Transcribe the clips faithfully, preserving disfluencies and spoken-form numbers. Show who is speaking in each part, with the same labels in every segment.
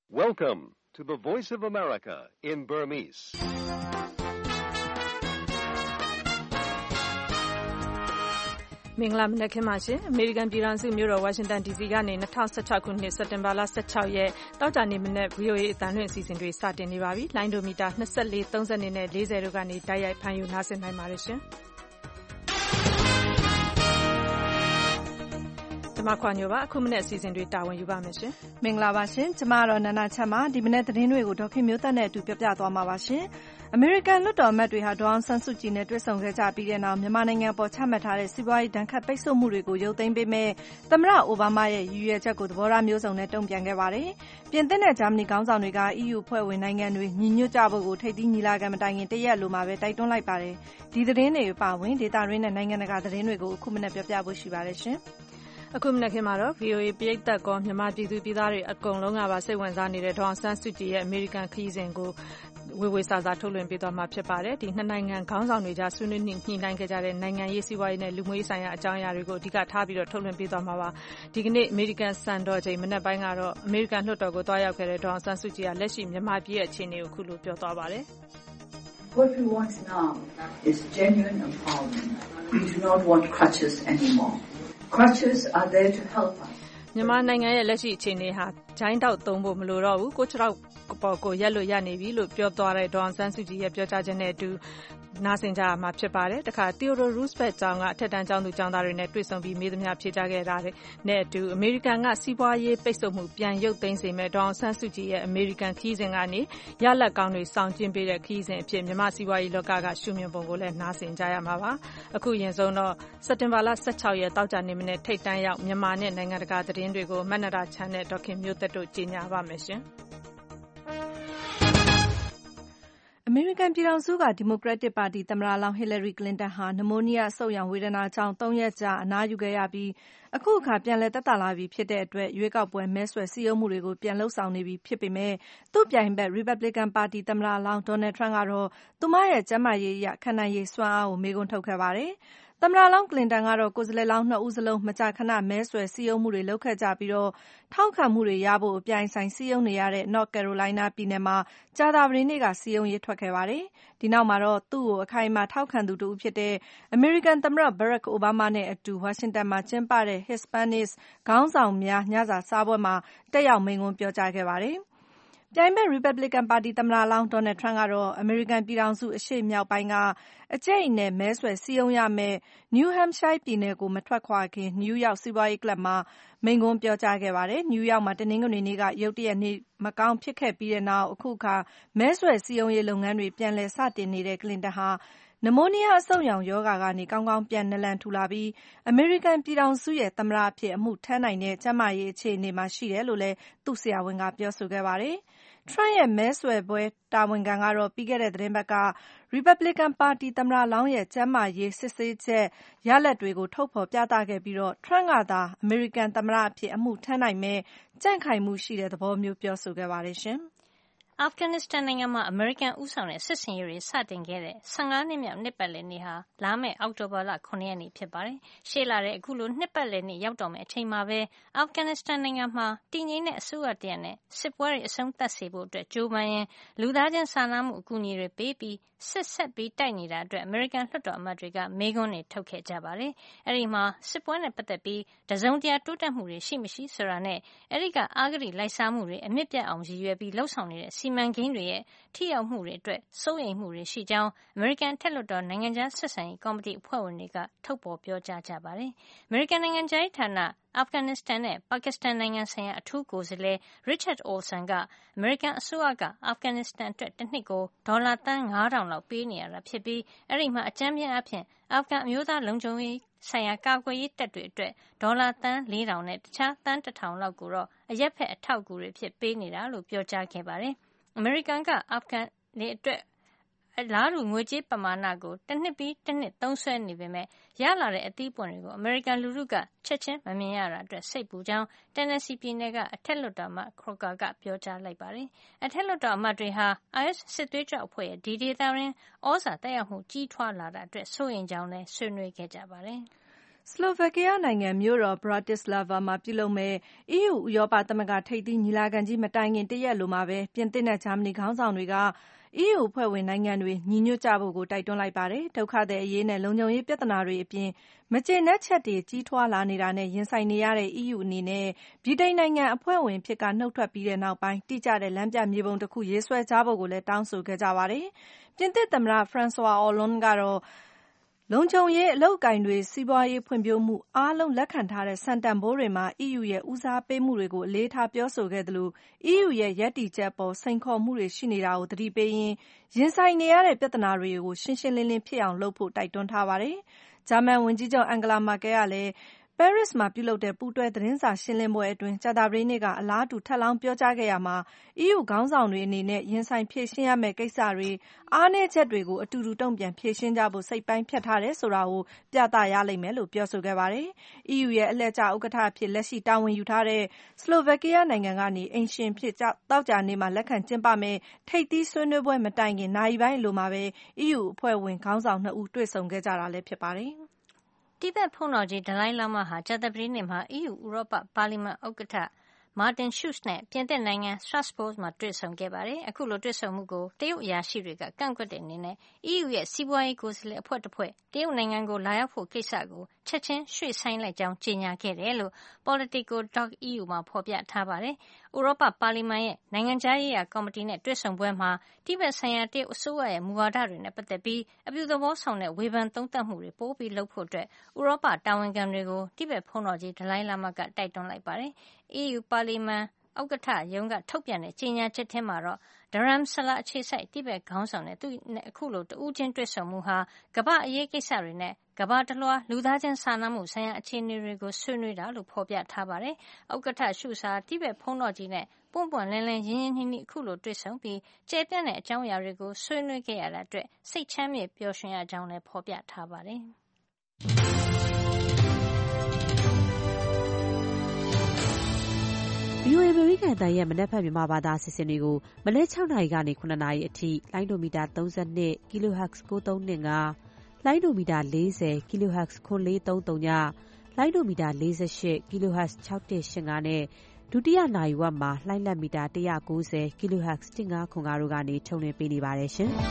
Speaker 1: Welcome to the Voice of America in Burmese.
Speaker 2: ။မင်္ဂလာမနက်ခင်းပါရှင်။ အမေရိကန်ပြည်ထောင်စုမြို့တော်ဝါရှင်တန်ဒီစီကနေ၂၀၁၆ခုနှစ်စက်တင်ဘာလ၁၆ရက်တောက်ကြနေ့မနက် ဗွီအိုအေ အသံလွှင့်အစီအစဉ်တွေစတင်နေပါပြီ။လိုင်းဒိုမီတာ၂၄၊၃၀နဲ့၄၀တို့ကနေတိုက်ရိုက်ဖမ်းယူနားဆင်နိုင်ပါတယ်ရှင်။ကျမခွာညိုပါအခုမနေ့အစီအစဉ်တွေတာဝန်ယူပါမယ်ရှင်
Speaker 3: ။မင်္ဂလာပါရှင်။ကျမတော့နန္ဒချမ်းပါဒီမနေ့သတင်းတွေကိုဒေါခင်မျိုးသက်နဲ့အတူပြပြသွားမှာပါရှင်။အမေရိကန်လွှတ်တော်အမတ်တွေဟာဒေါအောင်ဆန်းစုကြည်နဲ့တွေ့ဆုံခဲ့ကြပြီးတဲ့နောက်မြန်မာနိုင်ငံပေါ်ချမှတ်ထားတဲ့စီးပွားရေးဒဏ်ခတ်ပိတ်ဆို့မှုတွေကိုရုပ်သိမ်းပေးမဲ့သမ္မတအိုဘားမားရဲ့ရည်ရွယ်ချက်ကိုသဘောထားမျိုးစုံနဲ့တုံ့ပြန်ခဲ့ပါတယ်။ပြင်သစ်နဲ့ဂျာမနီခေါင်းဆောင်တွေက အီးယူအဖွဲ့ဝင်နိုင်ငံတွေညီညွတ်ကြဖို့ကိုထိပ်သီးညီလာခံမတိုင်ခင်တရက်လိုမှာပဲတိုက်တွန်းလိုက်ပါတယ်။ဒီသတင်းတွေအပါအဝင်ဒေသတွင်းနဲ့နိုင်ငံတကာသတင်းတွေကိုအခုမနေ့ပြပြဖို့ရှိပါတယ်ရှင်။
Speaker 2: အခုမနက်ခင်းမှာတော့ ဗွီအိုအေ ပရိသတ်ကောမြန်မာပြည်သူပြည်သားတွေအကုန်လုံးကပါစိတ်ဝင်စားနေတဲ့ဒေါအောင်ဆန်းစုကြည်ရဲ့အမေရိကန်ခရီးစဉ်ကိုဝေဝေဆာဆာထုတ်လွှင့်ပေးသွားမှာဖြစ်ပါတယ်။ဒီနှစ်နိုင်ငံခေါင်းဆောင်တွေကြားဆွေးနွေးညှိနှိုင်းခဲ့ကြတဲ့နိုင်ငံရေးစီးပွားရေးနဲ့လူမှုရေးဆိုင်ရာအကြောင်းအရာတွေကိုအဓိကထားပြီးတော့ထုတ်လွှင့်ပေးသွားမှာပါ။ဒီကနေ့အမေရိကန်စံတော်ချိန်မနက်ပိုင်းကတော့အမေရိကန်လွှတ်တော်ကိုသွားရောက်ခဲ့တဲ့ဒေါအောင်ဆန်းစုကြည်ကလက်ရှိမြန်မာပြည်ရဲ့အခြေအနေကိုအခုလိုပြောသွားပါတယ်။
Speaker 4: What we want now is genuine empowerment. We do not want crutches anymore.Crutches are there to help us.
Speaker 2: မြန်မာနိုင်ငံရဲ့လက်ရှိအခြေအနေဟာဂျိုင်းတောက်သုံးဖို့မလိုတော့ဘူးကိုခြေထောက်ပေါ်ကိုရက်လို့ရနေပြီလို့ပြောသွားတဲ့ဒေါအောင်ဆန်းစုကြည်ရဲ့ပြောကြားချက်နဲ့အတူနားဆင်ကြရမှာဖြစ်ပါတယ်။တခါ Theodore Roosevelt ကျောင်းကအထက်တန်းကျောင်းသူကျောင်းသားတွေနဲ့တွေ့ဆုံပြီးမေးသမျှဖြေကြားခဲ့တာနဲ့အတူအမေရိကန်ကစီးပွားရေးပိတ်ဆို့မှုပြန်ရုပ်သိမ်းစေမဲ့ဒေါအောင်ဆန်းစုကြည်ရဲ့အမေရိကန်ခီးစဉ်ကနေရလက်ကောင်းတွေဆောင်ကျဉ်ပေးတဲ့ခီးစဉ်အဖြစ်မြန်မာစီးပွားရေးလောကကရှုမြင်ပုံကိုလည်းနားဆင်ကြရမှာပါ။အခုရင်ဆုံးတော့စက်တင်ဘာလ၁၆ရက်တောက်ကြနေမနေ့ထိတ်တန်းရောက်မြန်မာနဲ့နိုင်ငံတကာသတင်းတွေကိုမနန္ဒာချမ်းနဲ့ဒေါခင်မျိုးသက်တို့ကြီးညာပါမယ်ရှင်။
Speaker 3: အမေရိကန်ပြည်ထောင်စုကဒီမိုကရက်တစ်ပါတီသမ္မတလောင်းဟီလာရီကလင်တန်ဟာနမိုးနီးယားအဆုတ်ရောင်ဝေဒနာကြောင့်သုံးရက်ကြာအနားယူခဲ့ရပြီးအခုအခါပြန်လည်သက်သာလာပြီဖြစ်တဲ့အတွက်ရွေးကောက်ပွဲမဲဆွယ်စည်းရုံးမှုတွေကိုပြန်လှုပ်ဆောင်နေပြီဖြစ်ပေမဲ့သူ့ပြိုင်ဘက် Republican ပါတီသမ္မတလောင်း Donald Trump ကတော့သူမရဲ့ကျန်းမာရေးအရခံနိုင်ရည်စွမ်းအားကိုမေးခွန်းထုတ်ခဲ့ပါတယ်။သမ္မတလောင်းကလင်တန်ကတော့ကိုယ်စားလှယ်လောင်းနှစ်ဦးစလုံးမကြာခဏမဲဆွယ်စည်းရုံးမှုတွေလုပ်ခဲ့ကြပြီးတော့ထောက်ခံမှုတွေရဖို့အပြိုင်ဆိုင်စည်းရုံးနေရတဲ့ North Carolina ပြည်နယ်မှာကြာသပတေးနေ့ကစည်းရုံးရေးထွက်ခဲ့ပါတယ်။ဒီနောက်မှာတော့သူ့ကိုအခိုင်အမာထောက်ခံသူတဦးဖြစ်တဲ့အမေရိကန်သမ္မတ Barack Obama နဲ့အတူဝါရှင်တန်မှာကျင်းပတဲ့ Hispanic ခေါင်းဆောင်များညစာစားပွဲမှာတက်ရောက်မိန့်ခွန်းပြောကြားခဲ့ပါတယ်။ပြိုင်ဘက် Republican ပါတီသမ္မတလောင်း Donald Trump ကတော့အမေရိကန်ပြည်ထောင်စုအရှေ့မြောက်ပိုင်းကအကြိတ်အနယ်မဲဆွယ်စည်းရုံးရမယ့် New Hampshire ပြည်နယ်ကိုမထွက်ခွာခင်နယူးယောက်စီးပွားရေးကလပ်မှာမိန့်ခွန်းပြောကြားခဲ့ပါတယ်။နယူးယောက်မှာတနင်္ဂနွေနေ့ကရုတ်တရက်နေမကောင်းဖြစ်ခဲ့ပြီးတဲ့နောက်အခုအခါမဲဆွယ်စည်းရုံးရေးလုပ်ငန်းတွေပြန်လည်စတင်နေတဲ့ကလင်တန်ဟာနမိုးနီးယားအဆုတ်ရောင်ရောဂါကနေကောင်းကောင်းပြန်နလန်ထူလာပြီးအမေရိကန်ပြည်ထောင်စုရဲ့သမ္မတအဖြစ်အမှုထမ်းနိုင်တဲ့ကျန်းမာရေးအခြေအနေမှာရှိတယ်လို့လည်းသူ့ဆရာဝန်ကပြောဆိုခဲ့ပါတယ်။ Trump ရဲ့မဲဆွယ်ပွဲတာဝန်ခံကတော့ပြီးခဲ့တဲ့သတင်းပတ်က Republican ပါတီသမ္မတလောင်းရဲ့ကျန်းမာရေးစစ်ဆေးချက်ရလဒ်တွေကိုထုတ်ဖော်ပြသခဲ့ပြီးတော့ Trump ကသာအမေရိကန်သမ္မတအဖြစ်အမှုထမ်းနိုင်မဲ့ကြံ့ခိုင်မှုရှိတဲ့သဘောမျိုးပြောဆိုခဲ့ပါတယ်ရှင်။
Speaker 5: အာဖဂန်နစ္စတန်နိုင်ငံမှာအမေရိကန်ဦးဆောင်တဲ့စစ်ဆင်ရေးတွေစတင်ခဲ့တဲ့၁၅နှစ်မြောက်နှစ်ပတ်လည်နေ့ဟာလာမယ့်အောက်တိုဘာလ၇ရက်နေ့ဖြစ်ပါတယ်။ရှေ့လာတဲ့အခုလိုနှစ်ပတ်လည်နေ့ရောက်တော့မယ့်အချိန်မှာပဲအာဖဂန်နစ္စတန်နိုင်ငံမှာတည်ငြိမ်တဲ့အစိုးရတရပ်နဲ့စစ်ပွဲတွေအဆုံးသတ်စေဖို့အတွက်ကြိုးပမ်းရင်းလူသားချင်းစာနာမှုအကူအညီတွေပေးပြီးစစ်ဆက်ပြီးတိုက်နေတာအတွက်အမေရိကန်လွှတ်တော်အမတ်တွေကမေးခွန်းတွေထုတ်ခဲ့ကြပါတယ်။အဲဒီမှာစစ်ပွဲနဲ့ပတ်သက်ပြီးတစုံတရာတိုးတက်မှုတွေရှိမရှိဆိုတာနဲ့အဲဒီကအာဂတိလိုက်စားမှုတွေအမြင့်ပြတ်အောင်ရည်ရွယ်ပြီးလှုံ့ဆော်နေတဲ့စီမံကိန်းတွေရဲ့ထိရောက်မှုတွေအတွက်စိုးရိမ်မှုတွေရှိကြောင်းအမေရိကန်ထက်လွှတ်တော်နိုင်ငံခြားဆက်ဆံရေးကော်မတီအဖွဲ့ဝင်တွေကထုတ်ဖော်ပြောကြားကြပါတယ်။အမေရိကန်နိုင်ငံခြားရေးဌာနအာဖဂန်နစ္စတန်နဲ့ပါကစ္စတန်နိုင်ငံဆိုင်ရာအထူးကိုယ်စားလှယ် Richard Olson ကအမေရိကန်အစိုးရကအာဖဂန်နစ္စတန်အတွက်တနှစ်ကိုဒေါ်လာသန်းငါးထောင်လောက်ပေးနေရတာဖြစ်ပြီးအဲဒီမှာအကြမ်းဖျင်းအားဖြင့်အာဖဂန်အမျိုးသားလုံခြုံရေးဆိုင်ရာကာကွယ်ရေးတပ်တွေအတွက်ဒေါ်လာသန်းလေးထောင်နဲ့တခြားသန်းတစ်ထောင်လောက်ကိုတော့အရက်ဖက်အထောက်အကူတွေဖြစ်ပေးနေတာလို့ပြောကြားခဲ့ပါတယ်။အမေရိကန်ကအာဖဂန်တွေအတွက်အလားတူငွေကြေးပမာဏကိုတနှစ်ပြီးတနှစ်သုံးစွဲနေပေမဲ့ရလာတဲ့အသီးပွင့်တွေကိုအမေရိကန်လူထုကချက်ချင်းမမြင်ရတာအတွက်စိတ်ပူကြောင်း Tennessee ပြည်နယ်ကအထက်လွှတ်တော်အမတ် Croker ကပြောကြားလိုက်ပါတယ်။အထက်လွှတ်တော်အမတ်တွေဟာ အိုင်အက်စ် စစ်သွေးကြွအဖွဲ့ရဲ့ဒီဒေသတွင်းဩဇာသက်ရောက်မှုကြီးထွားလာတာအတွက်စိုးရိမ်ကြောင်းလည်းဆွေးနွေးခဲ့ကြပါတယ်။
Speaker 3: စလိုဗက်ကီးယားနိုင်ငံမြို့တော် Bratislava မှာပြုလုပ်မယ့် အီးယူ ဥရောပသမဂ္ဂထိပ်သီးညီလာခံကြီးမတိုင်ခင်တရက်အလိုမှာပဲ ပြင်သစ်နဲ့ဂျာမနီခေါင်းဆောင်တွေက အီးယူအဖွဲ့ဝင်နိုင်ငံတွေညီညွတ်ကြဖို့ကိုတိုက်တွန်းလိုက်ပါတယ်။ ဒုက္ခသည်အရေးနဲ့လုံခြုံရေးပြဿနာတွေအပြင် မကျေနပ်ချက်တွေကြီးထွားလာနေတာနဲ့ရင်ဆိုင်နေရတဲ့အီးယူအနေနဲ့ ဗြိတိန်နိုင်ငံအဖွဲ့ဝင်အဖြစ်ကနုတ်ထွက်ပြီးနောက်ပိုင်း တိကျတဲ့လမ်းပြမြေပုံတခုရေးဆွဲကြဖို့ကိုလည်းတောင်းဆိုခဲ့ကြပါတယ်။ ပြင်သစ်သမ္မတ François Hollande ကတော့ လုံခြုံရေး၊ အလုပ်အကိုင်တွေ၊ စီးပွားရေးဖွံ့ဖြိုးမှုအားလုံးလက်ခံထားတဲ့စံတန်ဖိုးတွေမှာ အီးယူရဲ့ဦးစားပေးမှုတွေကိုအလေးထားပြောဆိုခဲ့သလို အီးယူရဲ့ရပ်တည်ချက်အပေါ်စိန်ခေါ်မှုတွေရှိနေတာကိုသတိပေးရင်း ရင်ဆိုင်နေရတဲ့ပြဿနာတွေကိုရှင်းရှင်းလင်းလင်းဖြစ်အောင်လုပ်ဖို့တိုက်တွန်းထားပါတယ်။ ဂျာမန်ဝန်ကြီးချုပ် Angela Merkel ကလည်း ပဲရစ်မှာပြုလုပ်တဲ့ပူးတွဲသတင်းစာရှင်းလင်းပွဲအတွင်း ကြာသပတေးနေ့ကအလားတူထပ်လောင်းပြောကြားခဲ့ရာမှာ အီးယူခေါင်းဆောင်တွေအနေနဲ့ ရင်ဆိုင်ဖြေရှင်းရမယ့်ကိစ္စတွေ၊ အားနည်းချက်တွေကိုအတူတူတုံ့ပြန်ဖြေရှင်းကြဖို့စိတ်ပိုင်းဖြတ်ထားတယ်ဆိုတာကိုပြသရလိမ့်မယ်လို့ပြောဆိုခဲ့ပါတယ်။ အီးယူရဲ့အလှည့်ကျဥက္ကဋ္ဌအဖြစ်လက်ရှိတာဝန်ယူထားတဲ့ စလိုဗက်ကီးယားနိုင်ငံကနေ အိမ်ရှင်အဖြစ်သောကြာနေ့မှာလက်ခံကျင်းပမယ့်ထိပ်သီးဆွေးနွေးပွဲမတိုင်ခင်နာရီပိုင်းအလိုမှာပဲ အီးယူအဖွဲ့ဝင်ခေါင်းဆောင်နှစ်ဦးတွေ့ဆုံခဲ့ကြတာလည်းဖြစ်ပါတယ်။
Speaker 5: တိဘက်ဘုန်းတော်ကြီးဒလိုင်းလာမားဟာကြာသပတေးနေ့မှာ အီးယူဥရောပပါလီမန်ဥက္ကဋ္ဌMartin Schulz နဲ့ပြင်သစ်နိုင်ငံ Strasbourg မှာတွေ့ဆုံခဲ့ပါတယ်။ အခုလိုတွေ့ဆုံမှုကိုတရုတ်အရာရှိတွေကကန့်ကွက်တဲ့အနေနဲ့ အီးယူရဲ့စီးပွားရေးကိုယ်စားလှယ်အဖွဲ့တဖွဲ့တရုတ်နိုင်ငံကိုလာရောက်ဖို့ကိစ္စကိုချက်ချင်းရွှေ့ဆိုင်းလိုက်ကြောင်းကြေညာခဲ့တယ်လို့ Politico.eu မှာဖေါ်ပြထားပါတယ်။ ဥရောပပါလီမန်ရဲ့နိုင်ငံခြားရေးရာကော်မတီနဲ့တွေ့ဆုံပွဲမှာ တိဘက်ဆိုင်ရာတရုတ်အစိုးရရဲ့မူဝါဒတွေနဲ့ပတ်သက်ပြီး အပြုသဘောဆောင်တဲ့ဝေဖန်သုံးသပ်မှုတွေပိုလုပ်ဖို့ ဥရောပတာဝန်ခံတွေကို တိဘက်ဘုန်းတော်ကြီးဒလိုင်းလာမားကတိုက်တွန်းလိုက်ပါတယ်။ အီးယူပါလီမန်ဥက္ကဋ္ဌရုံးကထုတ်ပြန်တဲ့ကြေညာချက်ထဲမှာတော့ Dharamsala အခြေစိုက်တိဘက်ခေါင်းဆောင်နဲ့သူနဲ့အခုလိုတဦးချင်းတွေ့ဆုံမှုဟာ ကမ္ဘာ့အရေးကိစ္စတွေနဲ့ကမ္ဘာတလွှားလူသားချင်းစာနာမှုဆိုင်ရာအခြေအနေတွေကိုဆွေးနွေးတာလို့ဖေါ်ပြထားပါတယ်။ ဥက္ကဋ္ဌ Schulz ဟာတိဘက်ဘုန်းတော်ကြီးနဲ့ပွင့်ပွင့်လင်းလင်းရင်းရင်းနှီးနှီးအခုလိုတွေ့ဆုံပြီးကျယ်ပြန့်တဲ့အကြောင်းအရာတွေကိုဆွေးနွေးခဲ့ရတာအတွက်စိတ်ချမ်းမြေ့ပျော်ရွှင်ရကြောင်းလည်းဖေါ်ပြထားပါတယ်။
Speaker 6: ဗွီအိုအေ အမေရိကန်အသံရဲ့မနက်ဖြန်မြန်မာဘာသာအစီအစဉ်တွေကိုမနက်၆နာရီကနေ၇နာရီအထိလိုင်းဒိုမီတာသုံး၂ kHz ကိုးသုံး၂၅ လိုင်းဒိုမီတာ၄၀ kHz ခွန်လေးသုံး၀ လိုင်းဒိုမီတာ၄၈ kHz ၆၁၈၅နဲ့ဒုတိယနာရီဝက်မှာလှိုင်းလတ်မီတာ၁၉၀ kHz ၁၅ခွန်၅တို့ကနေထုတ်လွှင့်ပေးနေပါတယ်ရှင်။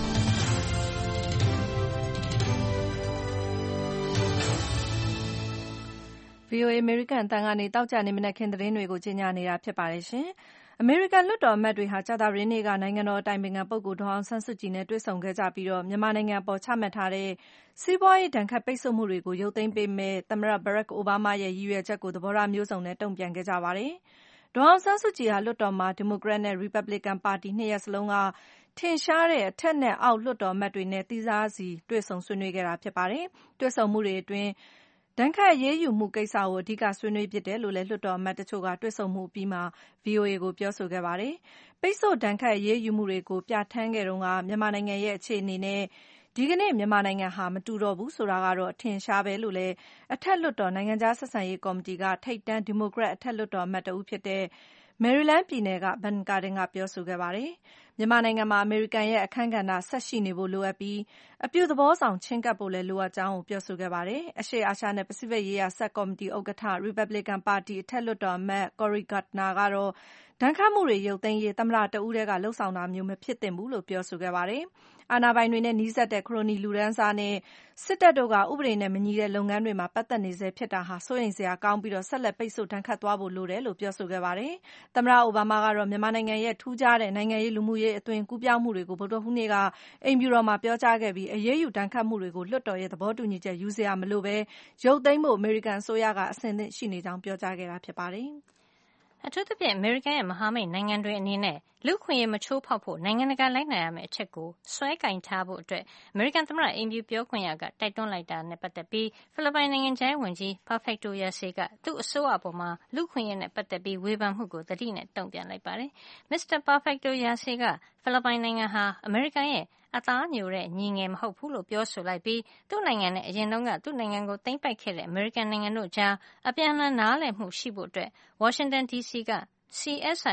Speaker 3: ဗွီအိုအေ အမေရိကန်အသံကနေသောကြာနေ့မနက်ခင်းသတင်းတွေကိုကြီးညာနေတာဖြစ်ပါတယ်ရှင်။ အမေရိကန်လွှတ်တော်အမတ်တွေဟာကြာသပတေးနေ့ကနိုင်ငံတော်အတိုင်ပင်ခံပုဂ္ဂိုလ်ဒေါ်အောင်ဆန်းစုကြည်နဲ့တွေ့ဆုံခဲ့ကြပြီးမြန်မာနိုင်ငံအပေါ်ချမှတ်ထားတဲ့စီးပွားရေးဒဏ်ခတ်ပိတ်ဆို့မှုတွေကိုရုပ်သိမ်းပေးမယ့်သမ္မတ Barack Obama ရဲ့ရည်ရွယ်ချက်ကိုသဘောထားမျိုးစုံနဲ့တုံ့ပြန်ခဲ့ကြပါတယ်။ ဒေါ်အောင်ဆန်းစုကြည်ဟာလွှတ်တော်မှာ ဒီမိုကရက်နဲ့ရီပတ်ဘလစ်ကန်ပါတီနှစ်ရပ်စလုံးကထင်ရှားတဲ့အထက်နဲ့အောက်လွှတ်တော်အမတ်တွေနဲ့သီးခြားစီတွေ့ဆုံဆွေးနွေးခဲ့တာဖြစ်ပါတယ်။ တွေ့ဆုံမှုတွေအတွင်းဒဏ်ခတ်အရေးယူမှုကိစ္စကိုအဓိကဆွေးနွေးဖြစ်တယ်လို့လည်းလွှတ်တော်အမတ်တချို့ကတွေ့ဆုံမှုအပြီးမှာ ဗွီအိုအေကိုပြောဆိုခဲ့ပါတယ်။ ပိတ်ဆို့ဒဏ်ခတ်အရေးယူမှုတွေကိုပြဌာန်းခဲ့တုန်းကမြန်မာနိုင်ငံရဲ့အခြေအနေနဲ့ဒီကနေ့မြန်မာနိုင်ငံဟာမတူတော့ဘူးဆိုတာကတော့အထင်အရှားပဲလို့လည်းအထက်လွှတ်တော်နိုင်ငံခြားဆက်ဆံရေးကော်မတီကထိပ်တန်းဒီမိုကရက်အထက်လွှတ်တော်အမတ်တဦးဖြစ်တဲ့ မယ်ရီလန်းပြည်နယ်က Ben Cardin ကပြောဆိုခဲ့ပါတယ်။ မြန်မာနိုင်ငံမှာအမေရိကန်ရဲ့အခန်းကဏ္ဍဆက်ရှိနေဖို့လိုအပ်ပြီးအပြုသဘောဆောင်ချဉ်းကပ်ဖို့လည်းလိုအပ်ကြောင်းပြောဆိုခဲ့ပါတယ်။ အရှေ့အာရှနဲ့ပစိဖိတ်ရေးရာဆပ်ကော်မတီဥက္ကဋ္ဌ ရီပတ်ဘလစ်ကန်ပါတီအထက်လွှတ်တော်အမတ် Cory Gardner ကတော့ဒဏ်ခတ်မှုတွေရုပ်သိမ်းရေးသမ္မတတဦးတည်းကလုပ်ဆောင်တာမျိုးမဖြစ်သင့်ဘူးလို့ပြောဆိုခဲ့ပါတယ်။ အာဏာပိုင်တွေနဲ့နီးစပ်တဲ့ခရိုနီလူတန်းစားနဲ့စစ်တပ်တို့ကဥပဒေနဲ့မညီတဲ့လုပ်ငန်းတွေမှာပတ်သက်နေဆဲဖြစ်တာဟာစိုးရိမ်စရာကောင်းပြီးဆက်လက်ပိတ်ဆို့ဒဏ်ခတ်သွားဖို့လိုတယ်လို့ပြောဆိုခဲ့ပါတယ်။ သမ္မတအိုဘားမားကတော့မြန်မာနိုင်ငံရဲ့ထူးခြားတဲ့နိုင်ငံရေးလူမှုရေးအသွင်ကူးပြောင်းမှုတွေကိုဗုဒ္ဓဟူးနေ့ကအိမ်ဖြူတော်မှာပြောကြားခဲ့ပြီးအရေးယူဒဏ်ခတ်မှုတွေကိုလွှတ်တော်ရဲ့သဘောတူညီချက်ယူစရာမလိုဘဲရုပ်သိမ်းဖို့အမေရိကန်အစိုးရကအဆင်သင့်ရှိနေကြောင်းပြောကြားခဲ့တာဖြစ်ပါတယ်။
Speaker 5: အထူးသဖြင့်အမေရိကန်ရဲ့မဟာမိတ်နိုင်ငံတွေအနေနဲ့လူ့အခွင့်အရေးမချိုးဖေါက်ဖို့နိုင်ငံတကာလိုက်နာရမယ့်အချက်ကိုစွဲကိုင်ထားဖို့အတွက်အမေရိကန်သမ္မတအိမ်ဖြူပြောခွင့်ရကတိုက်တွန်းလိုက်တာနဲ့ပတ်သက်ပြီးဖိလစ်ပိုင်နိုင်ငံခြားရေးဝန်ကြီး Perfecto Jase ကသူ့အစိုးရအပေါ်လူ့အခွင့်အရေးနဲ့ပတ်သက်ပြီးဝေဖန်မှုကိုသတိနဲ့တုံ့ပြန်လိုက်ပါတယ်။ မစ္စတာ Perfecto Jase ကဖိလစ်ပိုင်နိုင်ငံဟာအမေရိကန်ရဲ့အသားညိုတဲ့ညီငယ်မဟုတ်ဘူးလို့ပြောဆိုလိုက်ပြီးသူ့နိုင်ငံနဲ့အရင်တုန်းကသူ့နိုင်ငံကိုသိမ်းပိုက်ခဲ့တဲ့အမေရိကန်နိုင်ငံတို့ကြားအပြန်အလှန်နားလည်မှုရှိဖို့ဝါရှင်တန်ဒီစီက စီ အက်စ် အိုင်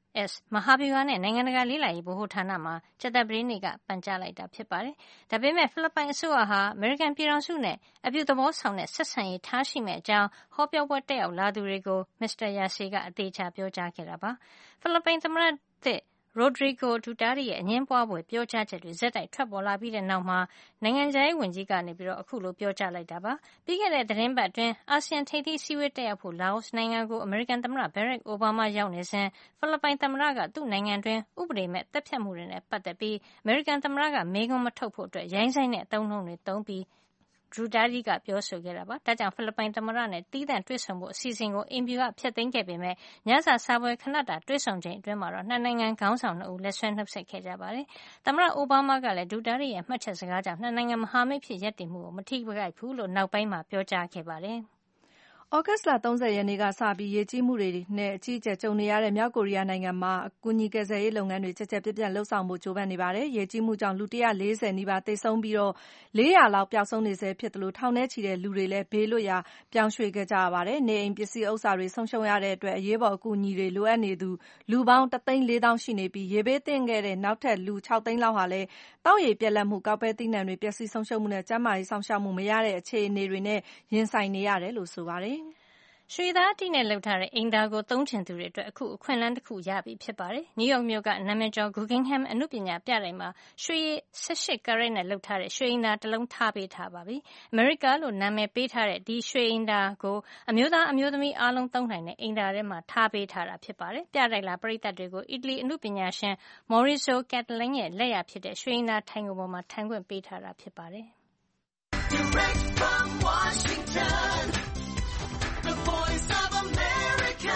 Speaker 5: S မဟာဗျူဟာနဲ့နိုင်ငံတကာလေ့လာရေးဗဟိုဌာနမှာကြာသပတေးနေ့ကပန်ကြားလိုက်တာဖြစ်ပါတယ်။ဒါပေမဲ့ဖိလစ်ပိုင်အစိုးရဟာအမေရိကန်ပြည်ထောင်စုနဲ့အပြုသဘောဆောင်တဲ့ဆက်ဆံရေးထားရှိမယ့်အကြောင်းဟောပြောပွဲတက်ရောက်လာသူတွေကိုမစ္စတာယာရှေကအသေးချာပြောကြားခဲ့တာပါ။ဖိလစ်ပိုင်သမ္မတသစ်ရိုဒရီဂိုဒူတာရီရဲ့အငြင်းပွားဖွယ်ပြောကြားချက်တွေဆက်တိုက်ထွက်ပေါ်လာပြီးတဲ့နောက်မှာနိုင်ငံခြားရေးဝန်ကြီးကနေပြီးတော့အခုလိုပြောကြားလိုက်တာပါ။ပြီးခဲ့တဲ့သတင်းပတ်အတွင်းအာဆီယံထိပ်သီးစည်းဝေးတက်ရောက်ဖို့လာအိုနိုင်ငံကိုအမေရိကန်သမ္မတဘရက်အိုဘားမားရောက်နေစဉ်ဖိလစ်ပိုင်သမ္မတကသူ့နိုင်ငံတွင်ဥပဒေမဲ့တပ်ဖြတ်မှုတွေနဲ့ပတ်သက်ပြီးအမေရိကန်သမ္မတကမေးခွန်းမထုတ်ဖို့အတွက်ရိုင်းစိုင်းတဲ့အသုံးအနှုန်းတွေသုံးပြီးဒူတာရီကပြောဆိုခဲ့တာပါ။ဒါကြောင့်ဖိလစ်ပိုင်သမ္မတနဲ့သီးသန့်တွေ့ဆုံဖို့အစီအစဉ်ကိုအိမ်ဖြူကဖျက်သိမ်းခဲ့ပေမဲ့ညစာစားပွဲခဏတာတွေ့ဆုံချိန်အတွင်းမှာတော့နှစ်နိုင်ငံခေါင်းဆောင်နှစ်ဦးလက်ဆွဲနှုတ်ဆက်ခဲ့ကြပါတယ်။သမ္မတအိုဘားမားကလည်းဒူတာရီရဲ့မှတ်ချက်စကားကြောင့်နှစ်နိုင်ငံမဟာမိတ်ဖြစ်ရပ်တည်မှုကိုမထိခိုက်ဘူးလို့နောက်ပိုင်းမှာပြောကြားခဲ့ပါတယ်။
Speaker 3: သြဂုတ်လ၃၀ရက်နေ့ကစပြီးရေကြီးမှုတွေနဲ့အကြီးအကျယ်ကြုံနေရတဲ့မြောက်ကိုရီးယားနိုင်ငံမှာကူညီကယ်ဆယ်ရေးလုပ်ငန်းတွေကျယ်ကျယ်ပြန့်ပြန့်လုပ်ဆောင်ဖို့ကြိုးပမ်းနေပါတယ်။ရေကြီးမှုကြောင့်လူ၁၄၀နီးပါးသေဆုံးပြီးတော့၄၀၀လောက်ပျောက်ဆုံးနေဆဲဖြစ်သလိုထောင်ထဲချီတဲ့လူတွေလည်းဘေးလွတ်ရာပြောင်းရွှေ့ခဲ့ကြရပါတယ်။နေအိမ်ပစ္စည်းဥစ္စာတွေဆုံးရှုံးရတဲ့အတွက်အရေးပေါ်အကူအညီတွေလိုအပ်နေသူလူပေါင်းတသိန်းလေးသောင်းရှိနေပြီးရေဘေးသင့်ခဲ့တဲ့နောက်ထပ်လူ၆သိန်းလောက်ဟာလည်းသောက်ရေပြတ်လတ်မှုကောက်ပဲသီးနှံတွေပျက်စီးဆုံးရှုံးမှုနဲ့ကျန်းမာရေးစောင့်ရှောက်မှုမရတဲ့အခြေအနေတွေနဲ့ရင်ဆိုင်နေရတယ်လို့ဆိုပါတယ်။
Speaker 5: ရွှေသားအတိနဲ့လုပ်ထားတဲ့အိမ်သားကိုသုံးချင်သူတွေအတွက်အခုအခွင့်အလမ်းတစ်ခုရပြီဖြစ်ပါတယ်။နယူးယောက်မြို့ကနာမည်ကျော် Guggenheim အနုပညာပြတိုက်မှာရွှေရည်၁၈ကရက်နဲ့လုပ်ထားတဲ့ရွှေအိမ်သားတစ်လုံးထားပေးထားပါပြီ။ America လို့နာမည်ပေးထားတဲ့ဒီရွှေအိမ်သားကိုအမျိုးသားအမျိုးသမီးအားလုံးသုံးနိုင်တဲ့အိမ်သားထဲမှာထားပေးထားတာဖြစ်ပါတယ်။ပြတိုက်လာပရိသတ်တွေကိုအီတလီအနုပညာရှင် Maurizio Cattelan ရဲ့လက်ရာဖြစ်တဲ့ရွှေအိမ်သားထိုင်ခုံပေါ်မှာထိုင်ခွင့်ပေးထားတာဖြစ်ပါတယ်။ Direct from Washington, the voice of America,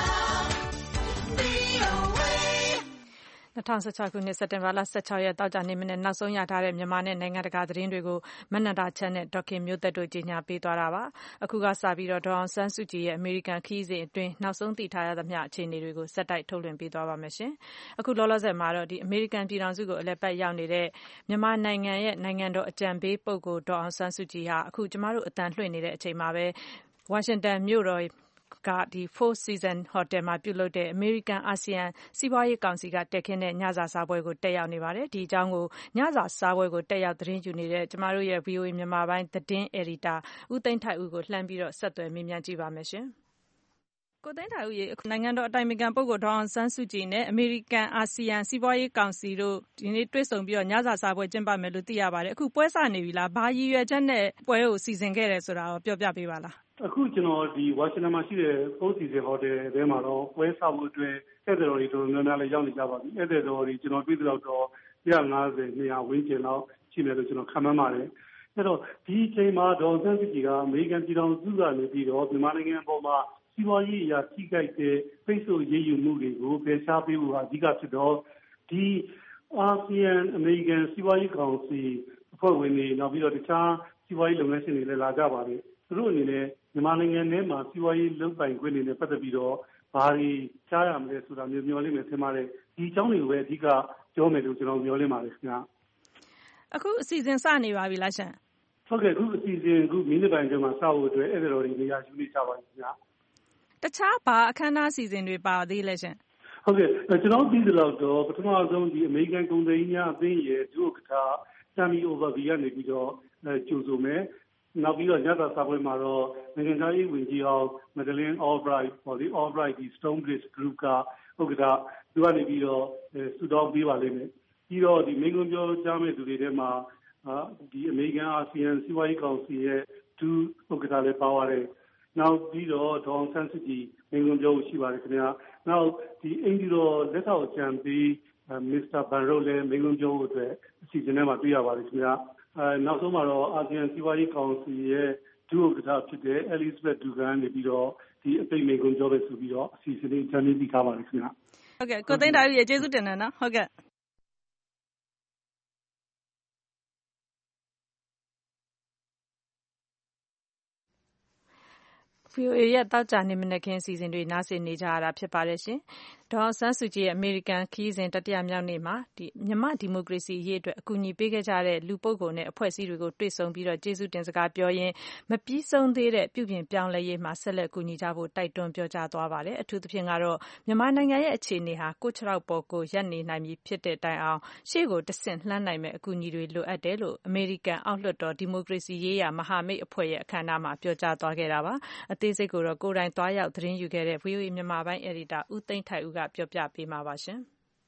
Speaker 2: ၂၀၁၆ခုနှစ်စက်တင်ဘာလ၁၆ရက်သောကြာနေ့မနေ့နောက်ဆုံးရထားတဲ့မြန်မာနဲ့နိုင်ငံတကာသတင်းတွေကိုမနန္ဒာချမ်းနဲ့ဒေါက်ခင်မျိုးသက်တို့ကြီးညာပေးသွားတာပါ။အခုကစပြီးတော့ဒေါ်အောင်ဆန်းစုကြည်ရဲ့အမေရိကန်ခရီးစဉ်အတွင်းနောက်ဆုံးသိထားရသမျှအခြေအနေတွေကိုစက်တိုက်ထုတ်လွှင့်ပေးသွားပါမယ်ရှင်။အခုလောလောဆယ်မှာတော့ဒီအမေရိကန်ပြည်ထောင်စုကိုအလည်ပတ်ရောက်နေတဲ့မြန်မာနိုင်ငံရဲ့နိုင်ငံတော်အကြံပေးပုဂ္ဂိုလ်ဒေါ်အောင်ဆန်းစုကြည်ဟာအခုကျမတို့အတန်လွှင့်နေတဲ့အချိန်မှာပဲဝါရှင်တန်မြို့တော်ကဒီ Four Seasons Hotel မှာပြုလုပ်တဲ့ American ASEAN စီးပွားရေးကောင်စီကတက်ခင်းတဲ့ညစာစားပွဲကိုတက်ရောက်နေပါတယ်။ဒီအကြောင်းကိုညစာစားပွဲကိုတက်ရောက်သတင်းယူနေတဲ့ကျမတို့ရဲ့ ဗွီအိုအေ မြန်မာပိုင်းသတင်းအယ်ဒီတာဦးသိန်းထိုက်ဦးကိုလှမ်းပြီးတော့ဆက်သွယ်မေးမြန်းကြည့်ပါမယ်ရှင်။ကိုသိန်းထိုက်ဦးရေနိုင်ငံတော်အတိုင်ပင်ခံပုဂ္ဂိုလ်ဒေါ်အောင်ဆန်းစုကြည်နဲ့အမေရိကန်အာဆီယံစီးပွားရေးကောင်စီတို့ဒီနေ့တွေ့ဆုံပြီးတော့ညစာစားပွဲကျင်းပမယ်လို့သိရပါတယ်။အခုပွဲစနေပြီလား။ဘာရည်ရွယ်ချက်နဲ့ပွဲကိုစီစဉ်ခဲ့တယ်ဆိုတာကိုပြောပြပေးပါလား။
Speaker 7: အခုကျွန်တော်ဒီဝါရှင်တန်မှာရှိတဲ့ Four Seasons Hotel ထဲမှာတော့ပွဲစားဖို့အတွက်ဧည့်သည်တော်တွေတော်တော်များများလည်းရောက်နေကြပါပြီ။ဧည့်သည်တော်တွေကျွန်တော်တွေ့သလောက်တော့၁၅၀ ၂၀၀ဝန်းကျင်လောက်ရှိမယ်လို့ကျွန်တော်ခန့်မှန်းပါတယ်။အဲ့တော့ဒီအချိန်မှာဒေါ်ဆန်းစုကြည်ကအမေရိကန်ပြည်ထောင်စုကနေပြီးတော့မြန်မာနိုင်ငံပေါ်မှာစီးပွားရေးအရာထိခိုက်တဲ့ဖိတ်ဆို့ရေးယူမှုတွေကိုဖယ်ရှားပေးဖို့အဓိကဖြစ်တော့ဒီအာဆီယံအမေရိကန်စီးပွားရေးကောင်စီအဖွဲ့ဝင်တွေနောက်ပြီးတော့တခြားစီးပွားရေးလုပ်ငန်းရှင်တွေလည်းလာကြပါတယ်။သူတို့အနေနဲ့မြန်မာနိုင်ငံထဲမှာစီးပွားရေးလုပ်ပိုင်ခွင့်တွေနဲ့ပတ်သက်ပြီးတော့ဘာတွေကြားရမလဲဆိုတာမျိုးမျှော်လင့်မယ်ထင်ပါတယ်ဒီအကြောင်းတွေကိုပဲအဓိကပြောမယ်လို့ကျွန်တော်မျှော်လင့်ပါတယ်ခင်ဗျာ
Speaker 2: အခုအစီအစဉ်စနေပါပြီလားရှင်
Speaker 7: ဟုတ်ကဲ့အခုအစီအစဉ်အခုမိနစ်ပိုင်းအတွင်းမှာစဖို့အတွက်ဧည့်သည်တော်တွေနေရာယူနေကြပါပြီခင်ဗျာ
Speaker 2: တခြားဘာအခမ်းအနားအစီအစဉ်တွေပါသေးလဲရှင်
Speaker 7: ဟုတ်ကဲ့ကျွန်တော်သိသလောက်တော့ပထမဆုံးဒီအမေရိကန်ကုန်သည်များအသင်းရဲ့ဒုဥက္ကဋ္ဌဆမ်မီအိုဗာဘီကနေပြီးတော့ကြိုဆိုမယ်နောက်ပြီးတော့ညစာစားပွဲမှာတော့နိုင်ငံသားရေးဝန်ကြီးအောင်မဒလင်းအော်ဘရိုက်ပေါ်ဒီ Albright ဒီ Stonebridge Group ကဥက္ကဋ္ဌသူကနေပြီးတော့စုတောင်းပေးပါလိမ့်မယ်ပြီးတော့ဒီမိန့်ခွန်းပြောကြားမဲ့သူတွေထဲမှာဒီအမေရိကန်အာဆီယံစီးပွားရေးကောင်စီရဲ့ဒုဥက္ကဋ္ဌလည်းပါပါတယ်နောက်ပြီးတော့ဒေါ်အောင်ဆန်းစုကြည်မိန့်ခွန်းပြောဖို့ရှိပါတယ်ခင်ဗျာနောက်ဒီအင်ဒီတော်လက်ထောက်အကြံပေးမစ္စတာဘန်ရိုလည်းမိန့်ခွန်းပြောဖို့အတွက်အစီအစဉ်ထဲမှာတွေ့ရပါတယ်ခင်ဗျာအဲနောက်ဆုံးမှာတော့အာဆီယံစီးပွားရေးကောင်စီရဲ့ဒုဥက္ကဋ္ဌဖြစ်တဲ့ Elizabeth Dugan နေပြီးတော့ဒီအသိမိန့်ခွန်းပြောပဲဆိုပြီးတော့အစီအစဉ်လေးချမ်းမြေ့ပြီးထားပါတယ်ခင်ဗျာ
Speaker 2: ဟုတ်ကဲ့ကိုသိန်းတာဦးရေကျေးဇူးတင်တယ်နော်ဟုတ်ကဲ့ဗီအိုအေရဲ့တောက်ကြနေမနက်ခင်းအစီအစဉ်တွေနားဆင်နေကြရတာဖြစ်ပါတယ်ရှင်ဒေါ်အောင်ဆန်းစုကြည်ရဲ့အမေရိကန်ခရီးစဉ်တတိယမြောက်နေ့မှာမြန်မာ့ဒီမိုကရေစီအရေးအတွက်အကူအညီပေးခဲ့ကြတဲ့လူပုဂ္ဂိုလ်နဲ့အဖွဲ့အစည်းတွေကိုတွေ့ဆုံပြီးကျေးဇူးတင်စကားပြောရင်းမပြီးဆုံးသေးတဲ့ပြုပြင်ပြောင်းလဲရေးမှာဆက်လက်ကူညီကြဖို့တိုက်တွန်းပြောကြားသွားပါတယ်။အထူးသဖြင့်ကတော့မြန်မာနိုင်ငံရဲ့အခြေအနေဟာကိုယ့်ခြေထောက်ပေါ်ကိုယ်ရပ်နေနိုင်ပြီဖြစ်တဲ့တိုင်အောင်ရှေ့ကိုတဆင့်လှမ်းနိုင်မယ့်အကူအညီတွေလိုအပ်တယ်လို့အမေရိကန်အောက်လွှတ်တော်ဒီမိုကရေစီရေးရာမဟာမိတ်အဖွဲ့ရဲ့အခမ်းအနားမှာပြောကြားသွားခဲ့တာပါ။အသေးစိတ်ကိုတော့ကိုယ်တိုင်သွားရောက်သတင်းယူခဲ့တဲ့ ဗွီအိုအေ မြန်မာပိုင်းအယ်ဒီတာဦးသိန်းထိုက်ဦးကပြောပြပေးမှာပါရှင်။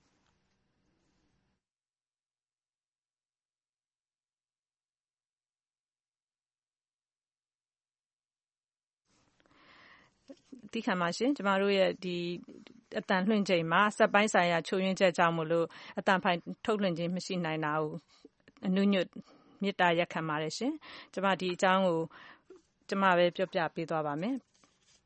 Speaker 2: ဒီခါမှာရှင်ကျမတို့ရဲ့ဒီအတန်လွှင့်ချိန်မှာစက်ပိုင်းဆိုင်ရာချိုးယွင်းချက်ကြောင့်မလို့အတန်ဖိုင်ထုတ်လွှင့်ခြင်းမရှိနိုင်တာကိုအနုညွတ်မေတ္တာရက်ခံပါတယ်ရှင်။ကျမဒီအကြောင်းကိုကျမပဲပြောပြပေးသွားပါမယ်။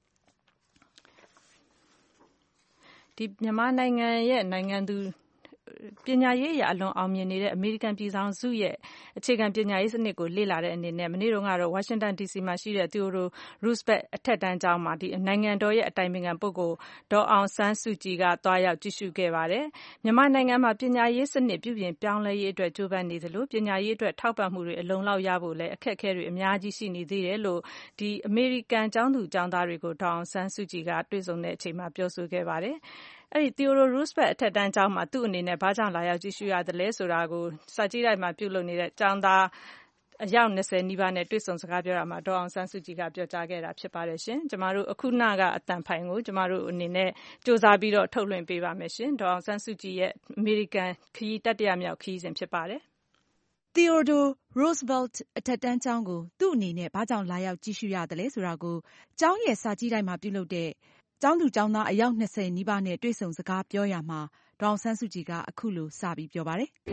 Speaker 2: ဒီမြန်မာနိုင်ငံရဲ့နိုင်ငံသူပညာရေးအရအလွန်အောင်မြင်နေတဲ့အမေရိကန်ပြည်ထောင်စုရဲ့အခြေခံပညာရေးစနစ်ကိုလေ့လာတဲ့အနေနဲ့မနေ့တုန်းကတော့ဝါရှင်တန်ဒီစီမှာရှိတဲ့ Theodore Roosevelt အထက်တန်းကျောင်းမှာဒီနိုင်ငံတော်ရဲ့အတိုင်ပင်ခံပုဂ္ဂိုလ်ဒေါ်အောင်ဆန်းစုကြည်ကတွားရောက်ကြည့်ရှုခဲ့ပါတယ်။မြန်မာနိုင်ငံမှာပညာရေးစနစ်ပြုပြင်ပြောင်းလဲရေးအတွက်ကြိုးပမ်းနေသလိုပညာရေးအတွက်ထောက်ပံ့မှုတွေအလုံလောက်ရဖို့လည်းအခက်အခဲတွေအများကြီးရှိနေသေးတယ်လို့ဒီအမေရိကန်ကျောင်းသူကျောင်းသားတွေကိုဒေါ်အောင်ဆန်းစုကြည်ကတွေ့ဆုံတဲ့အချိန်မှာပြောဆိုခဲ့ပါတယ်။အဲ့ဒီ Theodore Roosevelt အထက်တန်းကျောင်းမှာသူ့အနေနဲ့ဘာကြောင့်လာရောက်ကြည့်ရှုရတယ်လဲဆိုတာကိုစာကြည့်တိုက်မှာပြုလုပ်နေတဲ့ကျောင်းသားအယောက်၂၀နီးပါးနဲ့တွေ့ဆုံစကားပြောတာမှာဒေါ်အောင်ဆန်းစုကြည်ကပြောကြားခဲ့တာဖြစ်ပါတယ်ရှင်။ကျမတို့အခုနကအတန်ဖိုင်ကိုကျမတို့အနေနဲ့စ조사ပြီးတော့ထုတ်လွှင့်ပေးပါမယ်ရှင်။ဒေါ်အောင်ဆန်းစုကြည်ရဲ့အမေရိကန်ခရီးတတိယမြောက်ခရီးစဉ်ဖြစ်ပါတယ်။
Speaker 3: Theodore Roosevelt အထက်တန်းကျောင်းကိုသူ့အနေနဲ့ဘာကြောင့်လာရောက်ကြည့်ရှုရတယ်လဲဆိုတာကိုကျောင်းရဲ့စာကြည့်တိုက်မှာပြုလုပ်တဲ့ကျောင်းသူကျောင်းသားအယောက်၂၀နီးပါးနဲ့တွေ့ဆုံစကားပြောရာမှာဒေါ်အောင်ဆန်းစုကြည်ကအခုလိုစပြီးပြောပါတယ်။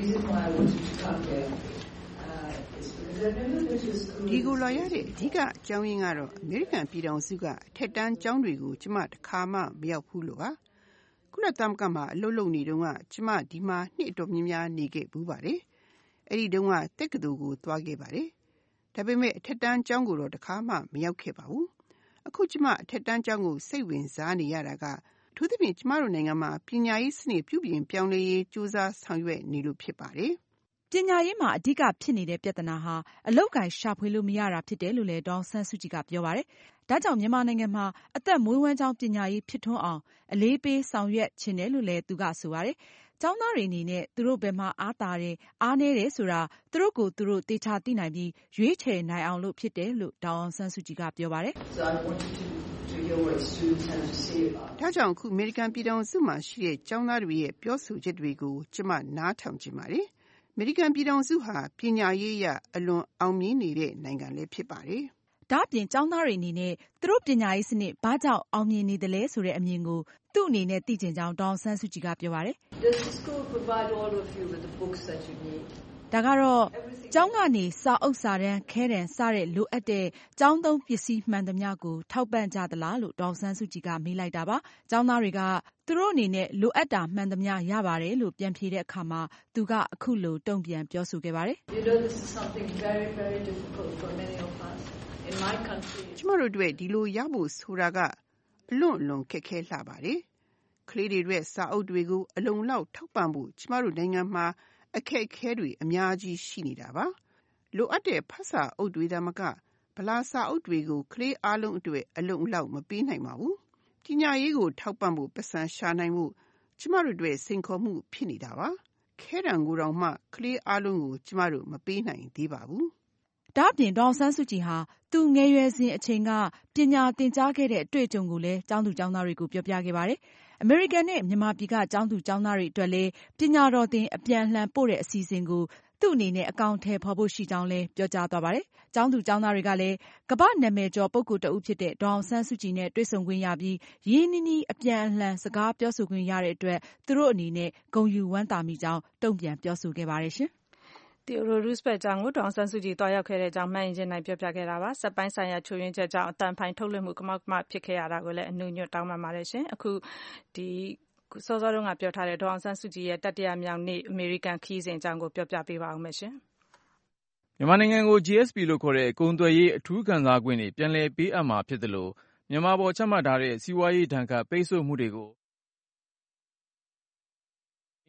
Speaker 8: ဒီကိုလာရတဲ့အဓိကအကြောင်းရင်းကတော့အမေရိကန်ပြည်ထောင်စုကအထက်တန်းကျောင်းတွေကိုကျမတစ်ခါမှမရောက်ဘူးလို့ပါ။ကုလသမဂ္ဂမှာအလုပ်လုပ်နေတုန်းကကျမဒီမှာနှစ်တော်များများနေခဲ့ဘူးပါတယ်။အဲ့ဒီတုန်းကတက္ကသိုလ်ကိုသွားခဲ့ပါတယ်။ဒါပေမဲ့အထက်တန်းကျောင်းကိုတော့တစ်ခါမှမရောက်ခဲ့ပါဘူး။အခုကျမအထက်တန်းကျောင်းကိုစိတ်ဝင်စားနေရတာကအထူးသဖြင့်ကျမတို့နိုင်ငံမှာပညာရေးစနစ်ပြုပြင်ပြောင်းလဲရေးကြိုးစားဆောင်ရွက်နေလို့ဖြစ်ပါတယ်
Speaker 3: ။ပညာရေးမှာအဓိကဖြစ်နေတဲ့ပြဿနာဟာအလုပ်အကိုင်ရှာဖွေလို့မရတာဖြစ်တယ်လို့လည်းဒေါ်အောင်ဆန်းစုကြည်ကပြောပါတယ်။ဒါကြောင့်မြန်မာနိုင်ငံမှာအသက်မွေးဝမ်းကျောင်းပညာရေးဖြစ်ထွန်းအောင်အလေးပေးဆောင်ရွက်ချင်တယ်လို့လည်းသူကဆိုပါတယ်။ကျောင်းသားတွေအနေနဲ့သူတို့ဘယ်မှာအားသာတယ်အားနည်းတယ်ဆိုတာသူတို့ကိုသူတို့သေချာသိနိုင်ပြီးရွေးချယ်နိုင်အောင်လို့ဖြစ်တယ်လို့ဒေါ်အောင်ဆန်းစုကြည်ကပြောပါတယ်။
Speaker 8: ဒါကြောင့်အခုအမေရိကန်ပြည်ထောင်စုမှာရှိတဲ့ကျောင်းသားတွေရဲ့ပြောဆိုချက်တွေကိုကျမနားထောင်ချင်ပါတယ်။အမေရိကန်ပြည်ထောင်စုဟာပညာရေးအရအလွန်အောင်မြင်နေတဲ့နိုင်ငံလည်းဖြစ်ပါတယ်
Speaker 3: ။ဒါ့အပြင်ကျောင်းသားတွေအနေနဲ့သူတို့ပညာရေးစနစ်ဘာကြောင့်အောင်မြင်နေသလဲဆိုတဲ့အမြင်ကိုသူ့အနေနဲ့သိချင်ကြောင်းဒေါ်အောင်ဆန်းစုကြည်ကပြောပါတယ်။ဒါကတော့ကျောင်းကနေစာအုပ်စာတမ်းခဲတံစတဲ့လိုအပ်တဲ့ကျောင်းသုံးပစ္စည်းမှန်သမျှကိုထောက်ပံ့ကြသလားလို့ဒေါ်အောင်ဆန်းစုကြည်ကမေးလိုက်တာပါ။ကျောင်းသားတွေကသူတို့အနေနဲ့လိုအပ်တာမှန်သမျှရပါတယ်လို့ပြန်ဖြေတဲ့အခါမှာသူကအခုလိုတုံ့ပြန်ပြောဆိုခဲ့ပါတယ်။
Speaker 8: ကျမတို့အတွက်ဒီလိုရဖို့ဆိုတာကအလွန်အလွန်ခက်ခဲလှပါတယ်။ကလေးတွေအတွက်စာအုပ်တွေကိုအလုံလောက်ထောက်ပံ့ဖို့ကျမတို့နိုင်ငံမှာအခက်အခဲတွေအများကြီးရှိနေတာပါ။လိုအပ်တဲ့ဖတ်စာအုပ်တွေသာမကဗလာစာအုပ်တွေကိုကလေးအားလုံးအတွက်အလုံအလောက်မပေးနိုင်ပါဘူး။ပညာရေးကိုထောက်ပံ့ဖို့ပတ်စံရှာနိုင်ဖို့ကျမတို့အတွက်စိန်ခေါ်မှုဖြစ်နေတာပါ။ခဲတံကိုတောင်မှကလေးအားလုံးကိုကျမတို့မပေးနိုင်သေးပါဘူး
Speaker 3: ။ဒါ့အပြင်ဒေါ်အောင်ဆန်းစုကြည်ဟာသူငယ်ရွယ်စဉ်အချိန်ကပညာသင်ကြားခဲ့တဲ့အတွေ့အကြုံကိုလည်းကျောင်းသူကျောင်းသားတွေကိုပြောပြခဲ့ပါတယ်။အမေရိကန်နဲ့မြန်မာပြည်ကကျောင်းသူကျောင်းသားတွေအတွက်လည်းပညာတော်သင်အပြန်အလှန်ပို့တဲ့အစီအစဉ်ကိုသူ့အနေနဲ့အကောင်အထည်ဖော်ဖို့ရှိကြောင်းလည်းပြောကြားသွားပါတယ်။ကျောင်းသူကျောင်းသားတွေကလည်းကမ္ဘာ့နာမည်ကျော်ပုဂ္ဂိုလ်တဦးဖြစ်တဲ့ဒေါ်အောင်ဆန်းစုကြည်နဲ့တွေ့ဆုံခွင့်ရပြီးရင်းနှီးနှီးအပြန်အလှန်စကားပြောဆိုခွင့်ရတဲ့အတွက်သူတို့အနေနဲ့ဂုဏ်ယူဝမ်းသာမိကြောင်းတုံ့ပြန်ပြောဆိုခဲ့ပါတယ်ရှင်။
Speaker 2: Theodore Roosevelt ကျောင်းကိုဒေါ်အောင်ဆန်းစုကြည်သွားရောက်ခဲ့တဲ့အကြောင်းမှတ်ရင်ချင်းနိုင်ပြောပြခဲ့တာပါ။စက်ပိုင်းဆိုင်ရာချိုးယွင်းချက်ကြောင့်အတန်ဖိုင်ထုတ်လွှင့်မှုကမောက်ကမဖြစ်ခဲ့ရတာကိုလည်းအနုညွတ်တောင်းပန်ပါတယ်ရှင်။အခုဒီစောစောတုန်းကပြောထားတဲ့ဒေါ်အောင်ဆန်းစုကြည်ရဲ့တတိယမြောက်နေ့အမေရိကန်ခရီးစဉ်အကြောင်းကိုပြောပြပေးပါဦးမယ်ရှင်
Speaker 9: ။မြန်မာနိုင်ငံကို ဂျီ အက်စ် ပီ လို့ခေါ်တဲ့ကုန်သွယ်ရေးအထူးခံစားခွင့်တွေပြန်လည်ပေးအပ်မှာဖြစ်သလိုမြန်မာပေါ်ချမှတ်ထားတဲ့စီးပွားရေးဒဏ်ခတ်ပိတ်ဆို့မှုတွေကို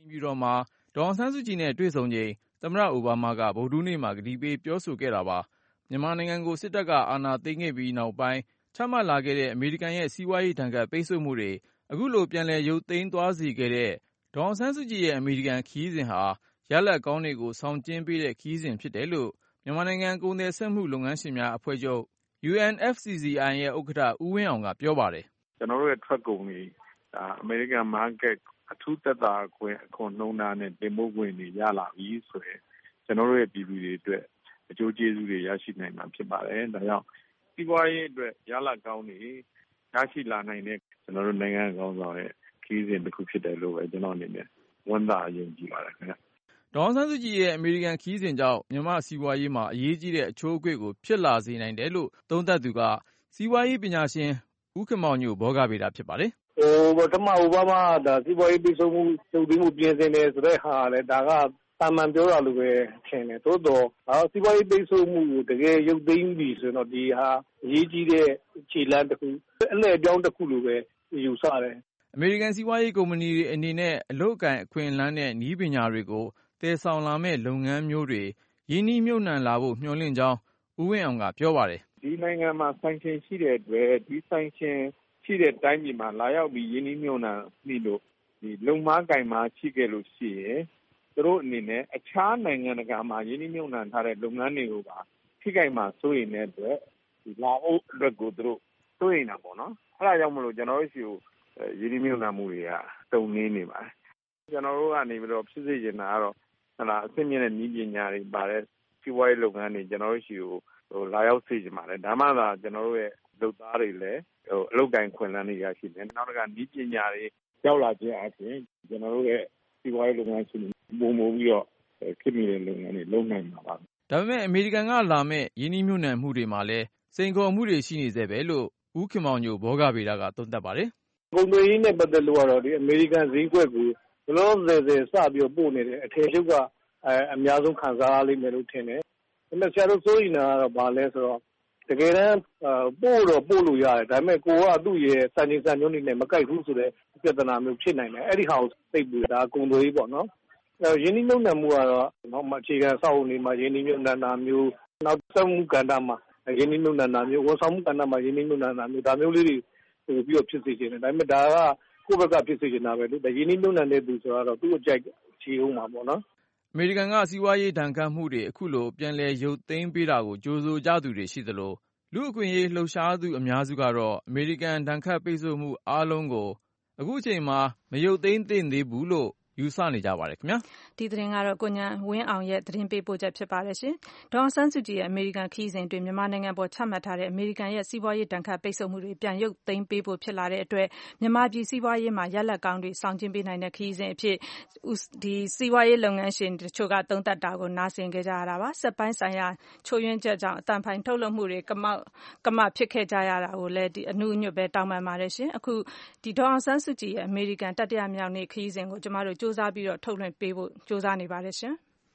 Speaker 9: ပြည်တော်မှာဒေါ်အောင်ဆန်းစုကြည်နဲ့တွေ့ဆုံချိန်သမ္မတအိုဘားမားကဗုဒ္ဓဟူးနေ့မှာကတိပေးပြောဆိုခဲ့တာပါ။မြန်မာနိုင်ငံကိုစစ်တပ်ကအာဏာသိမ်းခဲ့ပြီးနောက်ပိုင်းချမှတ်လာခဲ့တဲ့အမေရိကန်ရဲ့စီးပွားရေးဒဏ်ခတ်ပိတ်ဆို့မှုတွေအခုလိုပြန်လည်ရုပ်သိမ်းသွားစေခဲ့တဲ့ဒေါ်အောင်ဆန်းစုကြည်ရဲ့အမေရိကန်ခရီးစဉ်ဟာရလဒ်ကောင်းတွေကိုဆောင်ကျဉ်ပေးတဲ့ခရီးစဉ်ဖြစ်တယ်လို့မြန်မာနိုင်ငံကုန်သည်စက်မှုလုပ်ငန်းရှင်များအဖွဲ့ချုပ် ယူ အန် အက်ဖ် စီ စီ အိုင် ရဲ့ဥက္ကဋ္ဌဦးဝင်းအောင်ကပြောပါတယ်
Speaker 10: ။ကျွန်တော်တို့ရဲ့ထွက်ကုန်တွေဒါအမေရိကန် market အထူးသက်သာခွင့်အခွန်နှုန်းထားနဲ့တင်ပို့ခွင့်တွေရလာပြီဆိုရင်ကျွန်တော်တို့ရဲ့ပြည်သူတွေအတွက်အကျိုးကျေးဇူးတွေရရှိနိုင်မှာဖြစ်ပါတယ်။ဒါကြောင့်စီးပွားရေးအတွက်ရလဒ်ကောင်းတွေရရှိလာနိုင်တဲ့ကျွန်တော်တို့နိုင်ငံကောင်းဆောင်ရဲ့ခရီးစဉ်တစ်ခုဖြစ်တယ်လို့ပဲကျွန်တော်အနေနဲ့ဝန်သာယုံကြည်ပါတယ်ခင်ဗျ
Speaker 9: ။ဒေါ်အောင်ဆန်းစုကြည်ရဲ့အမေရိကန်ခရီးစဉ်ကြောင့်မြန်မာစီးပွားရေးမှာအရေးကြီးတဲ့အချိုးအကွေ့ကိုဖြစ်လာစေနိုင်တယ်လို့သုံးသပ်သူကစီးပွားရေးပညာရှင်ဦးခင်မောင်ညိုဘောဂဗေဒဖြစ်ပါတယ်
Speaker 11: ။ဟိုပထမအိုဘားမားဒါစီးပွားရေးပိတ်ဆို့မှုချုပ်သိမ်းမှုပြင်ဆင်တယ်ဆိုတဲ့ဟာလည်းဒါကတာမန်ပြောတာလိုပဲထင်တယ်။သို့တော့စီးပွားရေးပိတ်ဆို့မှုကိုတကယ်ရုပ်သိမ်းပြီဆိုတော့ဒီဟာအရေးကြီးတဲ့ခြေလှမ်းတစ်ခုအလဲအပြောင်းတစ်ခုလိုပဲယူဆတယ်
Speaker 9: ။အမေရိကန်စီးပွားရေးကုမ္ပဏီတွေအနေနဲ့အလုပ်အကိုင်အခွင့်အလမ်းနဲ့နည်းပညာတွေကိုတည်ဆောင်လာမဲ့လုပ်ငန်းမျိုးတွေရင်းနှီးမြှုပ်နှံလာဖို့မျှော်လင့်ကြောင်းဦးဝင်းအောင်ကပြောပါတယ်
Speaker 10: ။ဒီနိုင်ငံမှာ sanction ရှိတဲ့အတွက်ဒီ sanction ရှိတဲ့တိုင်းပြည်မှာလာရောက်ပြီးရင်းနှီးမြှုပ်နှံပြီးလို့ဒီလုံမားကင်မှာရှိခဲ့လို့ရှိရင်သူတို့အနေနဲ့အခြားနိုင်ငံတကာမှာရင်းနှီးမြှုပ်နှံထားတဲ့လုပ်ငန်းတွေကိုပါထိခိုက်မှာစိုးရိမ်တဲ့အတွက်ဒီလာအိုအတွက်ကိုသူတို့စိုးရိမ်တာပေါ့နော်။အဲဒါကြောင့်မလို့ကျွန်တော်တို့ရှိကိုရင်းနှီးမြှုပ်နှံမှုတွေကတုံနေနေပါတယ်။ကျွန်တော်တို့ကနေပြီးတော့ဖြစ်စေချင်တာကတော့ဟလာအဆင့်မြင့်တဲ့နည်းပညာတွေပါတဲ့စီးပွားရေးလုပ်ငန်းတွေကျွန်တော်တို့ရှိကိုဟိုလာရောက်စေချင်ပါတယ်။ဒါမှသာကျွန်တော်တို့ရဲ့လုပ်သားတွေလည်းဟိုအလုပ်ကိုင်ခွင့်လန်းတွေရရှိတယ်။နောက်တစ်ခါနည်းပညာတွေရောက်လာခြင်းအပြင်ကျွန်တော်တို့ရဲ့စီးပွားရေးလုပ်ငန်းရှင်ပုံမိုးပြီးတော့ခင်မီတဲ့လုပ်ငန်းတွေလုပ်နိုင်မှာပါ
Speaker 9: ။ဒါပေမဲ့အမေရိကန်ကလာမဲ့ယင်းနှိမ့်မြှုပ်နှံမှုတွေမှာလည်းစိန်ခေါ်မှုတွေရှိနေသေးပဲလို့ဦးခင်မောင်ညိုဘောဂဗေဒကသုံးသပ်ပါတယ်
Speaker 11: ။ကုန်သွယ်ရေးနဲ့ပတ်သက်လို့ကတော့ဒီအမေရိကန်ဈေးကွက်ကိုဘလို့ဆယ်ဆယ်စပြီးပို့နေတယ်အထည်ချုပ်ကအအများဆုံးခံစားရလိမ့်မယ်လို့ထင်တယ်။ဒါပေမဲ့ဆရာတို့စိုးရိမ်တာကတော့ဘာလဲဆိုတော့တကယ်တမ်းပို့တော့ပို့လို့ရတယ်ဒါပေမဲ့ကိုကသူ့ရဲ့စံချိန်စံညွှန်းတွေနဲ့မကိုက်ဘူးဆိုတဲ့ပြဿနာမျိုးဖြစ်နိုင်တယ်အဲ့ဒီဟာကိုသိပ်ပြီးဒါကုန်သွယ်ရေးပေါ့နော်အဲရင်းနှီးမြှုပ်နှံမှုကတော့နောက်မှအခြေခံစောက်နေမှာရင်းနှီးမြှုပ်နှံတာမျိုးနောက်စက်မှုကဏ္ဍမှာရင်းနှီးမြှုပ်နှံတာမျိုးဝန်ဆောင်မှုကဏ္ဍမှာရင်းနှီးမြှုပ်နှံတာမျိုးဒါမျိုးလေးတွေပို့ပြီးတော့ဖြစ်စေချင်တယ်ဒါပေမဲ့ဒါကကိုယ့်ဘက်ကဖြစ်စေချင်တာပဲလေရင်းနှီးမြှုပ်နှံတဲ့သူဆိုတော့သူ့အကြိုက်ချီအောင်မှာပေါ့နော်
Speaker 9: အမေရိကန်ကစီးပွားရေးဒဏ်ခတ်မှုတွေအခုလိုပြန်လည်ရုပ်သိမ်းပေးတာကိုကြိုဆိုကြသူတွေရှိသလိုလူအခွင့်အရေးလှုပ်ရှားသူအများစုကတော့အမေရိကန်ဒဏ်ခတ်ပိတ်ဆို့မှုအားလုံးကိုအခုချိန်မှာမရုပ်သိမ်းသင့်သေးဘူးလို့ယူဆနေကြပါတယ်ခင်ဗျာ
Speaker 2: ဒီသတင်းကတော့ကိုညာဝင်းအောင်ရဲ့သတင်းပေးပို့ချက်ဖြစ်ပါတယ်ရှင်ဒေါ်အောင်ဆန်းစုကြည်ရဲ့အမေရိကန်ခရီးစဉ်အတွင်းမြန်မာနိုင်ငံပေါ်ချမှတ်ထားတဲ့အမေရိကန်ရဲ့စီးပွားရေးဒဏ်ခတ်ပိတ်ဆို့မှုတွေပြန်ရုပ်သိမ်းပေးဖို့ဖြစ်လာတဲ့အတွက်မြန်မာပြည်စီးပွားရေးမှာရလဒ်ကောင်းတွေဆောင်ကျဉ်ပေးနိုင်တဲ့ခရီးစဉ်အဖြစ်ဒီစီးပွားရေးလုပ်ငန်းရှင်တချို့ကသုံးသပ်တာကိုနားဆင်ခဲ့ကြရတာပါစက်ပိုင်းဆိုင်ရာချို့ယွင်းချက်ကြောင့်အတန်ဖိုင်ထုတ်လုပ်မှုတွေကမောက်ကမဖြစ်ခဲ့ကြရတာကိုလည်းဒီအနုအညွတ်ပဲတောင်းပန်ပါတယ်ရှင်အခုဒီဒေါ်အောင်ဆန်းစုကြည်ရဲ့အမေရိကန်တတိယမြောက်နေ့ခရီးစဉ်ကိုကျမတို့စူးစမ်းပြီးတော့ထုတ်လွှင့်ပေးဖို့စူးစမ်းနေပါတယ်ရှင်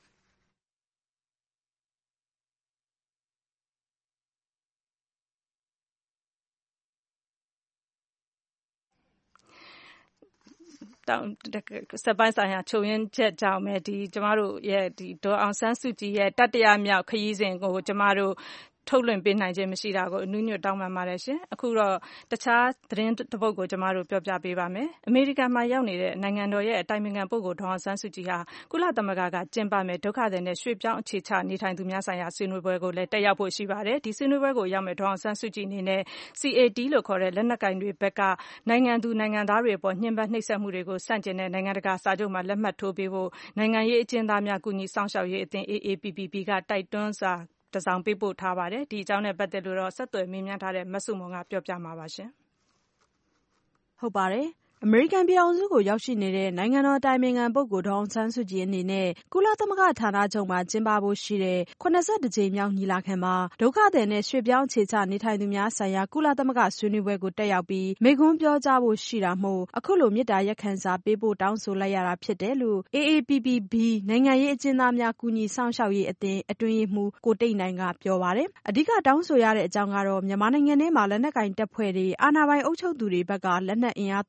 Speaker 2: တောင်စက်ပိုင်းဆိုင်ရာချုပ်ရင်းချက်ကြောင့်ပဲဒီကျမတို့ရဲ့ဒီဒေါ်အောင်ဆန်းစုကြည်ရဲ့တတိယမြောက်ခရီးစဉ်ကိုကျမတို့ထုတ်လွှင့်ပေးနိုင်ခြင်းမရှိတာကိုအနူးညွတ်တောင်းပန်ပါတယ်ရှင်အခုတော့တခြားသတင်းတစ်ပုဒ်ကိုကျမတို့ပြောပြပေးပါမယ်အမေရိကန်မှာရောက်နေတဲ့နိုင်ငံတော်ရဲ့အတိုင်ပင်ခံပုဂ္ဂိုလ်ဒေါ်အောင်ဆန်းစုကြည်ဟာကုလသမဂ္ဂကကျင်းပမယ်ဒုက္ခသည်နဲ့ရွှေ့ပြောင်းအခြေချနေထိုင်သူများဆိုင်ရာဆွေးနွေးပွဲကိုလည်းတက်ရောက်ဖို့ရှိပါတယ်ဒီဆွေးနွေးပွဲကိုရောက်မဲ့ဒေါ်အောင်ဆန်းစုကြည်အနေနဲ့ စီ အေ တီ လို့ခေါ်တဲ့လက်နက်ကင်တွေဘက်ကနိုင်ငံသူနိုင်ငံသားတွေအပေါ်ညှဉ်းပန်းနှိပ်စက်မှုတွေကိုဆန့်ကျင်တဲ့နိုင်ငံတကာစာချုပ်မှာလက်မှတ်ထိုးပေးဖို့နိုင်ငံရေးအကျဉ်းသားများကူညီဆောင်ရှောက်ရေးအသင်း အေ အေ ပီ ပီ ပီ ကတိုက်တွန်းစာတစောင်ပေးပို့ထားပါတယ်ဒီအကြောင်းနဲ့ပတ်သက်လို့တော့ဆက်သွယ်မေးမြန်းထားတဲ့မဆုမွန်ကပြောပြမှာပါရှင်
Speaker 3: ဟုတ်ပါတယ်အမေရိကန်ပြည်ထောင်စုကိုရောက်ရှိနေတဲ့နိုင်ငံတော်အတိုင်ပင်ခံပုဂ္ဂိုလ်ဒေါ်အောင်ဆန်းစုကြည်အနေနဲ့ကုလသမဂ္ဂဌာနချုပ်မှာကျင်းပဖို့ရှိတဲ့ခုနှစ်ဆယ့်တစ်ကြိမ်မြောက်ညီလာခံမှာဒုက္ခသည်နဲ့ရွှေ့ပြောင်းအခြေချနေထိုင်သူများဆိုင်ရာကုလသမဂ္ဂဆွေးနွေးပွဲကိုတက်ရောက်ပြီးမိန့်ခွန်းပြောကြားဖို့ရှိတာမို့အခုလိုမေတ္တာရပ်ခံစာပေးဖို့တောင်းဆိုလိုက်ရတာဖြစ်တယ်လို့ အေ အေ ပီ ပီ ဘီ နိုင်ငံရေးအကျဉ်းသားများကူညီဆောင်ရှောက်ရေးအသင်းအတွင်းရေးမှူးကိုတိတ်နိုင်ကပြောပါတယ်အဓိကတောင်းဆိုရတဲ့အကြောင်းကတော့မြန်မာနိုင်ငံထဲမှာလက်နက်ကင်တပ်ဖွဲ့တွေအာဏာပိုင်အုပ်ချုပ်သူတွေဘက်ကလက်နက်အင်အားသုံးပြီး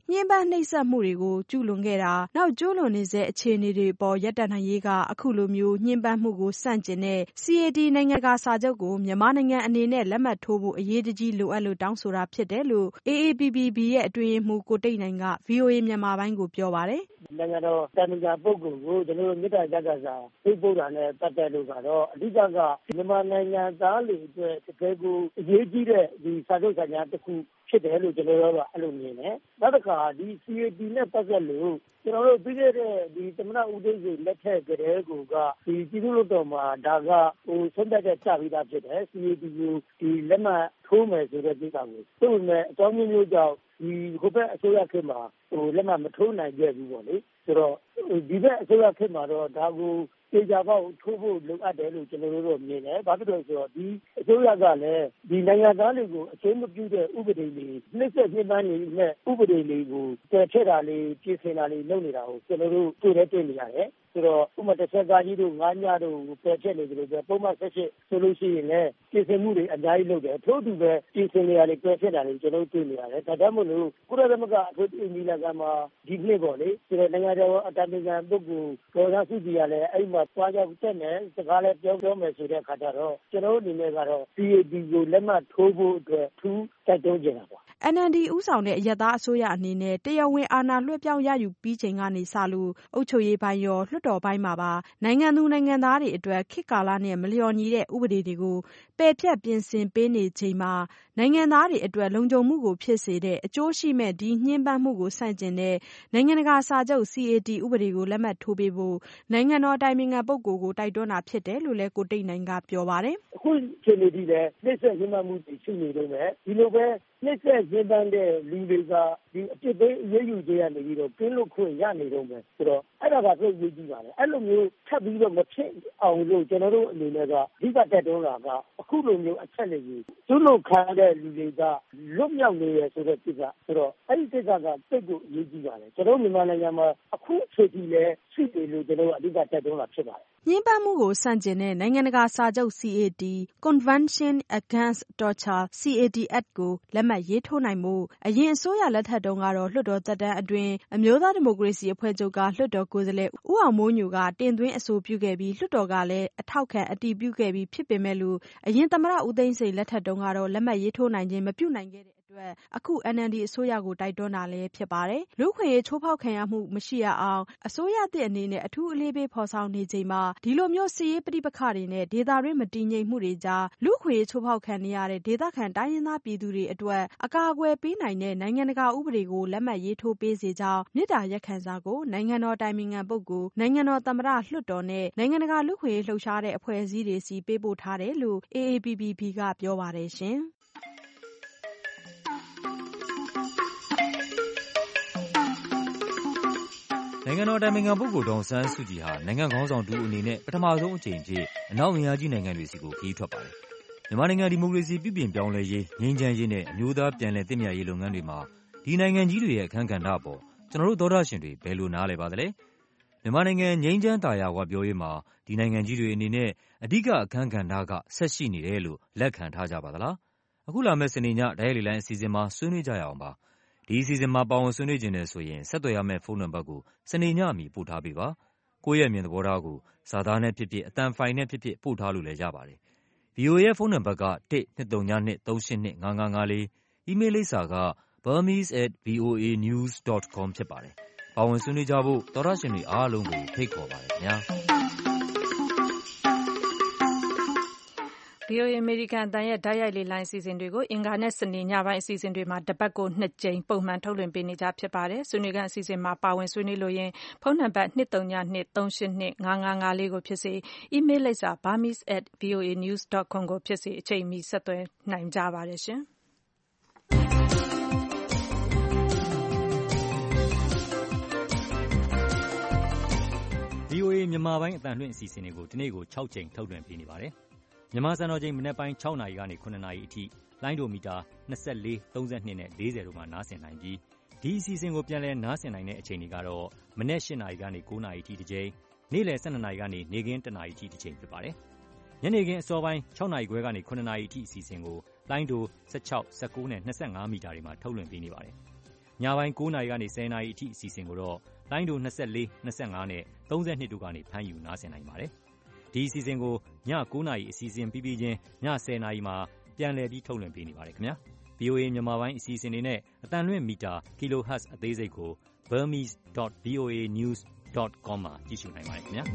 Speaker 3: ညှဉ်းပန်းနှိပ်စက်မှုတွေကိုကျူးလွန်ခဲ့တာ၊နောက်ကျူးလွန်နေဆဲအခြေအနေတွေအပေါ်ရပ်တန့်နိုင်ရေးကအခုလိုမျိုးညှဉ်းပန်းမှုကိုဆန့်ကျင်တဲ့ စီ အေ တီ နိုင်ငံတကာစာချုပ်ကိုမြန်မာနိုင်ငံအနေနဲ့လက်မှတ်ထိုးဖို့အရေးတကြီးလိုအပ်လို့တောင်းဆိုတာဖြစ်တယ်လို့ အေအေပီပီဘီ ရဲ့အတွင်းရေးမှူးကိုတိတ်နိုင်က ဗွီအိုအေမြန်မာပိုင်းကိုပြောပါတယ်
Speaker 12: ။နိုင်ငံတော်တိုင်ပင်ခံပုဂ္ဂိုလ်ကိုကျွန်တော်တို့မေတ္တာရပ်ခံစာပေးပို့တာနဲ့ပတ်သက်လို့ကတော့အဓိကကမြန်မာနိုင်ငံသားတွေအတွက်တကယ်ကိုအရေးကြီးတဲ့ဒီစာချုပ်ဆိုင်ရာတစ်ခုဖြစ်တယ်လို့ကျွန်တော်တို့ကအဲ့လိုမြင်တယ်။နောက်တစ်ခါဒီ စီ အေ တီ နဲ့ပတ်သက်လို့ကျွန်တော်တို့ပြီးခဲ့တဲ့ဒီသမ္မတဦးသိန်းစိန်လက်ထက်ကတည်းကဒီပြည်သူ့လွှတ်တော်မှာဒါကဟိုဆုံးဖြတ်ချက်ချပြီးသားဖြစ်တယ်။ စီ အေ တီ ကိုဒီလက်မှတ်ထိုးမယ်ဆိုတဲ့ကိစ္စကိုသူ့နဲ့အကြောင်းမျိုးကြောင့်ဒီဟိုဘက်အစိုးရခေတ်မှာဟိုလက်မှတ်မထိုးနိုင်ခဲ့ဘူးပေါ့လေဆိုတော့ဒီဘက်အစိုးရခေတ်မှာတော့ဒါကိုကြေကြပေါက်ထိုးဖို့လိုအပ်တယ်လို့ကျွန်တော်တို့မြင်တယ်။ဘာဖြစ်လို့ဆိုတော့ဒီအစိုးရကလည်းဒီနိုင်ငံသားတွေကိုအကျိုးမပြုတဲ့ဥပဒေတွေနှိမ့်ဆက်နှိမ့်ပန်းနေတဲ့ဥပဒေတွေကိုပယ်ဖျက်တာလေးပြင်ဆင်တာလေးလုပ်နေတာကိုကျွန်တော်တို့တွေ့လဲတွေ့နေရတယ်။ဆိုတော့ဥပမာတစ်ချက်ကားကြီးတို့ငါးညတို့ပယ်ဖျက်နေကြလို့ပဲပုံမှန်ဆက်ရှစ်ဆိုလို့ရှိရင်လည်းပြင်ဆင်မှုတွေအများကြီးလုပ်တယ်။ထို့တူပဲပြင်ဆင်နေရတယ်ပယ်ဖျက်တာလေးကျွန်တော်တို့တွေ့နေရတယ်။ဒါကြောင့်မို့လို့ကုလသမဂ္ဂအထွေထွေညီလာခံမှာဒီနှစ်ပေါ့လေဆိုတော့နိုင်ငံတော်အတိုင်ပင်ခံပုဂ္ဂိုလ်ဒေါ်အောင်ဆန်းစုကြည်ကလည်းအဲ့မှာသွားရောက်တက်မယ်စကားလည်းပြောပြောမယ်ဆိုတဲ့အခါကျတော့ကျွန်တော်တို့အနေနဲ့ကတော့ စီ အေ တီ ကိုလက်မှတ်ထိုးဖို့အတွက်ထူးတိုက်တွန်းကြတာပေါ့
Speaker 3: အန် အယ်လ် ဒီ ဦးဆောင်တဲ့အရပ်သားအစိုးရအနေနဲ့တရားဝင်အာဏာလွှဲပြောင်းရယူပြီးချိန်ကနေစလို့အုပ်ချုပ်ရေးပိုင်းရောလွှတ်တော်ပိုင်းမှာပါနိုင်ငံသူနိုင်ငံသားတွေအတွက်ခေတ်ကာလနဲ့မလျော်ညီတဲ့ဥပဒေတွေကိုပယ်ဖျက်ပြင်ဆင်ပေးနေချိန်မှာနိုင်ငံသားတွေအတွက်လုံခြုံမှုကိုဖြစ်စေတဲ့အကျိုးရှိမဲ့ဒီညှဉ်းပန်းမှုကိုဆန့်ကျင်တဲ့နိုင်ငံတကာစာချုပ် စီ အေ တီ ဥပဒေကိုလက်မှတ်ထိုးပေးဖို့နိုင်ငံတော်တိုင်ပင်ခံပုဂ္ဂိုလ်ကိုတိုက်တွန်းတာဖြစ်တယ်လို့လည်းကိုတိတ်နိုင်ကပြောပါတယ်
Speaker 12: ။အခုချိန်လေးဒီလည်းနှိမ့်ဆက်ညှဉ်းပန်းမှုတွေရှိနေလို့ပဲဒီလိုပဲနှိမ့်ဆက်ညှဉ်းပန်းတဲ့လူတွေကဒီအပြစ်ပေးအရေးယူခြင်းရနေပြီးတော့ကင်းလွတ်ခွင့်ရနေတော့မယ်ဆိုတော့အဲ့ဒါကသိရေးကြည့်ပါလေအဲ့လိုမျိုးထပ်ပြီးတော့မဖြစ်အောင်လို့ကျွန်တော်တို့အနေနဲ့ကအဓိကတက်တွန်းတာကအခုလိုမျိုးအချက်လေးကြီးသူ့လိုခံတဲ့လူတွေကလွတ်မြောက်နေရဆိုတဲ့ကိစ္စဆိုတော့အဲ့ဒီကိစ္စကသိကိုအရေးကြီးပါလေကျွန်တော်မြန်မာနိုင်ငံမှာအခုချိန်ကြီးလဲရှိတယ်လို့ကျွန်တော်အဓိကတက်တွန်းတာဖြစ်ပါတယ်
Speaker 3: ညှဉ်းပန်းမှုကိုဆန့်ကျင်တဲ့နိုင်ငံတကာစာချုပ် စီ အေ တီ Convention Against Torture စီ အေ တီ Act ကိုလက်မှတ်ရေးထိုးနိုင်မှုအရင်အစိုးရလက်ထက်တုန်းကတော့လွှတ်တော်သက်တမ်းအတွင်းအမျိုးသားဒီမိုကရေစီအဖွဲ့ချုပ်ကလွှတ်တော်ကိုယ်စားလှယ်ဦးအောင်မိုးညိုကတင်သွင်းအဆိုပြုခဲ့ပြီးလွှတ်တော်ကလည်းအထောက်ခံအတည်ပြုခဲ့ပြီးဖြစ်ပေမဲ့လို့အရင်သမ္မတဦးသိန်းစိန်လက်ထက်တုန်းကတော့လက်မှတ်ရေးထိုးနိုင်ခြင်းမပြုနိုင်ခဲ့တဲ့အတွက်အခု အန် အယ်လ် ဒီ အစိုးရကိုတိုက်တွန်းတာလည်းဖြစ်ပါတယ်။လူ့အခွင့်အရေးချိုးဖောက်ခံရမှုမရှိရအောင်အစိုးရသစ်အနေနဲ့အထူးအလေးပေးဖော်ဆောင်နေချိန်မှာဒီလိုမျိုးစစ်ရေးပဋိပက္ခတွေနဲ့ဒေသတွင်းမတည်ငြိမ်မှုတွေကြားလူ့အခွင့်အရေးချိုးဖောက်ခံနေရတဲ့ဒေသခံတိုင်းရင်းသားပြည်သူတွေအတွက်အကာအကွယ်ပေးနိုင်တဲ့နိုင်ငံတကာဥပဒေကိုလက်မှတ်ရေးထိုးပေးစေကြောင်းမေတ္တာရပ်ခံစာကိုနိုင်ငံတော်တိုင်ပင်ခံပုဂ္ဂိုလ်နိုင်ငံတော်သမ္မတလွှတ်တော်နဲ့နိုင်ငံတကာလူ့အခွင့်အရေးလှုပ်ရှားတဲ့အဖွဲ့အစည်းတွေစီပေးပို့ထားတယ်လို့ အေအေပီပီဘီ ကပြောပါတယ်ရှင်။
Speaker 13: နိုင်ငံတော်တိုင်ပင်ခံပုဂ္ဂိုလ်ဒေါ်အောင်ဆန်းစုကြည်ဟာနိုင်ငံခေါင်းဆောင်တူအနေနဲ့ပထမဆုံးအကြိမ်အဖြစ်အနောက်အင်အားကြီးနိုင်ငံတွေစီကိုခရီးထွက်ပါတယ်။မြန်မာနိုင်ငံဒီမိုကရေစီပြုပြင်ပြောင်းလဲရေးငြိမ်းချမ်းရေးနဲ့အမျိုးသားပြန်လည်သင့်မြတ်ရေးလုပ်ငန်းတွေမှာဒီနိုင်ငံကြီးတွေရဲ့အခန်းကဏ္ဍအပေါ်ကျွန်တော်တို့သောတရှင်တွေဘယ်လိုနားလည်ပါသလဲ။မြန်မာနိုင်ငံငြိမ်းချမ်းသာယာဝပြောရေးမှာဒီနိုင်ငံကြီးတွေအနေနဲ့အဓိကအခန်းကဏ္ဍကဆက်ရှိနေတယ်လို့လက်ခံထားကြပါသလား။အခုလာမယ့်စနေညဒိုင်လေလိုင်းအစီအစဉ်မှာဆွေးနွေးကြရအောင်ပါ။ဒီအစီအစဉ်မှာပါဝင်ဆွေးနွေးခြင်းနဲ့ဆိုရင်ဆက်သွယ်ရမယ့်ဖုန်းနံပါတ်ကိုစနေညအမီပို့ထားပေးပါ။ကိုယ့်ရဲ့အမြင်သဘောထားကိုစာသားနဲ့ဖြစ်ဖြစ်အသံဖိုင်နဲ့ဖြစ်ဖြစ်ပို့ထားလို့လည်းရပါတယ်။ ဗွီအိုအေရဲ့ဖုန်းနံပါတ်ကတစ် နှစ် သုံး ည နှစ် သုံး ရှစ် နှစ် ငါး ငါး ငါး လေးအီးမေးလ်လိပ်စာက burmese at voanews dot com ဖြစ်ပါတယ်။ပါဝင်ဆွေးနွေးကြဖို့သောတရှင်တွေအားလုံးကိုဖိတ်ခေါ်ပါတယ်ခင်ဗျာ။
Speaker 2: ဗွီအိုအေအမေရိကန်အသံရဲ့တိုက်ရိုက်လေလိုင်းအစီအစဉ်တွေကိုအင်္ဂါနဲ့စနေညပိုင်းအစီအစဉ်တွေမှာတပတ်ကိုနှစ်ကြိမ်ပုံမှန်ထုတ်လွှင့်ပေးနေကြဖြစ်ပါတယ်။ဆွေးနွေးခန်းအစီအစဉ်မှာပါဝင်ဆွေးနွေးလိုရင်ဖုန်းနံပါတ်နှစ် သုံး ည နှစ် သုံး ရှစ် နှစ် ငါး ငါး ငါး လေးကိုဖြစ်စေအီးမေးလ်လိပ်စာ burmese at voanews dot com ကိုဖြစ်စေအချိန်မီဆက်သွယ်နိုင်ကြပါတယ်ရှင်။
Speaker 13: ဗွီအိုအေမြန်မာပိုင်းအသံလွှင့်အစီအစဉ်တွေကိုဒီနေ့ကိုခြောက်ကြိမ်ထုတ်လွှင့်ပေးနေပါတယ်။မြန်မာစံတော်ချိန်မနက်ပိုင်းခြောက်နာရီကနေခုနှစ်နာရီအထိလိုင်းဒိုမီတာနှစ်လေး သုံး၂နဲ့လေး၀တို့မှာနားဆင်နိုင်ပြီးဒီအစီအစဉ်ကိုပြန်လည်နားဆင်နိုင်တဲ့အချိန်တွေကတော့မနက်ရှစ်နာရီကနေကိုးနာရီအထိတစ်ကြိမ်နေ့လယ် ၁၂နာရီကနေနေ့ခင်းတစ်နာရီအထိတစ်ကြိမ်ဖြစ်ပါတယ်။ညနေခင်းအစောပိုင်း၆နာရီခွဲကနေခုနှစ်နာရီအထိအစီအစဉ်ကိုလိုင်းဒို၁၆ ၁၉နဲ့၂၅မီတာတွေမှာထုတ်လွှင့်ပေးနေပါတယ်။ညပိုင်းကိုးနာရီကနေဆယ်နာရီအထိအစီအစဉ်ကိုတော့လိုင်းဒိုနှစ်၄ နှစ်၅နဲ့သုံး၂တို့ကနေဖမ်းယူနားဆင်နိုင်ပါတယ်။ဒီအစီအစဉ်ကိုညကိုးနာရီအစီအစဉ်ပြီးပြီးချင်းညဆယ်နာရီမှာပြန်လည်ပြီးထုတ်လွှင့်ပေးနေပါတယ်ခင်ဗျာ။ ဗွီအိုအေ မြန်မာပိုင်းအစီအစဉ်တွေနဲ့အသံလွှင့်မီတာ kilohertz အသေးစိတ်ကို burmese dot voa news dot com မှာကြည့်ရှုနိုင်ပါတယ်ခင်ဗျာ။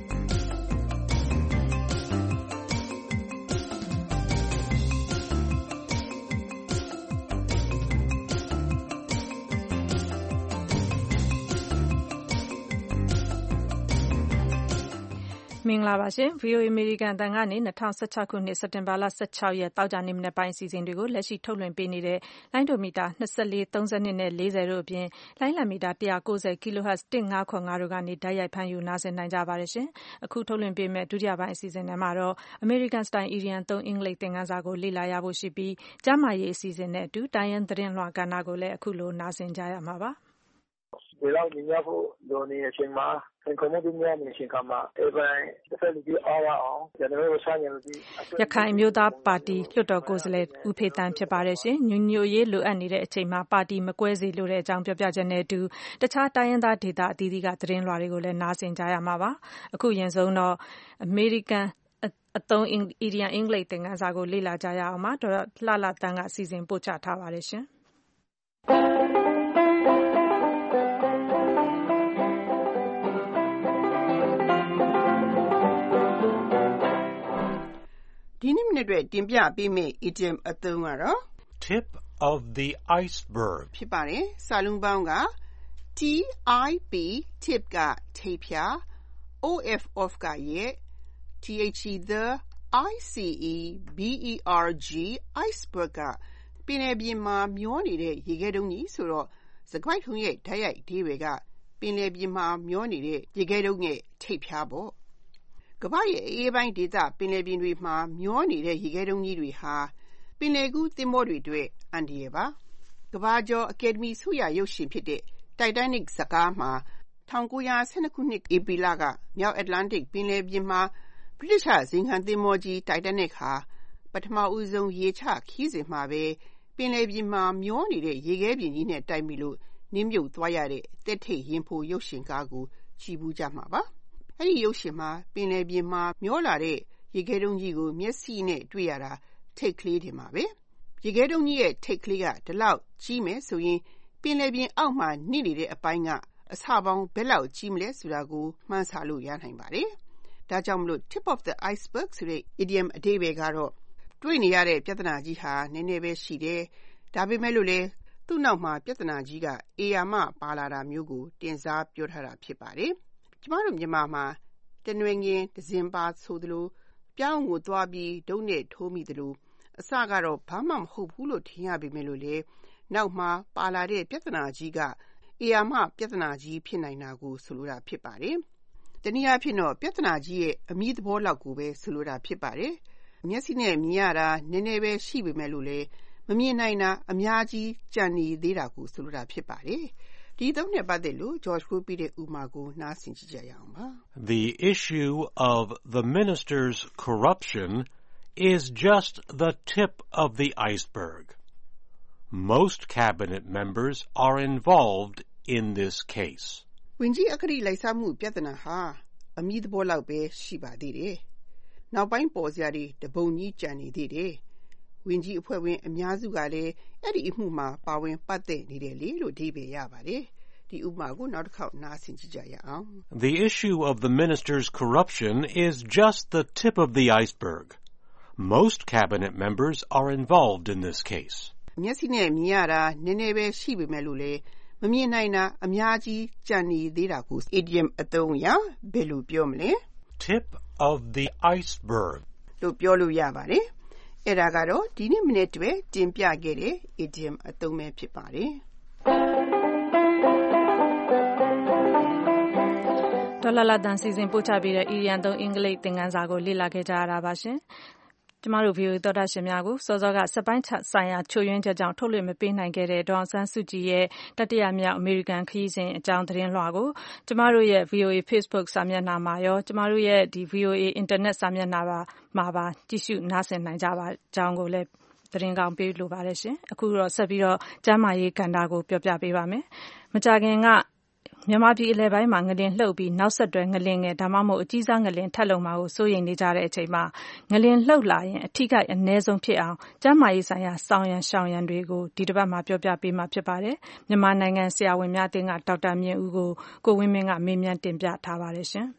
Speaker 2: မင်္ဂလာပါရှင် ဗွီအိုအေ အမေရိကန်အသံကနေ၂၀၁၆ခုနှစ်စက်တင်ဘာလ၁၆ရက်သောကြာနေ့မနက်ပိုင်းအစီအစဉ်တွေကိုလက်ရှိထုတ်လွှင့်ပေးနေတဲ့လိုင်းဒိုမီတာ၂၄ ၃၂နဲ့၄၀တို့အပြင်လိုင်းလံမီတာ၁၉၀ kilohertz ၁၅၇၅တို့ကနေတိုက်ရိုက်ဖမ်းယူနားဆင်နိုင်ကြပါတယ်ရှင်။အခုထုတ်လွှင့်ပေးမယ့်ဒုတိယပိုင်းအစီအစဉ်ထဲမှာတော့ American Style အီဒီယံသုံးအင်္ဂလိပ်သင်ခန်းစာကိုလေ့လာရဖို့ရှိပြီးကျန်းမာရေးအစီအစဉ်နဲ့အတူတိုင်းရင်းသတင်းလွှာကဏ္ဍကိုလည်းအခုလိုနားဆင်ကြရမှာပါ။
Speaker 12: ဒီလောက်ညီညာဖို့လိုနေတဲ့အချိန်မှာသင်္ကောမတူများနေချိန်ကမှအေဗန်တစ်ဖက်လူကြီးအားရအောင်ကျွန်တော်တို့ဆိုင်ရလူကြီး
Speaker 2: ရခိုင်မျိုးသားပါတီလွှတ်တော်ကိုယ်စားလှယ်ဦးဖေတန်းဖြစ်ပါတယ်ရှင်။ညညရေးလိုအပ်နေတဲ့အချိန်မှာပါတီမကွဲစေလိုတဲ့အကြောင်းပြောပြချက်နဲ့အတူတခြားတိုင်းရင်းသားဒေသအသီးသီးကသတင်းလွှာတွေကိုလည်းနားဆင်ကြရမှာပါ။အခုရင်ဆုံးတော့ American အသုံးအီဒီယံအင်္ဂလိပ်သင်ခန်းစာကိုလေ့လာကြရအောင်ပါ။ဒေါက်တာလှလှတန်းကအစီအစဉ်ပို့ချထားပါတယ်ရှင်။
Speaker 8: ဒီနေ့မနေ့အတွက်တင်ပြပေးမယ့် idiom အသုံးကတော့
Speaker 1: tip of the iceberg
Speaker 8: ဖြစ်ပါတယ်။စာလုံးပေါင်းက T I P tip ကထိပ်ဖြာ O F off ကရဲ့ T H E the I C E B E R G iceberg ကပင်လယ်ပြင်မှာမျောနေတဲ့ရေခဲတုံးကြီးဆိုတော့စကွိုက်ထုံးရဲ့ဓာတ်ရိုက်အဓိပ္ပာယ်ကပင်လယ်ပြင်မှာမျောနေတဲ့ရေခဲတုံးရဲ့ထိပ်ဖြာပေါ့ကမ္ဘာရဲ့အေးပိုင်းဒေသပင်လယ်ပြင်တွေမှာမျောနေတဲ့ရေခဲတုံးကြီးတွေဟာပင်လယ်ကူးသင်္ဘောတွေအတွက်အန္တရာယ်ပါကမ္ဘာကျော်အကယ်ဒမီဆုရရုပ်ရှင်ဖြစ်တဲ့ Titanic ဇာတ်ကားမှာ၁၉၁၂ခုနှစ်ဧပြီလကမြောက်အတ္တလန္တိတ်ပင်လယ်ပြင်မှာဗြိတိရှဇိမ်ခံသင်္ဘောကြီး Titanic ဟာပထမဦးဆုံးရေချခီးစဉ်မှာပဲပင်လယ်ပြင်မှာမျောနေတဲ့ရေခဲပြင်ကြီးနဲ့တိုက်မိလို့နစ်မြုပ်သွားရတဲ့တက်ထိတ်ရင်ဖိုရုပ်ရှင်ကားကိုကြည့်ဘူးကြမှာပါအဲ့ဒီရုပ်ရှင်မှာပင်လယ်ပြင်မှာမျောလာတဲ့ရေခဲတုံးကြီးကိုမျက်စိနဲ့တွေ့ရတာထိတ်ကလေးတင်ပါပဲရေခဲတုံးကြီးရဲ့ထိတ်ကလေးကဒီလောက်ကြီးမယ်ဆိုရင်ပင်လယ်ပြင်အောက်မှာနှိနေတဲ့အပိုင်းကအဆပေါင်းဘယ်လောက်ကြီးမလဲဆိုတာကိုမှန်းဆလို့ရနိုင်ပါတယ်ဒါကြောင့်မလို့ tip of the iceberg ဆိုတဲ့ idiom အဓိပ္ပာယ်ကတော့တွေ့နေရတဲ့ပြဿနာကြီးဟာနည်းနည်းပဲရှိတယ်ဒါပေမဲ့လို့လေသူ့နောက်မှာပြဿနာကြီးကအေယာမပါလာတာမျိုးကိုတင်စားပြောထားတာဖြစ်ပါတယ်ကျမတို့မြန်မာမှာတနွေငင်တစင်ပါဆိုသလိုပြောင်းကိုသွားပြီးဒုံနဲ့ထိုးမိသလိုအစကတော့ဘာမှမဟုတ်ဘူးလို့ထင်ရပေမဲ့လို့လေနောက်မှာပါလာတဲ့ပြဿနာကြီးကအေယာမပြဿနာကြီးဖြစ်နိုင်တာကိုဆိုလိုတာဖြစ်ပါတယ်တနည်းအားဖြင့်တော့ပြဿနာကြီးရဲ့အမည်သဘောလောက်ကိုပဲဆိုလိုတာဖြစ်ပါတယ်မျက်စိနဲ့မြင်ရတာနည်းနည်းပဲရှိပေမဲ့လို့လေမမြင်နိုင်တာအများကြီးကြံနေသေးတာကိုဆိုလိုတာဖြစ်ပါတယ်ဒီသုံးနဲ့ပတ်သက်လို့ George ကိုပြတဲ့ဥမာကိုနားဆင်ကြည့်ကြရအောင်ပါ
Speaker 1: The issue of the minister's corruption is just the tip of the iceberg. Most cabinet members are involved in this case.
Speaker 8: ဝင်ကြီးအခရီးလိုက်စားမှုပြဿနာဟာအမည်သဘောလောက်ပဲရှိပါသေးတယ်နောက်ပိုင်းပေါ်စရာတွေတပုံကြီးကြံနေသေးတယ်ဝင်ကြီးအဖွဲ့ဝင်အများစုကလည်းအဲ့ဒီအမှုမှာပါဝင်ပတ်သက်နေတယ်လေလို့အဓိပ္ပာယ်ရပါတယ်ဒီဥပမာကိုနောက်တစ်ခေါက်နားဆင်ကြည့်ကြရအောင်
Speaker 1: The issue of the minister's corruption is just the tip of the iceberg. Most cabinet members are involved in this case.
Speaker 8: မျက်စိနဲ့မြင်ရတာနည်းနည်းပဲရှိပေမဲ့လို့လေမမြင်နိုင်တာအများကြီးကြံနေသေးတာကို idiom အသုံးအရဘယ်လိုပြောမလဲ
Speaker 1: Tip of the iceberg
Speaker 8: လို့ပြောလို့ရပါတယ်အဲ့ဒါကတော့ဒီနေ့မနေ့တည်းတင်ပြခဲ့တဲ့ idiom အသုံးပဲဖြစ်ပါတယ်
Speaker 2: ဒေါ်လာလာတန်စီစဉ်ပို့ချပေးတဲ့ Idiom သုံးအင်္ဂလိပ်သင်ခန်းစာကိုလေ့လာခဲ့ကြရတာပါရှင်ကျမတို့ ဗီအိုအေ သောတာရှင်များကိုစောစောကစက်ပိုင်းဆိုင်ရာချို့ယွင်းချက်ကြောင့်ထုတ်လွှင့်မပေးနိုင်ခဲ့တဲ့ဒေါအောင်ဆန်းစုကြည်ရဲ့တတိယမြောက်အမေရိကန်ခရီးစဉ်အကြောင်းသတင်းလွှာကိုကျမတို့ရဲ့ ဗီအိုအေ Facebook စာမျက်နှာမှာရောကျမတို့ရဲ့ဒီ ဗီအိုအေ Internet စာမျက်နှာမှာပါကြည့်ရှုနားဆင်နိုင်ကြပါကြောင်းကိုလည်းသတင်းကောင်းပေးလိုပါတယ်ရှင်အခုတော့ဆက်ပြီးတော့ကျန်းမာရေးကဏ္ဍကိုပြောပြပေးပါမယ်မကြာခင်ကမြန်မာပြည်အလဲပိုင်းမှာငလင်လှုပ်ပြီးနောက်ဆက်တွဲငလင်ငယ်ဒါမှမဟုတ်အကြီးစားငလင်ထပ်လုံမှာကိုစိုးရိမ်နေကြတဲ့အချိန်မှာငလင်လှုပ်လာရင်အထိခိုက်အနည်းဆုံးဖြစ်အောင်ကျန်းမာရေးဆိုင်ရာဆောင်ရန်ရှောင်ရန်တွေကိုဒီတစ်ပတ်မှာပြောပြပေးမှာဖြစ်ပါတယ်မြန်မာနိုင်ငံဆရာဝန်များအသင်းကဒေါက်တာမြင့်ဦးကိုကိုဝင်းမင်းကမေးမြန်းတင်ပြထားပါတယ်ရှင်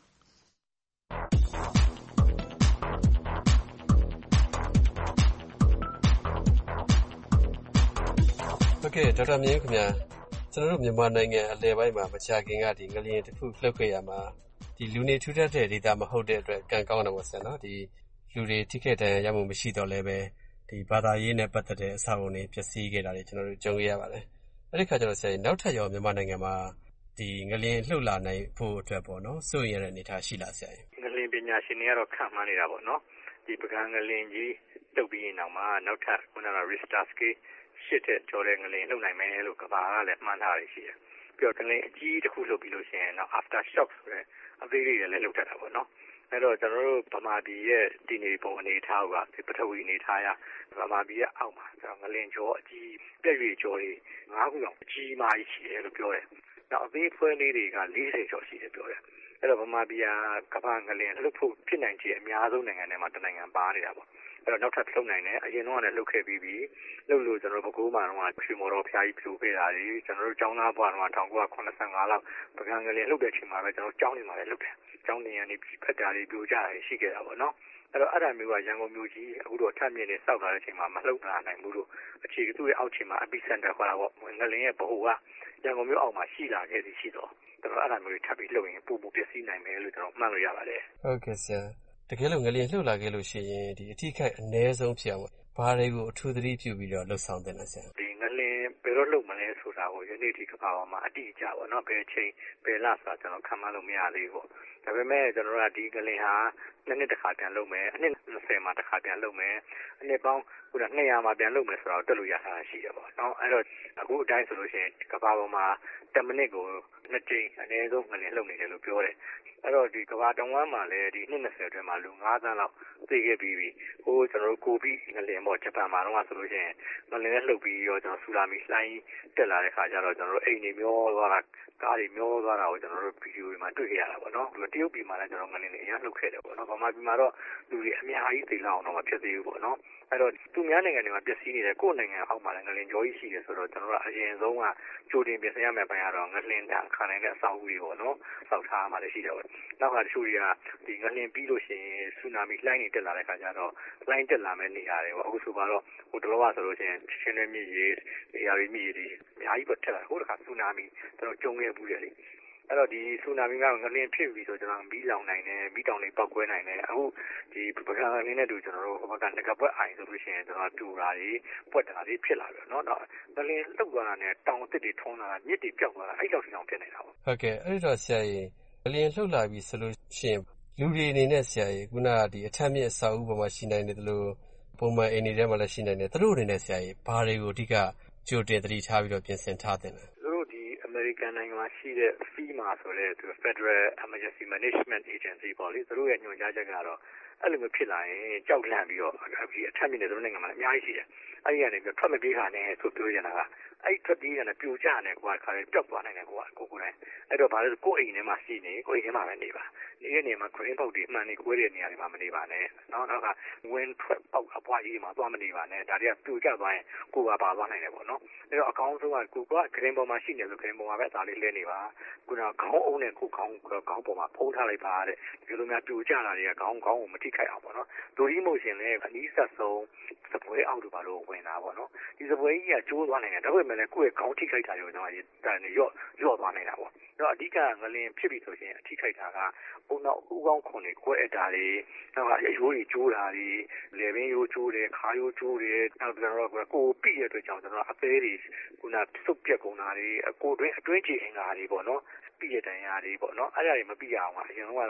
Speaker 14: ဟုတ်ကဲ့ဒေါက်တာမြင့်ဦးခင်ဗျာကျွန်တော်တို့မြန်မာနိုင်ငံအလဲပိုင်းမှာမကြာခင်ကဒီငလျင်တစ်ခုလှုပ်ခဲ့ရမှာဒီလူနေထူထပ်တဲ့ဒေသမဟုတ်တဲ့အတွက်ကံကောင်းတယ်ပေါ့ဆရာနော်ဒီလူတွေထိခိုက်ဒဏ်ရာရမှုမရှိတော့လည်းပဲဒီဘာသာရေးနဲ့ပတ်သက်တဲ့အဆောက်အုံတွေပျက်စီးခဲ့တာတွေကျွန်တော်တို့ကြုံရပါတယ်အဲ့ဒီခါကျတော့ဆရာနောက်ထပ်ရောမြန်မာနိုင်ငံမှာဒီငလျင်လှုပ်လာနိုင်ဖို့အတွက်ပေါ့နော်စိုးရိမ်ရတဲ့အနေအထားရှိလားဆရာ
Speaker 15: ငလျင်ပညာရှင်တွေကတော့ခန့်မှန်းနေတာပေါ့နော်ဒီပကံငလျင်ကြီးလှုပ်ပြီးရင်တော့မှနောက်ထပ်ခုနက Richter scaleရှစ်တဲ့ကျော်တဲ့ငလျင်လှုပ်နိုင်မယ်လို့ကမ္ဘာကလည်းမှန်းထားရရှိတယ်ပြီးတော့ငလျင်အကြီးတစ်ခုလှုပ်ပြီးလို့ရှိရင်တော့ after shock ဆိုတဲ့အသေးလေးတွေလည်းလှုပ်တတ်တာပေါ့နော်အဲ့တော့ကျွန်တော်တို့ဗမာပြည်ရဲ့ဒီနေပုံအနေထားကပထဝီအနေထားရဗမာပြည်ရဲ့အောက်မှာကျွန်တော်ငလျင်ကျော်အကြီးပြည့်ရွေကျော်တွေငါးခုလောက်အကြီးမားကြီးရှိတယ်လို့ပြောတယ်နောက်အသေးဖွဲလေးတွေကလေးဆယ်ကျော်ရှိတယ်ပြောတယ်အဲ့တော့ဗမာပြည်ကကမ္ဘာငလျင်လှုပ်ဖို့ဖြစ်နိုင်ခြေအများဆုံးနိုင်ငံတွေမှာတနိုင်ငံပါနေတာပေါ့အဲ့တော့နောက်ထပ်လှုပ်နိုင်တယ်အရင်တော့လည်းလှုပ်ခဲ့ပြီးပြီလှုပ်လို့ကျွန်တော်တို့ဘကိုးမှာတော့ရွှေမော်တော်ဖျားကြီးပြိုခဲ့တာတွေကျွန်တော်တို့ကျောင်းသားဘွားတော့၁၉၇၅လောက်ပကံငလျင်လှုပ်တဲ့ချိန်မှာပဲကျွန်တော်ကျောင်းနေမှာလည်းလှုပ်တယ်ကျောင်းနေရနေပြီးဖက်တာတွေပြိုကြတာရှိခဲ့တာပေါ့နော်အဲ့တော့အဲ့ဒါမျိုးကရန်ကုန်မြို့ကြီးအခုတော့ထပ်မြင့်နေစောက်လာတဲ့ချိန်မှာမလှုပ်လာနိုင်ဘူးလို့အခြေသူ့ရဲ့အောက်ချိန်မှာ epicenter ခေါ်တာပေါ့ငလျင်ရဲ့ဗဟိုကရန်ကုန်မြို့အောက်မှာရှိလာခဲ့သည်ရှိတော့ကျွန်တော်အဲ့ဒါမျိုးတွေထပ်ပြီးလှုပ်ရင်ပို့ပို့ပျက်စီးနိုင်မယ်လို့ကျွန်တော်မှန်းလို့ရပါတယ်
Speaker 14: ဟုတ်ကဲ့ဆရာတကယ်လို့ငလျင်လှုပ်လာခဲ့လို့ရှိရင်ဒီအထိခိုက်အနည်းဆုံးဖြစ်အောင်ဘာတွေကိုအထူးသတိပြုပြီးတော့လှုပ်ဆောင်တင်လဲဆရာ
Speaker 15: ဒီငလျင်ဘယ်တော့လှုပ်မလဲဆိုတာကိုယနေ့ဒီကမ္ဘာပေါ်မှာအတိအကျပေါ့နော်ဘယ်ချိန်ဘယ်လဆိုတာကျွန်တော်ခန့်မှန်းလို့မရသေးဘူးဒါပေမဲ့ကျွန်တော်တို့ကဒီငလျင်ဟာနှစ်နှစ်တစ်ခါပြန်လှုပ်မယ်အနှစ်၂၀မှာတစ်ခါပြန်လှုပ်မယ်အနှစ်ပေါင်းခုန၂၀၀မှာပြန်လှုပ်မယ်ဆိုတော့တက်လို့ရတာရှိတယ်ပေါ့နော်အဲ့တော့အခုအတိုင်းဆိုလို့ရှိရင်ကမ္ဘာပေါ်မှာတစ်မိနစ်ကိုနှစ်ကြိမ်အနည်းဆုံးငလျင်လှုပ်နေတယ်လို့ပြောတယ်အဲ့တော့ဒီကမ္ဘာတဝန်းမှာလည်းဒီနှစ်၂၀အတွင်းမှာလူ၅သန်းလောက်သိခဲ့ပြီးပြီဟိုကျွန်တော်တို့ကိုဗစ်ငလျင်ပေါ့ဂျပန်မှာတော့ဆိုလို့ရှိရင်ငလျင်နဲ့လှုပ်ပြီးတော့ကျွန်တော်ဆူနာမီလှိုင်းတက်လာတဲ့ခါကျတော့ကျွန်တော်တို့အိမ်တွေမျောသွားတာကားတွေမျောသွားတာကိုကျွန်တော်တို့ဗီဒီယိုတွေမှာတွေ့ခဲ့ရတာပေါ့နော်တရုတ်ပြည်မှာလည်းကျွန်တော်ငလျင်တွေအများလှုပ်ခဲ့တယ်ပေါ့နော်ဗမာပြည်မှာတော့လူတွေအများကြီးသိလောက်အောင်တော့မဖြစ်သေးဘူးပေါ့နော်အဲ့တော့သူများနိုင်ငံတွေမှာပျက်စီးနေတဲ့ကိုယ့်နိုင်ငံအောက်မှာလည်းငလျင်ကြောကြီးရှိတယ်ဆိုတော့ကျွန်တော်တို့အရင်ဆုံးကကြိုတင်ပြင်ဆင်ရမယ့်ပိုင်းကတော့ငလျင်တန်ခါနိုင်တဲ့အဆောက်အဦတွေပေါ့နော်စောက်ထားမှလည်းရှိတယ်ပေါ့နောက်ကတချို့တွေကဒီငလျင်ပြီးလို့ရှိရင်ဆူနာမီလှိုင်းတွေတက်လာတဲ့ခါကျတော့လှိုင်းတက်လာမယ့်နေရာတွေပေါ့အခုဆိုပါတော့ဟိုတလောကဆိုလို့ရှိရင်ချင်းတွင်းမြစ်ရေနေရာတွေမြစ်ရေတွေအများကြီးပဲတက်လာဟိုတခါဆူနာမီကျွန်တော်ကြုံခဲ့ဘူးတယ်လေအဲ့တော့ဒီဆူနာမီကငလျင်ဖြစ်ပြီဆိုကျွန်တော်မီးလောင်နိုင်တယ်မီးတောင်တွေပောက်ကွဲနိုင်တယ်အခုဒီပကံငလျင်နဲ့တူကျွန်တော်တို့ဟိုဘက်ကငကပွက်အိုင်ဆိုလို့ရှိရင်ကျွန်တော်တူတာတွေပွက်တာတွေဖြစ်လာတယ်เนาะတော့ငလျင်လှုပ်သွားတာနဲ့တောင်အစ်တွေထုံးလာတာမြစ်တွေပြောက်သွားတာအဲ့လောက်ထိအောင်ဖြစ်နေတာပေါ့
Speaker 14: ဟုတ်ကဲ့အဲ့တော့ဆရာကြီးငလျင်လှုပ်လာပြီဆိုလို့ရှိရင်လူတွေအနေနဲ့ဆရာကြီးခုနကဒီအထက်မြင့်အဆောက်အဦပေါ်မှာရှိနိုင်တယ်လို့ပုံမှန်အိမ်တွေထဲမှာလည်းရှိနိုင်တယ်သူတို့အနေနဲ့ဆရာကြီးဘာတွေကိုအဓိကကြိုတင်သတိထားပြီးတော့ပြင်ဆင်ထားတယ်လဲ
Speaker 15: သူတို့ဒီအမေရိကန်နိုင်ငံမှာရှိတဲ့ FEMA ဆိုတဲ့သူ Federal Emergency Management Agency ပေါ့လေသူတို့ရဲ့ညွှန်ကြားချက်ကတော့အဲ့လိုမျိုးဖြစ်လာရင်ကြောက်လန့်ပြီးတော့ဒီအထက်မြင့်တဲ့သူတို့နိုင်ငံမှာအများကြီးရှိတယ်အဲ့ဒီကနေပြီးထွက်မပြေးခါနဲ့ဆိုပြောရတာကအဲ့ထွက်ပြေးရတယ်ပြိုကျတယ်ကွာခါလေးပျောက်သွားနိုင်တယ်ကွာကိုကိုယ်တိုင်အဲ့တော့ဘာလို့ကိုယ်အိမ်ထဲမှာရှိနေကိုယ်အိမ်ထဲမှာပဲနေပါနေတဲ့နေရာမှာ green box တွေမှန်နေကွဲတဲ့နေရာတွေမှာမနေပါနဲ့နော်နောက်က wind ထွက်ပေါက်အပွားကြီးမှာသွားမနေပါနဲ့ဒါတွေကပြိုကျသွားရင်ကိုယ်ကပါသွားနိုင်တယ်ပေါ့နော်အဲ့တော့အကောင်းဆုံးကကိုက green box မှာရှိနေဆို green box မှာပဲဒါလေးလဲနေပါခုနကခေါင်းအုံးနဲ့ကိုခေါင်းခေါင်းပေါ်မှာဖုံးထားလိုက်ပါတဲ့ဒီလိုများပြိုကျလာတွေကခေါင်းခေါင်းကိုမထိခိုက်အောင်ပေါ့နော်ဒိုရီမိုရှင်လည်းအနည်းဆက်ဆုံးစပွဲအောက်တို့ဘာလို့ဝင်တာပေါ့နော်ဒီစပွဲကြီးကကျိုးသွားနိုင်တယ်ဒါပေမဲ့လည်းကိုယ့်ရဲ့ခေါင်းထိခိုက်တာရောကျွန်တော်တန်ရော့ရော့သွားနိုင်တာပေါ့တော့အဓိကငလျင်ဖြစ်ပြီဆိုရင်အထိခိုက်တာကအုံနောက်ဥကောင်းခွန်တွေကွဲအပ်တာတွေနောက်ကအရိုးတွေကျိုးတာတွေလေပင်ရိုးကျိုးတယ်ခါရိုးကျိုးတယ်နောက်ကျွန်တော်တို့ကိုပြည့်ရတဲ့အတွက်ကြောင့်ကျွန်တော်အသေးတွေခုနစုပ်ပြက်ကုန်တာတွေအကိုတွင်းအတွင်းချီအင်္ဂါတွေပေါ့နော်ပြည့်ရတန်ရာတွေပေါ့နော်အဲ့ဒါတွေမပြည့်အောင်အရင်ကတော့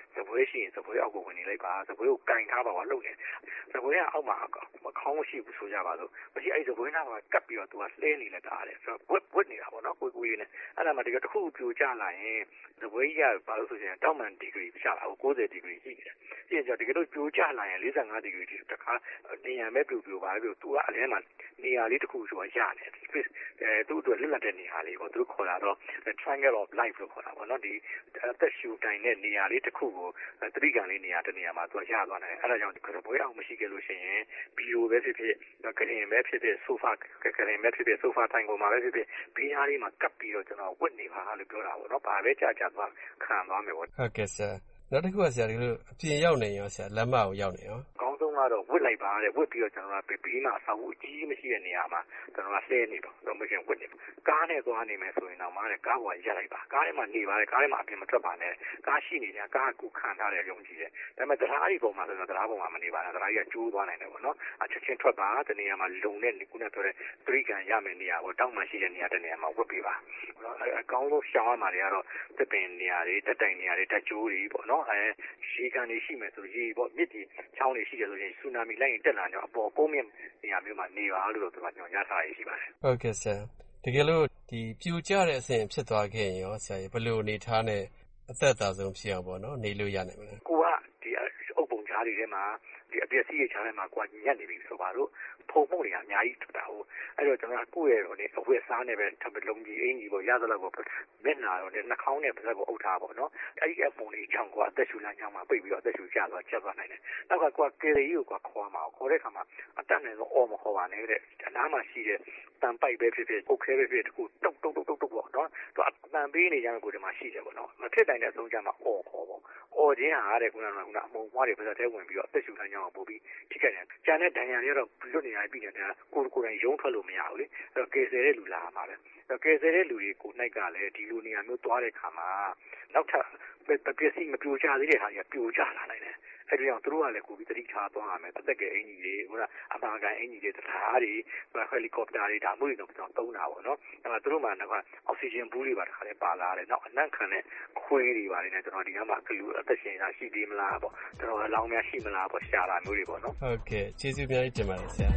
Speaker 15: စပွဲရှိရင်စပွဲအောက်ကိုဝင်နေလိုက်ပါစပွဲကိုကင်ထားပါကွာလှုပ်နေစပွဲကအောက်မှာမခေါင်းမရှိဘူးဆိုကြပါစို့မရှိအဲ့စပွဲနားမှာကပ်ပြီးတော့သူကလှဲနေလက်တာတယ်ဆိုတော့ဝက်ဝက်နေတာပေါ့နော်ကိုကိုကြီးနဲ့အဲ့ဒါမှတကယ်တစ်ခုပြိုကျလာရင်စပွဲကြီးကဘာလို့ဆိုရင်တောက်မှန်ဒီဂရီပြချလာကို၉၀ဒီဂရီရှိနေတယ်ပြီးရင်ကျတကယ်လို့ပြိုကျလာရင်၄၅ဒီဂရီတိတခါနေရမဲ့ပြိုပြိုပါပြိုသူကအလဲမှာနေရာလေးတစ်ခုဆိုတာရတယ် space အဲသူ့အတွက်လွတ်လပ်တဲ့နေရာလေးပေါ့သူခေါ်တာတော့ triangle of life လို့ခေါ်တာပေါ့နော်ဒီအသက်ရှူတိုင်တဲ့နေရာလေးတစ်ခုကိုသတိကံလေးနေရာတစ်နေရာမှာသူကရသွားတယ်အဲ့ဒါကြောင့်ကပွဲအောင်မရှိခဲ့လို့ရှိရင်ဘီရိုပဲဖြစ်ဖြစ်ကရင်ပဲဖြစ်ဖြစ် sofa ကရင်ပဲဖြစ်ဖြစ် sofa တိုင်ပေါ်မှာပဲဖြစ်ဖြစ်ဘေးအားလေးမှာကပ်ပြီးတော့ကျွန်တော်ဝတ်နေပါလို့ပြောတာပေါ့နော်ဘာပဲကြာကြာသွားခံသွားမယ်ပေါ့
Speaker 14: ဟုတ်ကဲ့ဆရာနောက်တစ်ခုကဆရာဒီလိုအပြင်ရောက်နေရောဆရာလမ်းမကိုရောက်နေရော
Speaker 15: အကောင်းဆုံးကတော့ဝတ်လိုက်ပါတဲ့ဝတ်ပြီးတော့ကျွန်တော်ကဘေးမှာအဆောက်အဦအကြီးမရှိတဲ့နေရာမှာကျွန်တော်ကလှဲနေတော့တော့မရှင်ဝတ်နေကားနဲ့သွားနေမယ်ဆိုရင်တော့မားတဲ့ကားပေါ်ရက်လိုက်ပါကားထဲမှာနေပါတယ်ကားထဲမှာအပြင်မထွက်ပါနဲ့ကားရှိနေကြကားကူခံထားတဲ့ရုံကြီးတယ်ဒါပေမဲ့တရားအီပုံမှာဆိုတော့တရားပုံမှာမနေပါနဲ့တရားကြီးကကျိုးသွားနိုင်တယ်ပေါ့နော်အချက်ချင်းထွက်ပါတနေရာမှာလုံတဲ့ခုနပြောတဲ့သတိကံရမယ်နေရာကိုတောက်မှရှိတဲ့နေရာတနေရာမှာဝတ်ပေးပါအကောင်းဆုံးရှောင်းရမှာတွေကတော့သစ်ပင်နေရာတွေတက်တိုင်နေရာတွေတက်ကျိုးတွေပေါ့နော်အဲရေကန်တွေရှိမယ်ဆိုရေပေါ့မြစ်ကြီးချောင်းတွေရှိတယ်ဆိုရင်ဆူနာမီလိုက်ရင်တက်လာတော့အပေါ်ကုန်းမြင့်နေရာမျိုးမှာနေပါလို့တော့ကျွန်တော်ညွှန်ကြားထားရရှိပါတယ်
Speaker 14: ဟုတ်ကဲ့ဆရာတကယ်လို့ဒီပြိုကျတဲ့အဆင့်ဖြစ်သွားခဲ့ရင်ရောဆရာဘယ်လိုအနေထားနဲ့အသက်သာဆုံးဖြစ်အောင်ပေါ့နော်နေလို့ရနိုင်မလား
Speaker 15: ကိုကဒီအုပ်ပုံကြားတွေထဲမှာဒီအပြည့်စီးရချားထဲမှာကိုကညက်နေပြီဆိုပါတော့ဖုံမှုတွေကအများကြီးထွက်တာဟုတ်အဲ့တော့ကျွန်တော်ကိုယ့်ရဲ့တော့လေအဝတ်စားနဲ့ပဲထပ်ပြီးလုံးကြီးအင်ကြီးပေါ့ရသလောက်ပေါ့မျက်နှာတော့လေနှာခေါင်းနဲ့ပါးစပ်ကိုအုပ်ထားပေါ့နော်အဲ့ဒီအပုံလေးချောင်းကအသက်ရှူလမ်းကြောင်းမှာပိတ်ပြီးတော့အသက်ရှူကျသွားချက်သွားနိုင်တယ်နောက်ကကိုကကေရီကိုကခေါ်မှာခေါ်တဲ့ခါမှာအတက်နဲ့တော့အော်မခေါ်ပါနဲ့တဲ့အနားမှာရှိတဲ့တန်ပိုက်ပဲဖြစ်ဖြစ်ပုတ်ခဲပဲဖြစ်တခုတုတ်တုတ်တုတ်တုတ်ပေါ့နော်သူအတန်ပေးနေကြတဲ့ကိုယ်ဒီမှာရှိတယ်ပေါ့နော်မဖြစ်တိုင်းတဲ့အဆုံးကြမှာအော်ခေါ်ပေါ့အော်ခြင်းဟာတဲ့ခုနကခုနအမုံမွားတွေပါးစပ်ထဲဝင်ပြီးတော့အသက်ရှူလမ်းကြောင်းကိုပို့ပြီးထိခိုက်တယ်ကျန်တဲ့ဒဏ်ရာတွေတော့လွတ်နေရပြီးနေတာကိုယ်ကိုယ်တိုင်ရုံးထွက်လို့မရဘူးလေအဲ့တော့ကယ်ဆယ်တဲ့လူလာမှာပဲအဲ့တော့ကယ်ဆယ်တဲ့လူတွေကိုနှိုက်ကလည်းဒီလိုနေရာမျိုးသွားတဲ့ခါမှာနောက်ထပ်ပစ္စည်းမပြိုကျသေးတဲ့ဟာတွေကပြိုကျလာနိုင်တယ်အဲ့ဒီကြောင့်သူတို့ကလည်းကိုပြီးသတိထားသွားရမယ်တစ်သက်ကအင်ကြီးတွေဟိုကအမာကန်အင်ကြီးတွေတထားတွေဟယ်လီကော်ပတာတွေဒါမျိုးတွေတော့ကျွန်တော်သုံးတာပေါ့နော်အဲ့ဒါသူတို့မှတော့အောက်ဆီဂျင်ဘူးတွေပါတခါလေးပါလာတယ်နောက်အနံ့ခံတဲ့ခွေးတွေပါနေတယ်ကျွန်တော်ဒီကမှာကလူအသက်ရှင်တာရှိသေးမလားပေါ့ကျွန်တော်အလောင်းများရှိမလားပေါ့ရှာတာမျိုးတွေပေါ့နော်
Speaker 14: ဟုတ်ကဲ့ကျေးဇူးများကြီးတင်ပါတယ်ဆရာ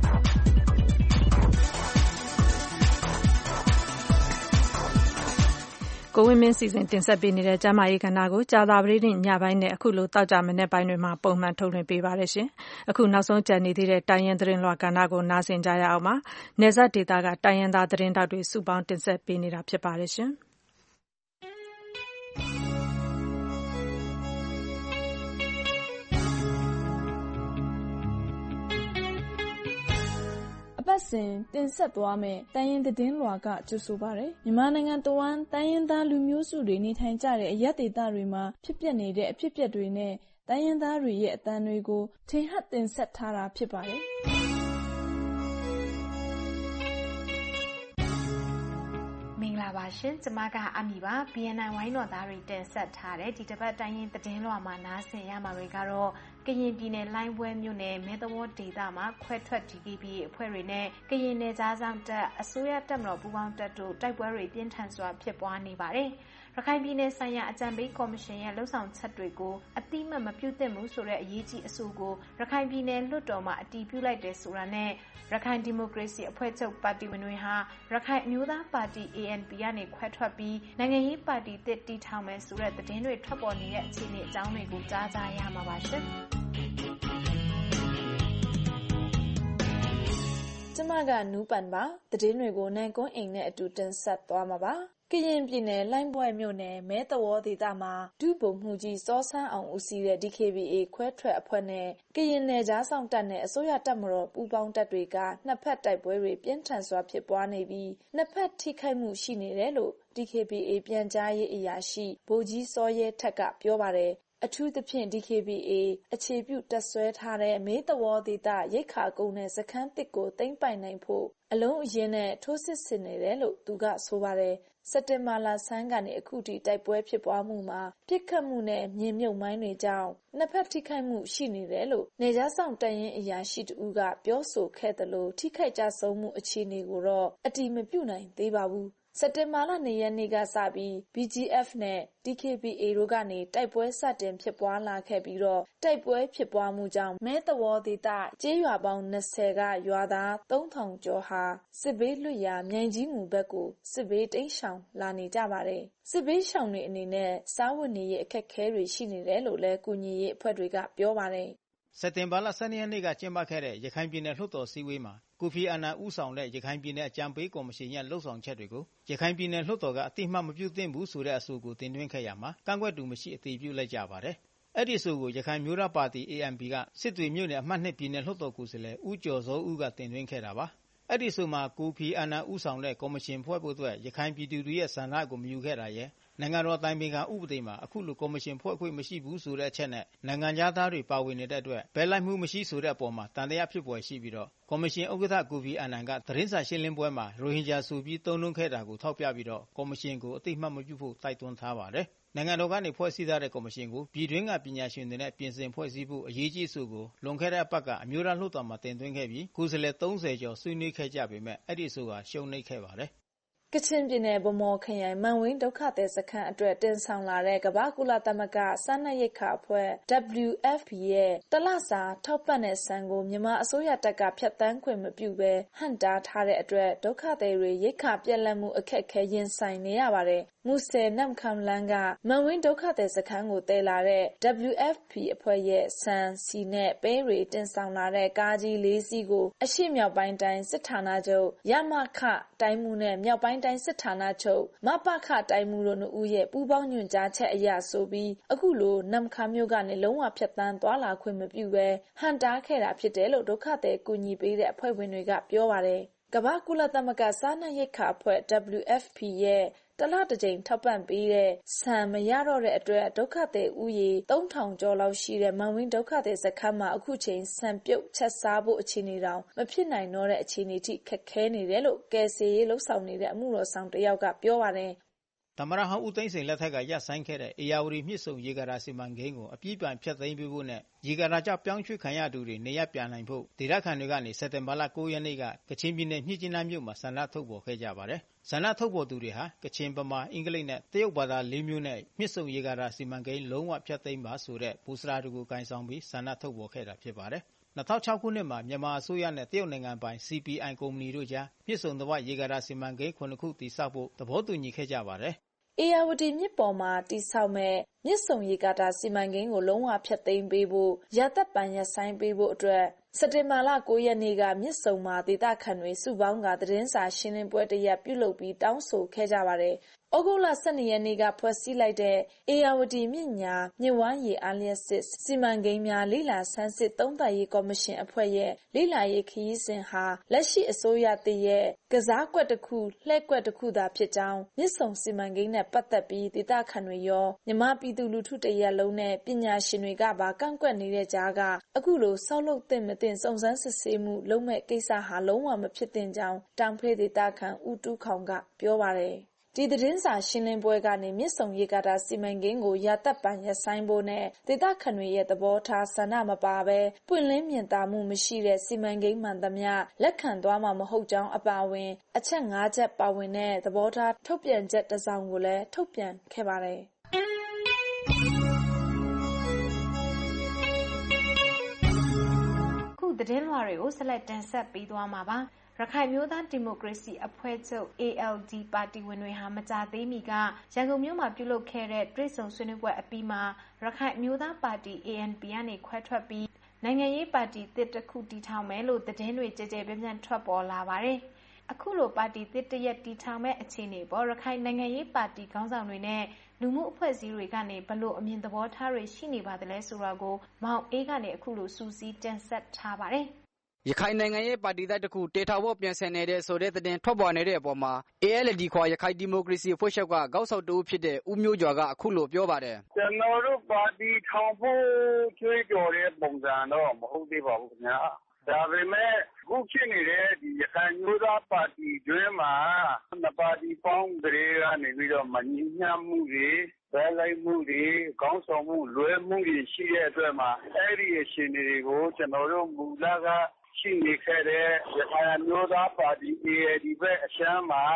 Speaker 2: ကိုဝင်းမင်းစီစဉ်တင်ဆက်ပေးနေတဲ့ကျမရေးကဏ္ဍကိုကြာသပတေးနေ့ညပိုင်းနဲ့အခုလိုတောက်ကြမနေ့ပိုင်းတွေမှာပုံမှန်ထုတ်လွှင့်ပေးပါတယ်ရှင်။အခုနောက်ဆုံးကြံနေသေးတဲ့တိုင်းရင်းသတင်းလွှာကဏ္ဍကိုနားဆင်ကြရအောင်ပါ။နယ်စပ်ဒေသကတိုင်းရင်းသားသတင်းတောက်တွေစုပေါင်းတင်ဆက်ပေးနေတာဖြစ်ပါတယ်ရှင်။
Speaker 16: အပတ်စဉ်တင်ဆက်သွားမယ့်တိုင်းရင်းသတင်းလွှာကကြိုဆိုပါရယ်မြန်မာနိုင်ငံတဝန်းတိုင်းရင်းသားလူမျိုးစုတွေနေထိုင်ကြတဲ့အရပ်ဒေသတွေမှာဖြစ်ပျက်နေတဲ့အဖြစ်အပျက်တွေနဲ့တိုင်းရင်းသားတွေရဲ့အသံတွေကိုထင်ဟပ်တင်ဆက်ထားတာဖြစ်ပါတယ်
Speaker 17: မင်္ဂလာပါရှင်ကျမကအမီပါ ဘီအန်အိုင် ဝိုင်းတော်သားတွေတင်ဆက်ထားတဲ့ဒီတစ်ပတ်တိုင်းရင်းသတင်းလွှာမှာနားဆင်ရမှာတွေကတော့ကရင်ပြည်နယ်လိုင်းပွဲမြို့နယ်မဲသဝေါဒေသမှာခွဲထွက် ဒီ ကေ ပီ အေ အဖွဲ့တွေနဲ့ကရင်နယ်ကြားဆောင်တပ်အစိုးရတပ်မတော်ပူးပေါင်းတပ်တို့တိုက်ပွဲတွေပြင်းထန်စွာဖြစ်ပွားနေပါတယ်။ရခိုင်ပြည်နယ်ဆိုင်ရာအကြံပေးကော်မရှင်ရဲ့လှုပ်ဆောင်ချက်တွေကိုအတိမတ်မပြုသင့်ဘူးဆိုတဲ့အရေးကြီးအဆိုကိုရခိုင်ပြည်နယ်လွှတ်တော်မှာအတည်ပြုလိုက်တယ်ဆိုတာနဲ့ရခိုင်ဒီမိုကရေစီအဖွဲ့ချုပ်ပါတီဝင်တွေဟာရခိုင်အမျိုးသားပါတီ အေအန်ပီ ကနေခွဲထွက်ပြီးနိုင်ငံရေးပါတီတစ်တည်ထောင်မယ်ဆိုတဲ့သတင်းတွေထွက်ပေါ်နေတဲ့အခြေအနေအကြောင်းတွေကိုကြားကြရမှာပါရှင်။ကျမကနူးပန်ပါသတင်းတွေကိုနိုင်ကွန်းအိမ်နဲ့အတူတင်ဆက်သွားမှာပါကရင်ပြည်နယ်လိုင်းပွဲမြို့နယ်မဲသဝေါဒေသမှာဒုဗိုလ်မှူးကြီးစောဆန်းအောင်ဦးစီးတဲ့ ဒီ ကေ ပီ အေ ခွဲထွက်အဖွဲ့နဲ့ကရင်နယ်ကြားဆောင်တပ်နဲ့အစိုးရတပ်မတော်ပူးပေါင်းတပ်တွေကနှစ်ဖက်တိုက်ပွဲတွေပြင်းထန်စွာဖြစ်ပွားနေပြီးနှစ်ဖက်ထိခိုက်မှုရှိနေတယ်လို့ ဒီ ကေ ပီ အေ ပြန်ကြားရေးအရာရှိဗိုလ်ကြီးစောရဲထက်ကပြောပါတယ်အထူးသဖြင့် ဒီ ကေ ပီ အေ အခြေပြုတပ်ဆွဲထားတဲ့မဲသဝေါဒေသရိတ်ခါကုန်းနဲ့စခန်းတစ်ကိုသိမ်းပိုက်နိုင်ဖို့အလုံးအရင်နဲ့ထိုးစစ်ဆင်နေတယ်လို့သူကဆိုပါတယ်စက်တင်ဘာလဆန်းကနေအခုထိတိုက်ပွဲဖြစ်ပွားမှုမှာပြစ်ခတ်မှုနဲ့မြေမြုပ်မိုင်းတွေကြောင့်နှစ်ဖက်ထိခိုက်မှုရှိနေတယ်လို့နေကြားဆောင်တရင်အရာရှိတူကပြောဆိုခဲ့တယ်လို့ထိခိုက်ကြဆုံးမှုအခြေအနေကိုတော့အတိမပြုနိုင်သေးပါဘူးစက်တင်ဘာလ၂ရက်နေ့ကစပြီး B G F နဲ့ D K B A တို့ကနေတိုက်ပွဲစတင်ဖြစ်ပွားလာခဲ့ပြီးတော့တိုက်ပွဲဖြစ်ပွားမှုကြောင့်မဲသဝေါဒေသကျေးရွာပေါင်း၂၀ကရွာသားသုံးထောင်ကျော်ဟာစစ်ဘေးလွတ်ရာမြိုင်ကြီးငူဘက်ကိုစစ်ဘေးတိမ်းရှောင်လာနေကြပါတယ်။စစ်ဘေးရှောင်တွေအနေနဲ့စားဝတ်နေရေးအခက်အခဲတွေရှိနေတယ်လို့လည်းကူညီရေးအဖွဲ့တွေကပြောပါတယ်
Speaker 18: ။စက်တင်ဘာလ၁၂ရက်နေ့ကကျင်းပခဲ့တဲ့ရခိုင်ပြည်နယ်လွှတ်တော်စည်းဝေးမှာကိုဖီအာနန်ဦးဆောင်တဲ့ရခိုင်ပြည်နယ်အကြံပေးကော်မရှင်ရဲ့လှုပ်ဆောင်ချက်တွေကိုရခိုင်ပြည်နယ်လွှတ်တော်ကအတိအမှတ်မပြုသင့်ဘူးဆိုတဲ့အဆိုကိုတင်သွင်းခဲ့ရမှာကန့်ကွက်သူမရှိအတည်ပြုလိုက်ကြပါတယ်။အဲ့ဒီအဆိုကိုရခိုင်မျိုးသားပါတီ A N P ကစစ်တွေမြို့နယ်အမှတ်၂ပြည်နယ်လွှတ်တော်ကိုယ်စားလှယ်ဦးကျော်စောဦးကတင်သွင်းခဲ့တာပါ။အဲ့ဒီအဆိုမှာကိုဖီအာနန်ဦးဆောင်တဲ့ကော်မရှင်ဖွဲ့ဖို့အတွက်ရခိုင်ပြည်သူတွေရဲ့ဆန္ဒကိုမယူခဲ့တာရဲ့နိုင်ငံတော်တိုင်ပင်ခံဥပဒေမှာအခုလိုကော်မရှင်ဖွဲ့ခွင့်မရှိဘူးဆိုတဲ့အချက်နဲ့နိုင်ငံသားတွေပါဝင်နေတဲ့အတွက်ဘယ်လိုက်မှုမရှိဆိုတဲ့အပေါ်မှာတန်တရားဖြစ်ပေါ်ရှိပြီးတော့ကော်မရှင်ဥက္ကဋ္ဌကိုဖီအာနန်ကသတင်းစာရှင်းလင်းပွဲမှာရိုဟင်ဂျာဆိုပြီးသုံးနှုန်းခဲ့တာကိုထောက်ပြပြီးတော့ကော်မရှင်ကိုအသိမှတ်မပြုဖို့တိုက်တွန်းထားပါတယ်။နိုင်ငံတော်ကနေဖွဲ့စည်းထားတဲ့ကော်မရှင်ကိုပြည်တွင်းကပညာရှင်တွေနဲ့ပြင်ဆင်ဖွဲ့စည်းဖို့အရေးကြီးဆိုကိုလွန်ခဲ့တဲ့အပတ်ကအမျိုးသားလွှတ်တော်မှာတင်သွင်းခဲ့ပြီးကိုယ်စားလှယ်သုံးဆယ်ကျော်ဆွေးနွေးခဲ့ကြပေမဲ့အဲ့ဒီဆိုတာရှုံးနိမ့်ခဲ့ပါတယ်
Speaker 17: ကချင်ပြည်နယ်ဗမော်ခရိုင်မန်ဝင်းဒုက္ခသည်စခန်းအတွက်တင်ဆောင်လာတဲ့ကမ္ဘာကုလသမဂ္ဂစားနပ်ရိက္ခာအဖွဲ့ W F P ရဲ့တလစာထောက်ပံ့တဲ့ဆန်ကိုမြန်မာအစိုးရတပ်ကဖျက်ဆီးခွင့်မပြုဘဲဟန့်တားထားတဲ့အတွက်ဒုက္ခသည်တွေရိက္ခာပြတ်လတ်မှုအခက်အခဲရင်ဆိုင်နေရပါတယ်။မူဆယ်နမ်ခမ်လန်းကမန်ဝင်းဒုက္ခသည်စခန်းကိုတည်လာတဲ့ W F P အဖွဲ့ရဲ့ဆန်စီနဲ့ပဲတွေတင်ဆောင်လာတဲ့ကားကြီးလေးစီးကိုအရှေ့မြောက်ပိုင်းတိုင်းစစ်ဌာနချုပ်ရမခတိုင်းမှုနဲ့မြောက်ပိုင်းတိုင်းစစ်ဌာနချုပ်မပခတိုင်းမှုတို့နှစ်ဦးရဲ့ပူးပေါင်းညွှန်ကြားချက်အရဆိုပြီးအခုလိုနမ်ခမ်မြို့ကနေလုံးဝဖြတ်တန်းသွားလာခွင့်မပြုဘဲဟန်တားခဲ့တာဖြစ်တယ်လို့ဒုက္ခသည်ကူညီပေးတဲ့အဖွဲ့ဝင်တွေကပြောပါတယ်။ကမ္ဘာကုလသမဂ္ဂစားနပ်ရိက္ခာအဖွဲ့ W F P ရဲ့တလတစ်ကြိမ်ထောက်ပံ့ပေးတဲ့ဆန်မရတော့တဲ့အတွက်ဒုက္ခသည်ဦးရေသုံးထောင်ကျော်လောက်ရှိတဲ့မန်ဝင်းဒုက္ခသည်စခန်းမှာအခုချိန်ဆန်ပြုတ်ချက်စားဖို့အခြေအနေတောင်မဖြစ်နိုင်တော့တဲ့အခြေအနေထိခက်ခဲနေတယ်လို့ကယ်ဆယ်ရေးလှုပ်ဆောင်နေတဲ့အမှုတော်ဆောင်တယောက်ကပြောပါတယ်
Speaker 18: သမ္မတဟောင်းဦးသိန်းစိန်လက်ထက်ကရပ်ဆိုင်းခဲ့တဲ့အေယာဝတီမြစ်ဆုံရေကာတာစီမံကိန်းကိုအပြည့်အစုံဖျက်သိမ်းပေးဖို့နဲ့ရေကာတာကြောင့်ပြောင်းရွှေ့ခံရသူတွေနေရပ်ပြန်နိုင်ဖို့ဒေသခံတွေကနေစက်တင်ဘာလ၉ရက်နေ့ကကချင်ပြည်နယ်မြစ်ကြီးနားမြို့မှာဆန္ဒထုတ်ဖော်ခဲ့ကြပါတယ်။ဆန္ဒထုတ်ဖော်သူတွေဟာကချင်ဗမာအင်္ဂလိပ်နဲ့တရုတ်ဘာသာလေးမျိုးနဲ့မြစ်ဆုံရေကာတာစီမံကိန်းလုံးဝဖျက်သိမ်းပါဆိုတဲ့ပိုစတာတွေကိုကိုင်ဆောင်ပြီးဆန္ဒထုတ်ဖော်ခဲ့တာဖြစ်ပါတယ်။၂၀၀၆ခုနှစ်မှာမြန်မာအစိုးရနဲ့တရုတ်နိုင်ငံပိုင် C P I ကုမ္ပဏီတို့ကြားမြစ်ဆုံသဝရေကာတာစီမံကိန်းခုနှစ်ခုတည်ဆောက်ဖို့သဘောတူညီခဲ့ကြပါတယ်
Speaker 17: ။အေယာဝတီမြစ်ပေါ်မှာတည်ဆောက်မဲ့မြစ်ဆုံရေကာတာစီမံကိန်းကိုလုံးဝဖျက်သိမ်းပေးဖို့ရာသက်ပန်ရပ်ဆိုင်းပေးဖို့အတွက်စက်တင်ဘာလ၉ရက်နေ့ကမြစ်ဆုံမှာဒေသခံတွေစုပေါင်းကသတင်းစာရှင်းလင်းပွဲတစ်ရပ်ပြုလုပ်ပြီးတောင်းဆိုခဲ့ကြပါတယ်။ဩဂုတ်လ၁၂ရက်နေ့ကဖွဲ့စည်းလိုက်တဲ့အေယာဝတီမြစ်ညာမြစ်ဝမ်းရေအားလျက်စစ်စီမံကိန်းများလေ့လာဆန်းစစ်သုံးသပ်ရေးကော်မရှင်အဖွဲ့ရဲ့လေ့လာရေးခရီးစဉ်ဟာလက်ရှိအစိုးရတည်ရဲ့ကစားကွက်တစ်ခုလှည့်ကွက်တစ်ခုသာဖြစ်ကြောင်းမြစ်ဆုံစီမံကိန်းနဲ့ပတ်သက်ပြီးဒေသခံတွေရောမြန်မာပြည်သူလူထုတရက်လုံးနဲ့ပညာရှင်တွေကပါကန့်ကွက်နေတဲ့ကြားကအခုလိုဆောက်လုပ်သင့်မသင့်စုံစမ်းစစ်ဆေးမှုလုပ်မဲ့ကိစ္စဟာလုံးဝမဖြစ်သင့်ကြောင်းတောင်ဖဲဒေသခံဦးတူးခေါင်ကပြောပါတယ်ဒီသတင်းစာရှင်းလင်းပွဲကနေမြစ်ဆုံရေကာတာစီမံကိန်းကိုရာသက်ပန်ရပ်ဆိုင်းဖို့နဲ့ဒေသခံတွေရဲ့သဘောထားဆန္ဒမပါဘဲပွင့်လင်းမြင်သာမှုမရှိတဲ့စီမံကိန်းမှန်သမျှလက်ခံသွားမှာမဟုတ်ကြောင်းအပါအဝင်အချက်၅ချက်ပါဝင်တဲ့သဘောထားထုတ်ပြန်ချက်တစ်စောင်ကိုလည်းထုတ်ပြန်ခဲ့ပါတယ်
Speaker 19: ခုသတင်းလွှာတွေကိုဆက်လက်တင်ဆက်ပေးသွားမှာပါရခိုင်မျိုးသားဒီမိုကရေစီအဖွဲ့ချုပ် A L D ပါတီဝင်တွေဟာမကြာသေးမီကရန်ကုန်မြို့မှာပြုလုပ်ခဲ့တဲ့တွေ့ဆုံဆွေးနွေးပွဲအပြီးမှာရခိုင်မျိုးသားပါတီ A N P ကနေခွဲထွက်ပြီးနိုင်ငံရေးပါတီတစ်တစ်ခုတည်ထောင်မယ်လို့သတင်းတွေကြဲကြဲပြန့်ပြန့်ထွက်ပေါ်လာပါတယ်။အခုလိုပါတီတစ်တရက်တည်ထောင်မဲ့အခြေအနေပေါ်ရခိုင်နိုင်ငံရေးပါတီခေါင်းဆောင်တွေနဲ့လူမှုအဖွဲ့အစည်းတွေကနေဘလို့အမြင်သဘောထားတွေရှိနေပါသလဲဆိုတာကိုမောင်အေးကနေအခုလိုစူးစီးတင်ဆက်ထားပါတယ်။
Speaker 20: ရခိုင်နိုင်ငံရေးပါတီသားတစ်ခုတေထောင်ဖို့ပြင်ဆင်နေတဲ့ဆိုတဲ့သတင်းထွက်ပေါ်နေတဲ့အပေါ်မှာ A L D ခေါ်ရခိုင်ဒီမိုကရေစီအဖွဲ့ချုပ်ကခေါင်းဆောင်တူဖြစ်တဲ့ဦးမျိုးကျော်ကအခုလိုပြောပါတယ်
Speaker 11: ကျွန်တော်တို့ပါတီထောင်ဖို့ကြွေးကြော်တဲ့ပုံစံတော့မဟုတ်သေးပါဘူးခင်ဗျာဒါပေမဲ့အခုဖြစ်နေတဲ့ဒီရခိုင်မျိုးသားပါတီတွင်းမှာနှစ်ပါတီပေါင်းတွေကနေပြီးတော့မညီမျှမှုတွေဘယ်လိုက်မှုတွေခေါင်းဆောင်မှုလွဲမှုတွေရှိတဲ့အတွက်မှာအဲ့ဒီအခြေအနေတွေကိုကျွန်တော်တို့မူလကရှိနေခဲ့တဲ့ရခိုင်မျိုးသားပါတီ A L D ဘက်အရှမ်းမှာ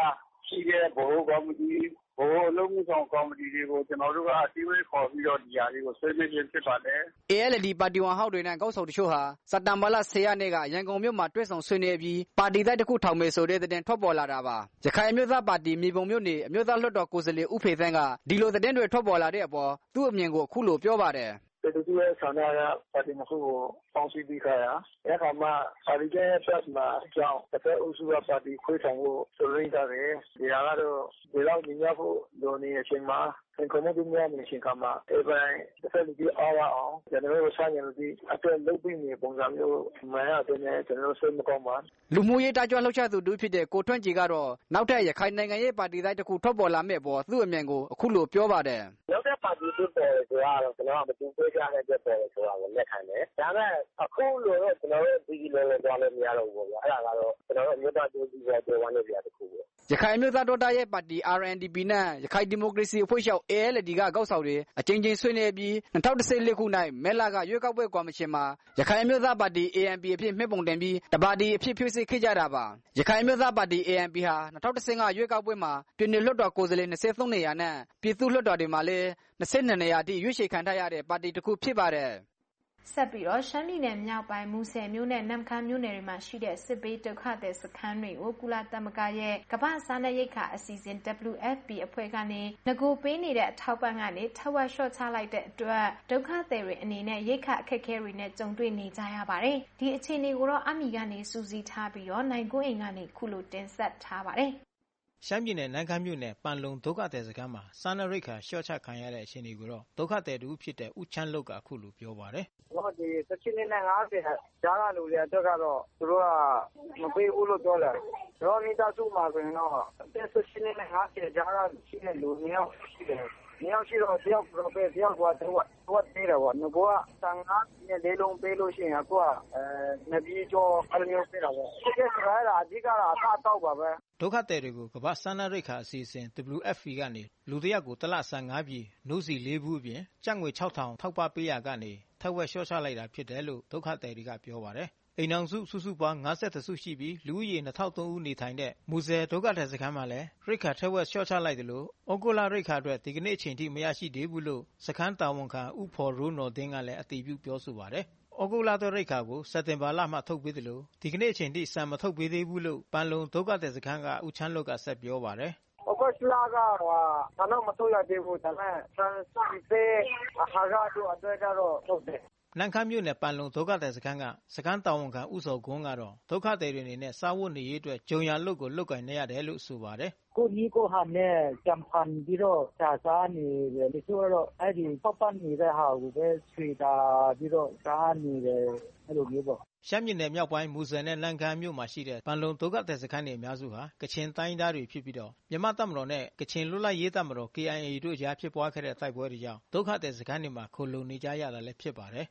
Speaker 11: ရှိတဲ့ဗဟိုကော်မတီဗဟိုအလုပ်မှုဆောင်ကော်မတီတွေကိုကျွန်တော်တို့ကအစည်းအဝေးခေါ်ပြီးတော့ဒီဟာတွေကိုဆွေးနွေးခြင်းဖြစ်ပါတယ်။
Speaker 20: A L D ပါတီဝင်ဟောက်တွေနဲ့ကောက်ဆောင်တချို့ဟာစက်တင်ဘာလ十ရက်နေ့ကရန်ကုန်မြို့မှာတွေ့ဆုံဆွေးနွေးပြီးပါတီတိုက်တစ်ခုထောင်မယ်ဆိုတဲ့သတင်းထွက်ပေါ်လာတာပါ။ရခိုင်အမျိုးသားပါတီမြေပုံမြို့နယ်အမျိုးသားလွှတ်တော်ကိုယ်စားလှယ်ဦးဖေသန်းကဒီလိုသတင်းတွေထွက်ပေါ်လာတဲ့အပေါ်သူ့အမြင်ကိုအခုလိုပြောပါတယ်
Speaker 11: ။ပြည်သူ့ရဲ့ဆန္ဒကပါတီနှစ်ခုကိုပေါင်းစည်းပြီးခါရအဲ့ခါမှပါတီရဲ့ပတ်မှာအကြောင်းတစ်ဖက်အုပ်စုကပါတီခွဲဆောင်ဖို့ဆိုရင်းကြတယ်ဒီဟာကတော့ဒီလောက်ညှပ်ဖို့လိုနေအချိန်မှာသင်္ကန်းတို့များနေအချိန်ကမှအဲပိုင်းတစ်ဖက်လူကြီးအားရအောင်ကျွန်တော်တို့ဆိုင်ရလူကြီးအတွက်လုပ်ပြီးနေပုံစံမျိုးမှန်ရတယ်နဲ့ကျွန်တော်တို့စိတ်မကောင်းပါ
Speaker 20: လူမှုရေးတာကြွလှုပ်ရှားသူတူဖြစ်တဲ့ကိုထွန်းကြည်ကတော့နောက်ထပ်ရခိုင်နိုင်ငံရေးပါတီတိုင်းတစ်ခုထွက်ပေါ်လာမဲ့ပေါ်သူ့အမြင်ကိုအခုလိုပြောပါတယ်
Speaker 11: နောက်ထပ်ပါတီတစ်ပေါ်ဆိုတော့ကျွန်တော်ကမတူပေးကြတဲ့တဲ့ပေါ်ဆိုတာကိုလက်ခံတယ်ဒါပေမဲ့အခုလိုတော့ကျွန်တော်တို့ဒီလိုလိုသွားလို့မရတော့ဘူးပေါ့အဲ့ဒါကတော့ကျွန်တော်တို့မြို့သားတူကြီးပဲပြောဝမ်းနေကြတဲ့ခုပေါ့
Speaker 20: ရခိုင်မျိုးသားတော်တာရဲ့ပါတီ R N D P နဲ့ရခိုင်ဒီမိုကရေစီအဖွဲ့ချုပ် A L D ကကောက်ဆောင်တွေအကြိမ်ကြိမ်ဆွေးနွေးပြီး၂၀၁၄ခုနှစ်မဲလာကရွေးကောက်ပွဲကော်မရှင်မှာရခိုင်မျိုးသားပါတီ A N P အဖြစ်မှတ်ပုံတင်ပြီးတပါတီအဖြစ်ဖြည့်ဆည်းခဲ့ကြတာပါရခိုင်မျိုးသားပါတီ A N P ဟာ၂၀၁၅ရွေးကောက်ပွဲမှာပြည်နယ်လွှတ်တော်ကိုယ်စားလှယ်၂၃နေရာနဲ့ပြည်သူ့လွှတ်တော်တွေမှာလည်း၂၂နေရာအထိရွေးချယ်ခံထားရတဲ့ပါတီတစ်ခုဖြစ်ပါတယ်
Speaker 19: ဆက်ပြီးတော့ရှမ်းပြည်နယ်မြောက်ပိုင်းမူဆယ်မြို့နဲ့နမ်ခမ်းမြို့နယ်တွေမှာရှိတဲ့စစ်ဘေးဒုက္ခသည်စခန်းတွေကိုကုလသမဂ္ဂရဲ့ကမ္ဘာ့စားနပ်ရိက္ခာအစီအစဉ် W F P အဖွဲ့ကနေငကိုပေးနေတဲ့အထောက်ပံ့ကနေထပ်ဝက်လျှော့ချလိုက်တဲ့အတွက်ဒုက္ခသည်တွေအနေနဲ့ရိက္ခာအခက်အခဲတွေနဲ့ကြုံတွေ့နေကြရပါတယ်။ဒီအခြေအနေကိုတော့အမီကနေစူးစီးထားပြီးတော့နိုင်ကွန်းအိမ်ကနေခုလိုတင်ဆက်ထားပါတယ်။
Speaker 18: ရှမ်းပြည်နယ်နန်းခမ်းမြို့နယ်ပန်လုံဒုက္ခသည်စခန်းမှာစားနပ်ရိက္ခာလျှော့ချခံရတဲ့အခြေအနေကိုတော့ဒုက္ခသည်တူဖြစ်တဲ့ဦးချမ်းလုတ်ကအခုလိုပြောပါတယ်
Speaker 11: ။ဟောဒီ၁၈နှစ်နဲ့၅၀ကြားကလူတွေအတွက်ကတော့သူတို့ကမပေးဘူးလို့ပြောတယ်။တော့မိသားစုမှာဆိုရင်တော့၁၈နှစ်နဲ့၅၀ကြားကရှိတဲ့လူမျိုးရှိတယ်။မြောက်ရှိတော့တယောက်တော့ပဲတယောက်ကတော့တော့သေးတယ်ဗောငကောဆန်ငါနဲ့လေးလုံးပေးလို့ရှိရင်အခုကအဲနှစ်ပြီးကျော်အလိုမျိုးပေးတာဗောဒီကစကားကအဓိကတော့အထားတော့ပါပဲ
Speaker 18: ဒုက္ခသည်တွေကိုကမ္ဘာ့စားနပ်ရိက္ခာအစီအစဉ် W F P ကနေလူတစ်ယောက်ကိုတစ်လဆန်၅ပြည်နှုတ်စီ၄ဘူးအပြင်ကျပ်ငွေ၆ထောင်ထောက်ပပေးရကနေထက်ဝက်လျှော့ချလိုက်တာဖြစ်တယ်လို့ဒုက္ခသည်တွေကပြောပါတယ်အိမ်အောင်စုစုစုပေါင်း၅၁စုရှိပြီးလူဦးရေ၂၀၀၃ဦးနေထိုင်တဲ့မူဆယ်ဒုက္ခသည်စခန်းမှာလည်းရိက္ခာထက်ဝက်လျှော့ချလိုက်တယ်လို့ဩဂုတ်လရိက္ခာအတွက်ဒီကနေ့အချိန်ထိမရရှိသေးဘူးလို့စခန်းတာဝန်ခံဦးဖော်ရိုးနော်တင်းကလည်းအတည်ပြုပြောဆိုပါတယ်ဩဂုတ်လသောရိက္ခာကိုစက်တင်ဘာလမှထုတ်ပေးတယ်လို့ဒီကနေ့အချိန်ထိစံမထုတ်ပေးသေးဘူးလို့ပန်လုံဒုက္ခသည်စခန်းကဦးချမ်းလုတ်ကဆက်ပြောပါတယ်
Speaker 11: ဩဂုတ်လကဟိုဒါတော့မထုတ်ရသေးဘူးဒါပေမဲ့ဆန်စီသေးဟာရတို့အတွက်ကတော့ထုတ်တယ်
Speaker 18: နန်းခမ်းမြို့နယ်ပန်လုံဒုက္ခသည်စခန်းကစခန်းတာဝန်ခံဦးစောကွန်းကတော့ဒုက္ခသည်တွေအနေနဲ့စားဝတ်နေရေးအတွက်ဂျုံရလုတ်ကိုလုတ်ကင်နေရတယ်လို့ဆိုပါတယ်
Speaker 12: ကိုကြီးကိုဟာနဲ့ကြံဖန်ပြီးတော့စာစားနေတယ်ဒီဆိုတော့အဲ့ဒီပောက်ပန်းနေတဲ့ဟာကိုပဲဆွေတာပြီးတော့စားနေတယ်အဲ့လိုမျိုးပေါ့
Speaker 18: ရှမ်းပြည်နယ်မြောက်ပိုင်းမူဆယ်နဲ့နန်းခမ်းမြို့မှာရှိတဲ့ပန်လုံဒုက္ခသည်စခန်းတွေအများစုဟာကချင်တိုင်းသားတွေဖြစ်ပြီးတော့မြန်မာတပ်မတော်နဲ့ကချင်လွတ်လပ်ရေးတပ်မတော် K I A တို့ကြားဖြစ်ပွားခဲ့တဲ့တိုက်ပွဲတွေကြောင့်ဒုက္ခသည်စခန်းတွေမှာခိုလုံနေကြရတာလည်းဖြစ်ပါတယ်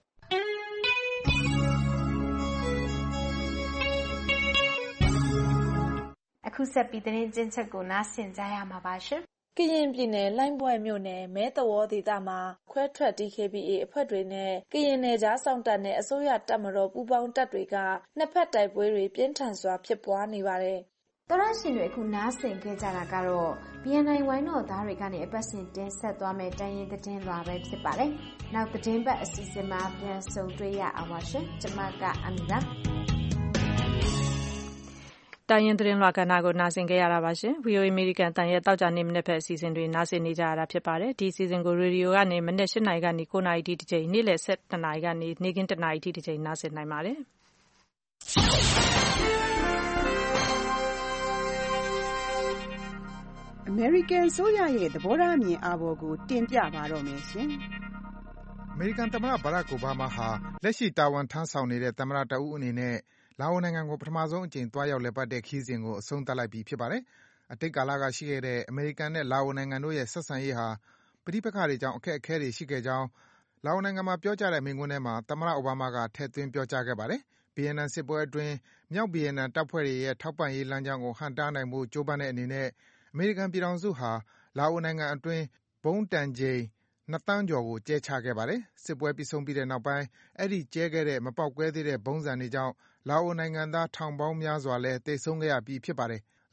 Speaker 19: အခုဆက်ပြီးသတင်းကျဉ်းချက်ကိုနားဆင်ကြရမှာပါရှင်
Speaker 17: ကရင်ပြည်နယ်လိုင်းပွဲမြို့နယ်မဲတဝေါဒေသမှာခွဲထွက် D K B A အဖွဲ့တွေနဲ့ကရင်နယ်ကြားစောင့်တပ်နဲ့အစိုးရတပ်မတော်ပူးပေါင်းတပ်တွေကနှစ်ဖက်တိုက်ပွဲတွေပြင်းထန်စွာဖြစ်ပွားနေပါတယ်
Speaker 19: ။သောရရှင်တွေအခုနားဆင်ခဲ့ကြတာကတော့ B N I ဝိုင်းတော်သားတွေကနေအပတ်စဉ်တင်ဆက်သွားမယ့်တိုင်းရင်းသတင်းလွှာပဲဖြစ်ပါတယ်။နောက်သတင်းပတ်အစီအစဉ်မှာပြန်ဆုံတွေ့ရအောင်ပါရှင်။ကျွန်မကအမီပါ
Speaker 2: တိုင်းရင်းသတင်းလွှာကဏ္ဍကိုနားဆင်ကြရတာပါရှင် V O A American တန်ရဲ့တောက်ကြနေမနေ့ဖက်အစီအစဉ်တွေနားဆင်နေကြရတာဖြစ်ပါတယ်ဒီအစီအစဉ်ကိုရေဒီယိုကနေမနေ့၈နာရီကနေ၉နာရီထိတစ်ချိန်နေ့လယ်၁၂နာရီကနေနေ့ကင်း၁နာရီထိတစ်ချိန်နားဆင်နိုင်ပါတယ်
Speaker 8: အမေရိကန်ဆိုရရဲ့သဘောထားအမြင်အာဘော်ကိုတင်ပြပါတော့မယ်ရှင်
Speaker 21: အမေရိကန်သမ္မတဘရက်အိုဘားမားဟာလက်ရှိတာဝန်ထမ်းဆောင်နေတဲ့သမ္မတတဦးအနေနဲ့လာအိုနိုင်ငံကိုပထမဆုံးအကြိမ်သွားရောက်လည်ပတ်တဲ့ခရီးစဉ်ကိုအဆုံးသတ်လိုက်ပြီဖြစ်ပါတယ်။အတိတ်ကာလကရှိခဲ့တဲ့အမေရိကန်နဲ့လာအိုနိုင်ငံတို့ရဲ့ဆက်ဆံရေးဟာပဋိပက္ခတွေကြောင့်အခက်အခဲတွေရှိခဲ့ကြောင်းလာအိုနိုင်ငံမှာပြောကြားတဲ့မိန့်ခွန်းထဲမှာသမ္မတအိုဘားမားကထည့်သွင်းပြောကြားခဲ့ပါတယ်။ ဗီယက်နမ်စစ်ပွဲအတွင်းမြောက်ဗီယက်နမ်တပ်ဖွဲ့တွေရဲ့ထောက်ပံ့ရေးလမ်းကြောင်းကိုဟန့်တားနိုင်ဖို့ကြိုးပမ်းတဲ့အနေနဲ့အမေရိကန်ပြည်ထောင်စုဟာလာအိုနိုင်ငံအတွင်းဗုံးတန်ချိန်၂သန်းကျော်ကိုကျဲချခဲ့ပါတယ်။စစ်ပွဲပြီးဆုံးပြီးတဲ့နောက်ပိုင်းအဲဒီကျဲခဲ့တဲ့မပေါက်ကွဲသေးတဲ့ဗုံးဆံတွေကြောင့်လာအိုနိုင်ငံသားထောင်ပေါင်းများစွာလည်းသေဆုံးခဲ့ရပြီးဖြစ်ပါတယ်။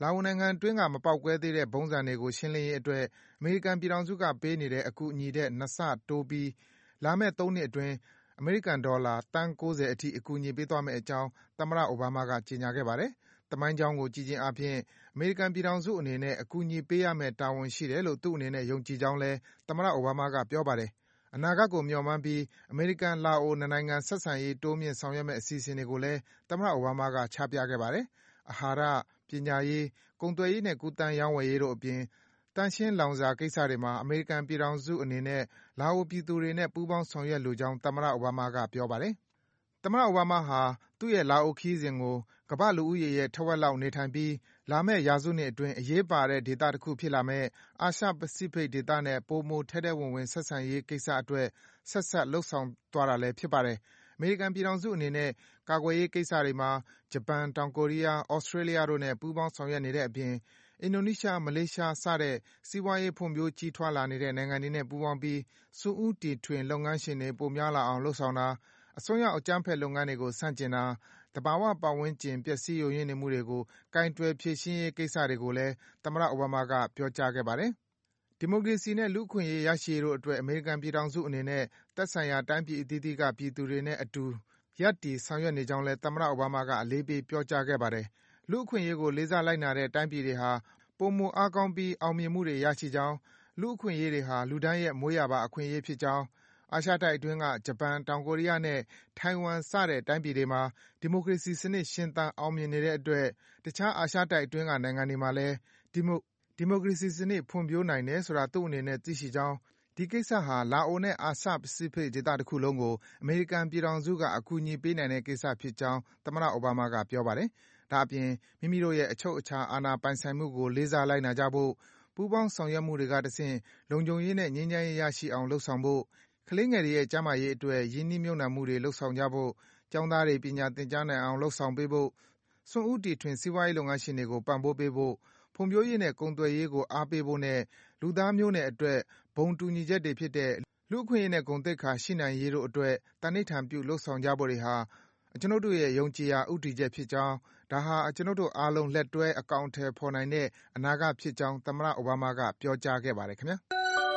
Speaker 21: လာအိုနိုင်ငံအတွင်းကမပေါက်ကွဲသေးတဲ့ဗုံးဆံတွေကိုရှင်းလင်းရေးအတွက်အမေရိကန်ပြည်ထောင်စုကပေးနေတဲ့အကူအညီတဲ့နှစ်ဆတိုးပြီးလာမယ့်သုံးနှစ်အတွင်းအမေရိကန်ဒေါ်လာသန်းကိုးဆယ်အထိအကူအညီပေးသွားမယ့်အကြောင်းသမ္မတအိုဘားမားကကြေညာခဲ့ပါတယ်။သမိုင်းကြောင်းကိုကြည့်ခြင်းအားဖြင့်အမေရိကန်ပြည်ထောင်စုအနေနဲ့အကူအညီပေးရမယ့်တာဝန်ရှိတယ်လို့သူ့အနေနဲ့ယုံကြည်ကြောင်းလည်းသမ္မတအိုဘားမားကပြောပါတယ်။အနာဂတ်ကိုမျှော်မှန်းပြီးအမေရိကန်-လာအိုနှစ်နိုင်ငံဆက်ဆံရေးတိုးမြှင့်ဆောင်ရွက်မယ့်အစီအစဉ်တွေကိုလည်းသမ္မတအိုဘားမားကချပြခဲ့ပါတယ်။အာဟာရ၊ပညာရေး၊ကုန်သွယ်ရေးနဲ့ကူးသန်းရောင်းဝယ်ရေးတို့အပြင်သန့်ရှင်းလောင်စာကိစ္စတွေမှာအမေရိကန်ပြည်ထောင်စုအနေနဲ့လာအိုပြည်သူတွေနဲ့ပူးပေါင်းဆောင်ရွက်လိုကြောင်းသမ္မတအိုဘားမားကပြောပါတယ်။သမ္မတအိုဘားမားဟာသူ့ရဲ့လာအိုခရီးစဉ်ကိုကမ္ဘာ့လူဦးရေရဲ့ထက်ဝက်လောက်နေထိုင်ပြီးလာမယ့်ရာစုနှစ်အတွင်းအရေးပါတဲ့ဒေသတခုဖြစ်လာမယ့်အာရှပစိဖိတ်ဒေသနဲ့ပိုမိုထဲထဲဝင်ဝင်ဆက်ဆံရေးကိစ္စအတွက်ဆက်စပ်လုပ်ဆောင်သွားတာလည်းဖြစ်ပါတယ်။အမေရိကန်ပြည်ထောင်စုအနေနဲ့ကာကွယ်ရေးကိစ္စတွေမှာဂျပန်၊တောင်ကိုရီးယား၊ဩစတြေးလျတို့နဲ့ပူးပေါင်းဆောင်ရွက်နေတဲ့အပြင်အင်ဒိုနီးရှား၊မလေးရှားစတဲ့စီးပွားရေးဖွံ့ဖြိုးကြီးထွားလာနေတဲ့နိုင်ငံတွေနဲ့ပူးပေါင်းပြီးစွန့်ဦးတီထွင်လုပ်ငန်းရှင်တွေပိုများလာအောင်လုပ်ဆောင်တာ၊အစွန်းရောက်အကြမ်းဖက်လုပ်ငန်းတွေကိုဆန့်ကျင်တာ၊သဘာဝပတ်ဝန်းကျင်ပျက်စီးယိုယွင်းနေမှုတွေကိုကိုင်တွယ်ဖြေရှင်းရေးကိစ္စတွေကိုလည်းသမ္မတအိုဘားမားကပြောကြားခဲ့ပါတယ်။ဒီမိုကရေစီနဲ့လူ့အခွင့်အရေးရရှိရေးတို့အတွက်အမေရိကန်ပြည်ထောင်စုအနေနဲ့သက်ဆိုင်ရာတိုင်းပြည်အသီးသီးကပြည်သူတွေနဲ့အတူရပ်တည်ဆောင်ရွက်နေကြောင်းလည်းသမ္မတအိုဘားမားကအလေးပေးပြောကြားခဲ့ပါတယ်။လူ့အခွင့်အရေးကိုလေးစားလိုက်နာတဲ့တိုင်းပြည်တွေဟာပိုမိုအားကောင်းပြီးအောင်မြင်မှုတွေရရှိကြောင်း၊လူ့အခွင့်အရေးတွေဟာလူတိုင်းရဲ့မွေးရာပါအခွင့်အရေးဖြစ်ကြောင်း၊အာရှတိုက်အတွင်းကဂျပန်၊တောင်ကိုရီးယားနဲ့ထိုင်ဝမ်စတဲ့တိုင်းပြည်တွေမှာဒီမိုကရေစီစနစ်ရှင်သန်အောင်မြင်နေတဲ့အတွက်တခြားအာရှတိုက်အတွင်းကနိုင်ငံတွေမှာလည်းဒီမိုကရေစီစနစ်ဖွံ့ဖြိုးနိုင်တယ်ဆိုတာသူ့အနေနဲ့သိရှိကြောင်း၊ဒီကိစ္စဟာလာအိုနဲ့အာရှပစိဖိတ်ဒေသတခုလုံးကိုအမေရိကန်ပြည်ထောင်စုကအကူအညီပေးနိုင်တဲ့ကိစ္စဖြစ်ကြောင်းသမ္မတအိုဘားမားကပြောပါတယ်။ဒါ့အပြင်မိမိတို့ရဲ့အချုပ်အခြာအာဏာပိုင်ဆိုင်မှုကိုလေးစားလိုက်နာကြဖို့၊ပူးပေါင်းဆောင်ရွက်မှုတွေကတဆင့်လုံခြုံရေးနဲ့ငြိမ်းချမ်းရေးရရှိအောင်လုပ်ဆောင်ဖို့၊ကလေးငယ်တွေရဲ့ကျန်းမာရေးအတွက်ရင်းနှီးမြှုပ်နှံမှုတွေလုပ်ဆောင်ကြဖို့၊ကျောင်းသားတွေပညာသင်ကြားနိုင်အောင်လုပ်ဆောင်ပေးဖို့၊စွန့်ဦးတီထွင်စီးပွားရေးလုပ်ငန်းရှင်တွေကိုပံ့ပိုးပေးဖို့၊ဖွံ့ဖြိုးရေးနဲ့ကုန်သွယ်ရေးကိုအားပေးဖို့နဲ့လူသားမျိုးနွယ်အတွက်ဘုံတူညီချက်တွေဖြစ်တဲ့လူ့အခွင့်အရေးနဲ့ဂုဏ်သိက္ခာရှိနိုင်ရေးတို့အတွက်သန္နိဌာန်ပြုလုပ်ဆောင်ကြဖို့တွေဟာကျွန်ုပ်တို့ရဲ့ယုံကြည်ရာဦးတည်ချက်ဖြစ်ကြောင်း၊ဒါဟာကျွန်ုပ်တို့အားလုံးလက်တွဲအကောင်အထည်ဖော်နိုင်တဲ့အနာဂတ်ဖြစ်ကြောင်းသမ္မတအိုဘားမားကပြောကြားခဲ့ပါတယ်ခင်ဗျာ။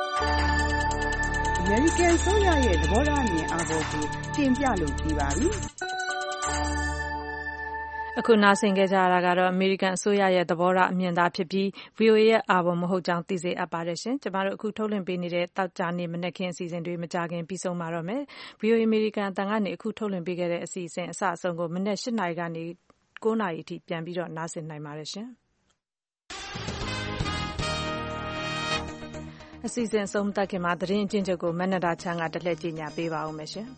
Speaker 8: အမေရိကန်အစိုးရရဲ့သဘောထားအမြင်အာဘော်ကိုတင်ပြလို့ပြီးပါပြီ။
Speaker 2: အခုနားဆင်ခဲ့ကြရတာကတော့အမေရိကန်အစိုးရရဲ့သဘောထားအမြင်သာဖြစ်ပြီး ဗွီအိုအေ ရဲ့အာဘော်မဟုတ်ကြောင်းသိစေအပ်ပါတယ်ရှင်။ကျမတို့အခုထုတ်လွှင့်ပေးနေတဲ့တောက်ကြနေမနက်ခင်းအစီအစဉ်တွေမကြခင်ပြီးဆုံးပါတော့မယ်။ ဗွီအိုအေ အမေရိကန်အတန်ကနေအခုထုတ်လွှင့်ပေးခဲ့တဲ့အစီအစဉ်အစအဆုံးကိုမနက်၈နာရီကနေ၉နာရီအထိပြန်ပြီးတော့နားဆင်နိုင်ပါတယ်ရှင်။အစီအစဉ်ဆုံးသက်ခင်မှာသတင်းအကျဉ်းချုပ်ကိုမနတာချမ်းကတလှည့်ကြီးညာပေးပါဦးမယ်ရှင်။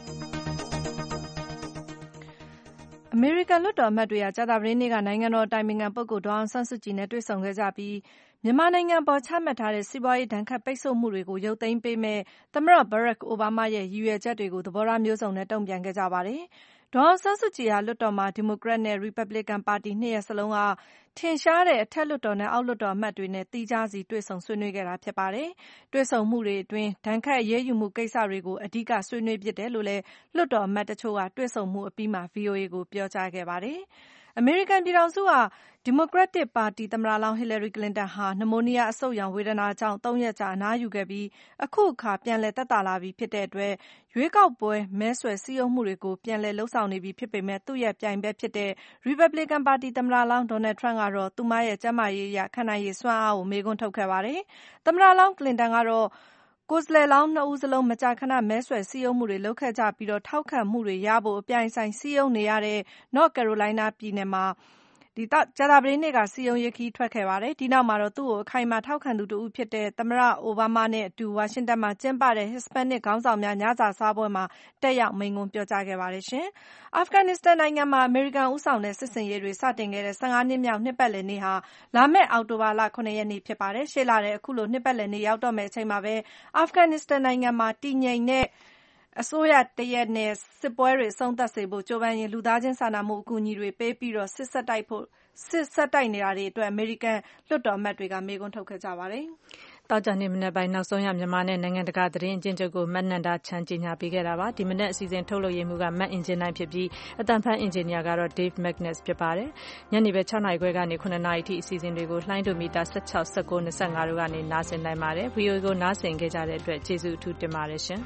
Speaker 2: အမေရိကန်လွှတ်တော်အမတ်တွေကကြာသပတေးနေ့ကနိုင်ငံတော်အတိုင်ပင်ခံပုဂ္ဂိုလ်ဒေါ်အောင်ဆန်းစုကြည်နဲ့တွေ့ဆုံခဲ့ကြပြီးမြန်မာနိုင်ငံအပေါ်ချမှတ်ထားတဲ့စီးပွားရေးဒဏ်ခတ်ပိတ်ဆို့မှုတွေကိုရုပ်သိမ်းပေးမယ့်သမ္မတ Barack Obama ရဲ့ရည်ရွယ်ချက်တွေကိုသဘောထားမျိုးစုံနဲ့တုံ့ပြန်ခဲ့ကြပါတယ်။ဒေါ်အောင်ဆန်းစုကြည်ဟာလွှတ်တော်မှာဒီမိုကရက်နဲ့ရီပတ်ဘလစ်ကန်ပါတီနှစ်ရပ်စလုံးကထင်ရှားတဲ့အထက်လွှတ်တော်နဲ့အောက်လွှတ်တော်အမတ်တွေနဲ့သီးခြားစီတွေ့ဆုံဆွေးနွေးခဲ့တာဖြစ်ပါတယ်။တွေ့ဆုံမှုတွေအတွင်းဒဏ်ခတ်အရေးယူမှုကိစ္စတွေကိုအဓိကဆွေးနွေးဖြစ်တယ်လို့လည်းလွှတ်တော်အမတ်တချို့ကတွေ့ဆုံမှုအပြီးမှာ ဗွီအိုအေကိုပြောကြားခဲ့ပါတယ်။အမေရိကန်ပြည်ထောင်စုကဒီမိုကရက်တစ်ပါတီသမ္မတလောင်းဟီလာရီကလင်တန်ဟာနမိုးနီးယားအဆုတ်ရောင်ဝေဒနာကြောင့်သုံးရက်ကြာအနားယူခဲ့ပြီးအခုအခါပြန်လည်သက်သာလာပြီဖြစ်တဲ့အတွက်ရွေးကောက်ပွဲမဲဆွယ်စည်းရုံးမှုတွေကိုပြန်လည်လုပ်ဆောင်နေပြီဖြစ်ပေမဲ့သူ့ရဲ့ပြိုင်ဘက်ဖြစ်တဲ့ရီပတ်ဘလစ်ကန်ပါတီသမ္မတလောင်းဒေါ်နယ်ထရန့်ကတော့သူမရဲ့ကျန်းမာရေးအရခံနိုင်ရည်စွမ်းအားကိုမေးခွန်းထုတ်ခဲ့ပါတယ်။သမ္မတလောင်းကလင်တန်ကတော့ကိုယ်စားလှယ်လောင်းနှစ်ဦးစလုံးမကြာခဏမဲဆွယ်စည်းရုံးမှုတွေလုပ်ခဲ့ကြပြီးထောက်ခံမှုတွေရဖို့အပြိုင်ဆိုင်စည်းရုံးနေရတဲ့ North Carolina ပြည်နယ်မှာကြာသပတေးနေ့ကစည်းရုံးရေးခရီးထွက်ခဲ့ပါတယ်။ဒီနောက်မှာတော့သူ့ကိုအခိုင်အမာထောက်ခံသူတဦးဖြစ်တဲ့သမ္မတအိုဘားမားနဲ့အတူဝါရှင်တန်မှာကျင်းပတဲ့ Hispanic ခေါင်းဆောင်များညစာစားပွဲမှာတက်ရောက်မိန့်ခွန်းပြောကြားခဲ့ပါတယ်။အာဖဂန်နစ္စတန်နိုင်ငံမှာအမေရိကန်ဦးဆောင်တဲ့စစ်ဆင်ရေးတွေစတင်ခဲ့တဲ့၁၅နှစ်မြောက်နှစ်ပတ်လည်နေ့ဟာလာမယ့်အောက်တိုဘာလ၇ရက်နေ့ဖြစ်ပါတယ်။ရှေ့လထဲအခုလိုနှစ်ပတ်လည်နေ့ရောက်တော့မယ့်အချိန်မှာပဲအာဖဂန်နစ္စတန်နိုင်ငံမှာတည်ငြိမ်တဲ့အစိုးရတရပ်နဲ့စစ်ပွဲတွေအဆုံးသတ်စေဖို့ကြိုးပမ်းရင်းလူသားချင်းစာနာမှုအကူအညီတွေပေးပြီးစစ်ဆက်တိုက်ဖို့စစ်ဆက်တိုက်နေတာတွေအတွက်အမေရိကန်လွှတ်တော်အမတ်တွေကမေးခွန်းထုတ်ခဲ့ကြပါတယ်။တောက်ကြနေမနေ့ပိုင်းနောက်ဆုံးရမြန်မာနဲ့နိုင်ငံတကာသတင်းအကျဉ်းချုပ်ကိုမတ်နန္ဒာချန်ကြီးညာပေးခဲ့တာပါဒီမနေ့အစီအစဉ်ထုတ်လုပ်ရေးမှူးကမတ်အင်ဂျင်နိုင်ဖြစ်ပြီးအတန်ဖန်အင်ဂျင်နီယာကတော့ Dave Magnus ဖြစ်ပါတယ်ညနေပဲ6နာရီခွဲကနေ9နာရီထိအစီအစဉ်တွေကိုလှိုင်းဒိုမီတာ16 19 25တို့ကနေနားဆင်နိုင်ပါတယ် ဗီအိုအေ ကိုနားဆင်ခဲ့ကြတဲ့အတွက်ကျေးဇူးအထူးတင်ပါတယ်ရှင်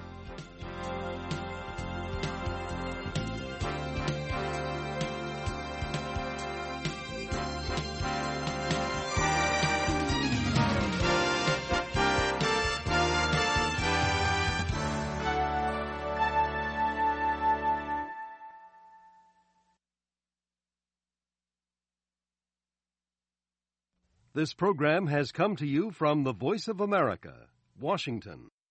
Speaker 4: This program has come to you from the Voice of America, Washington.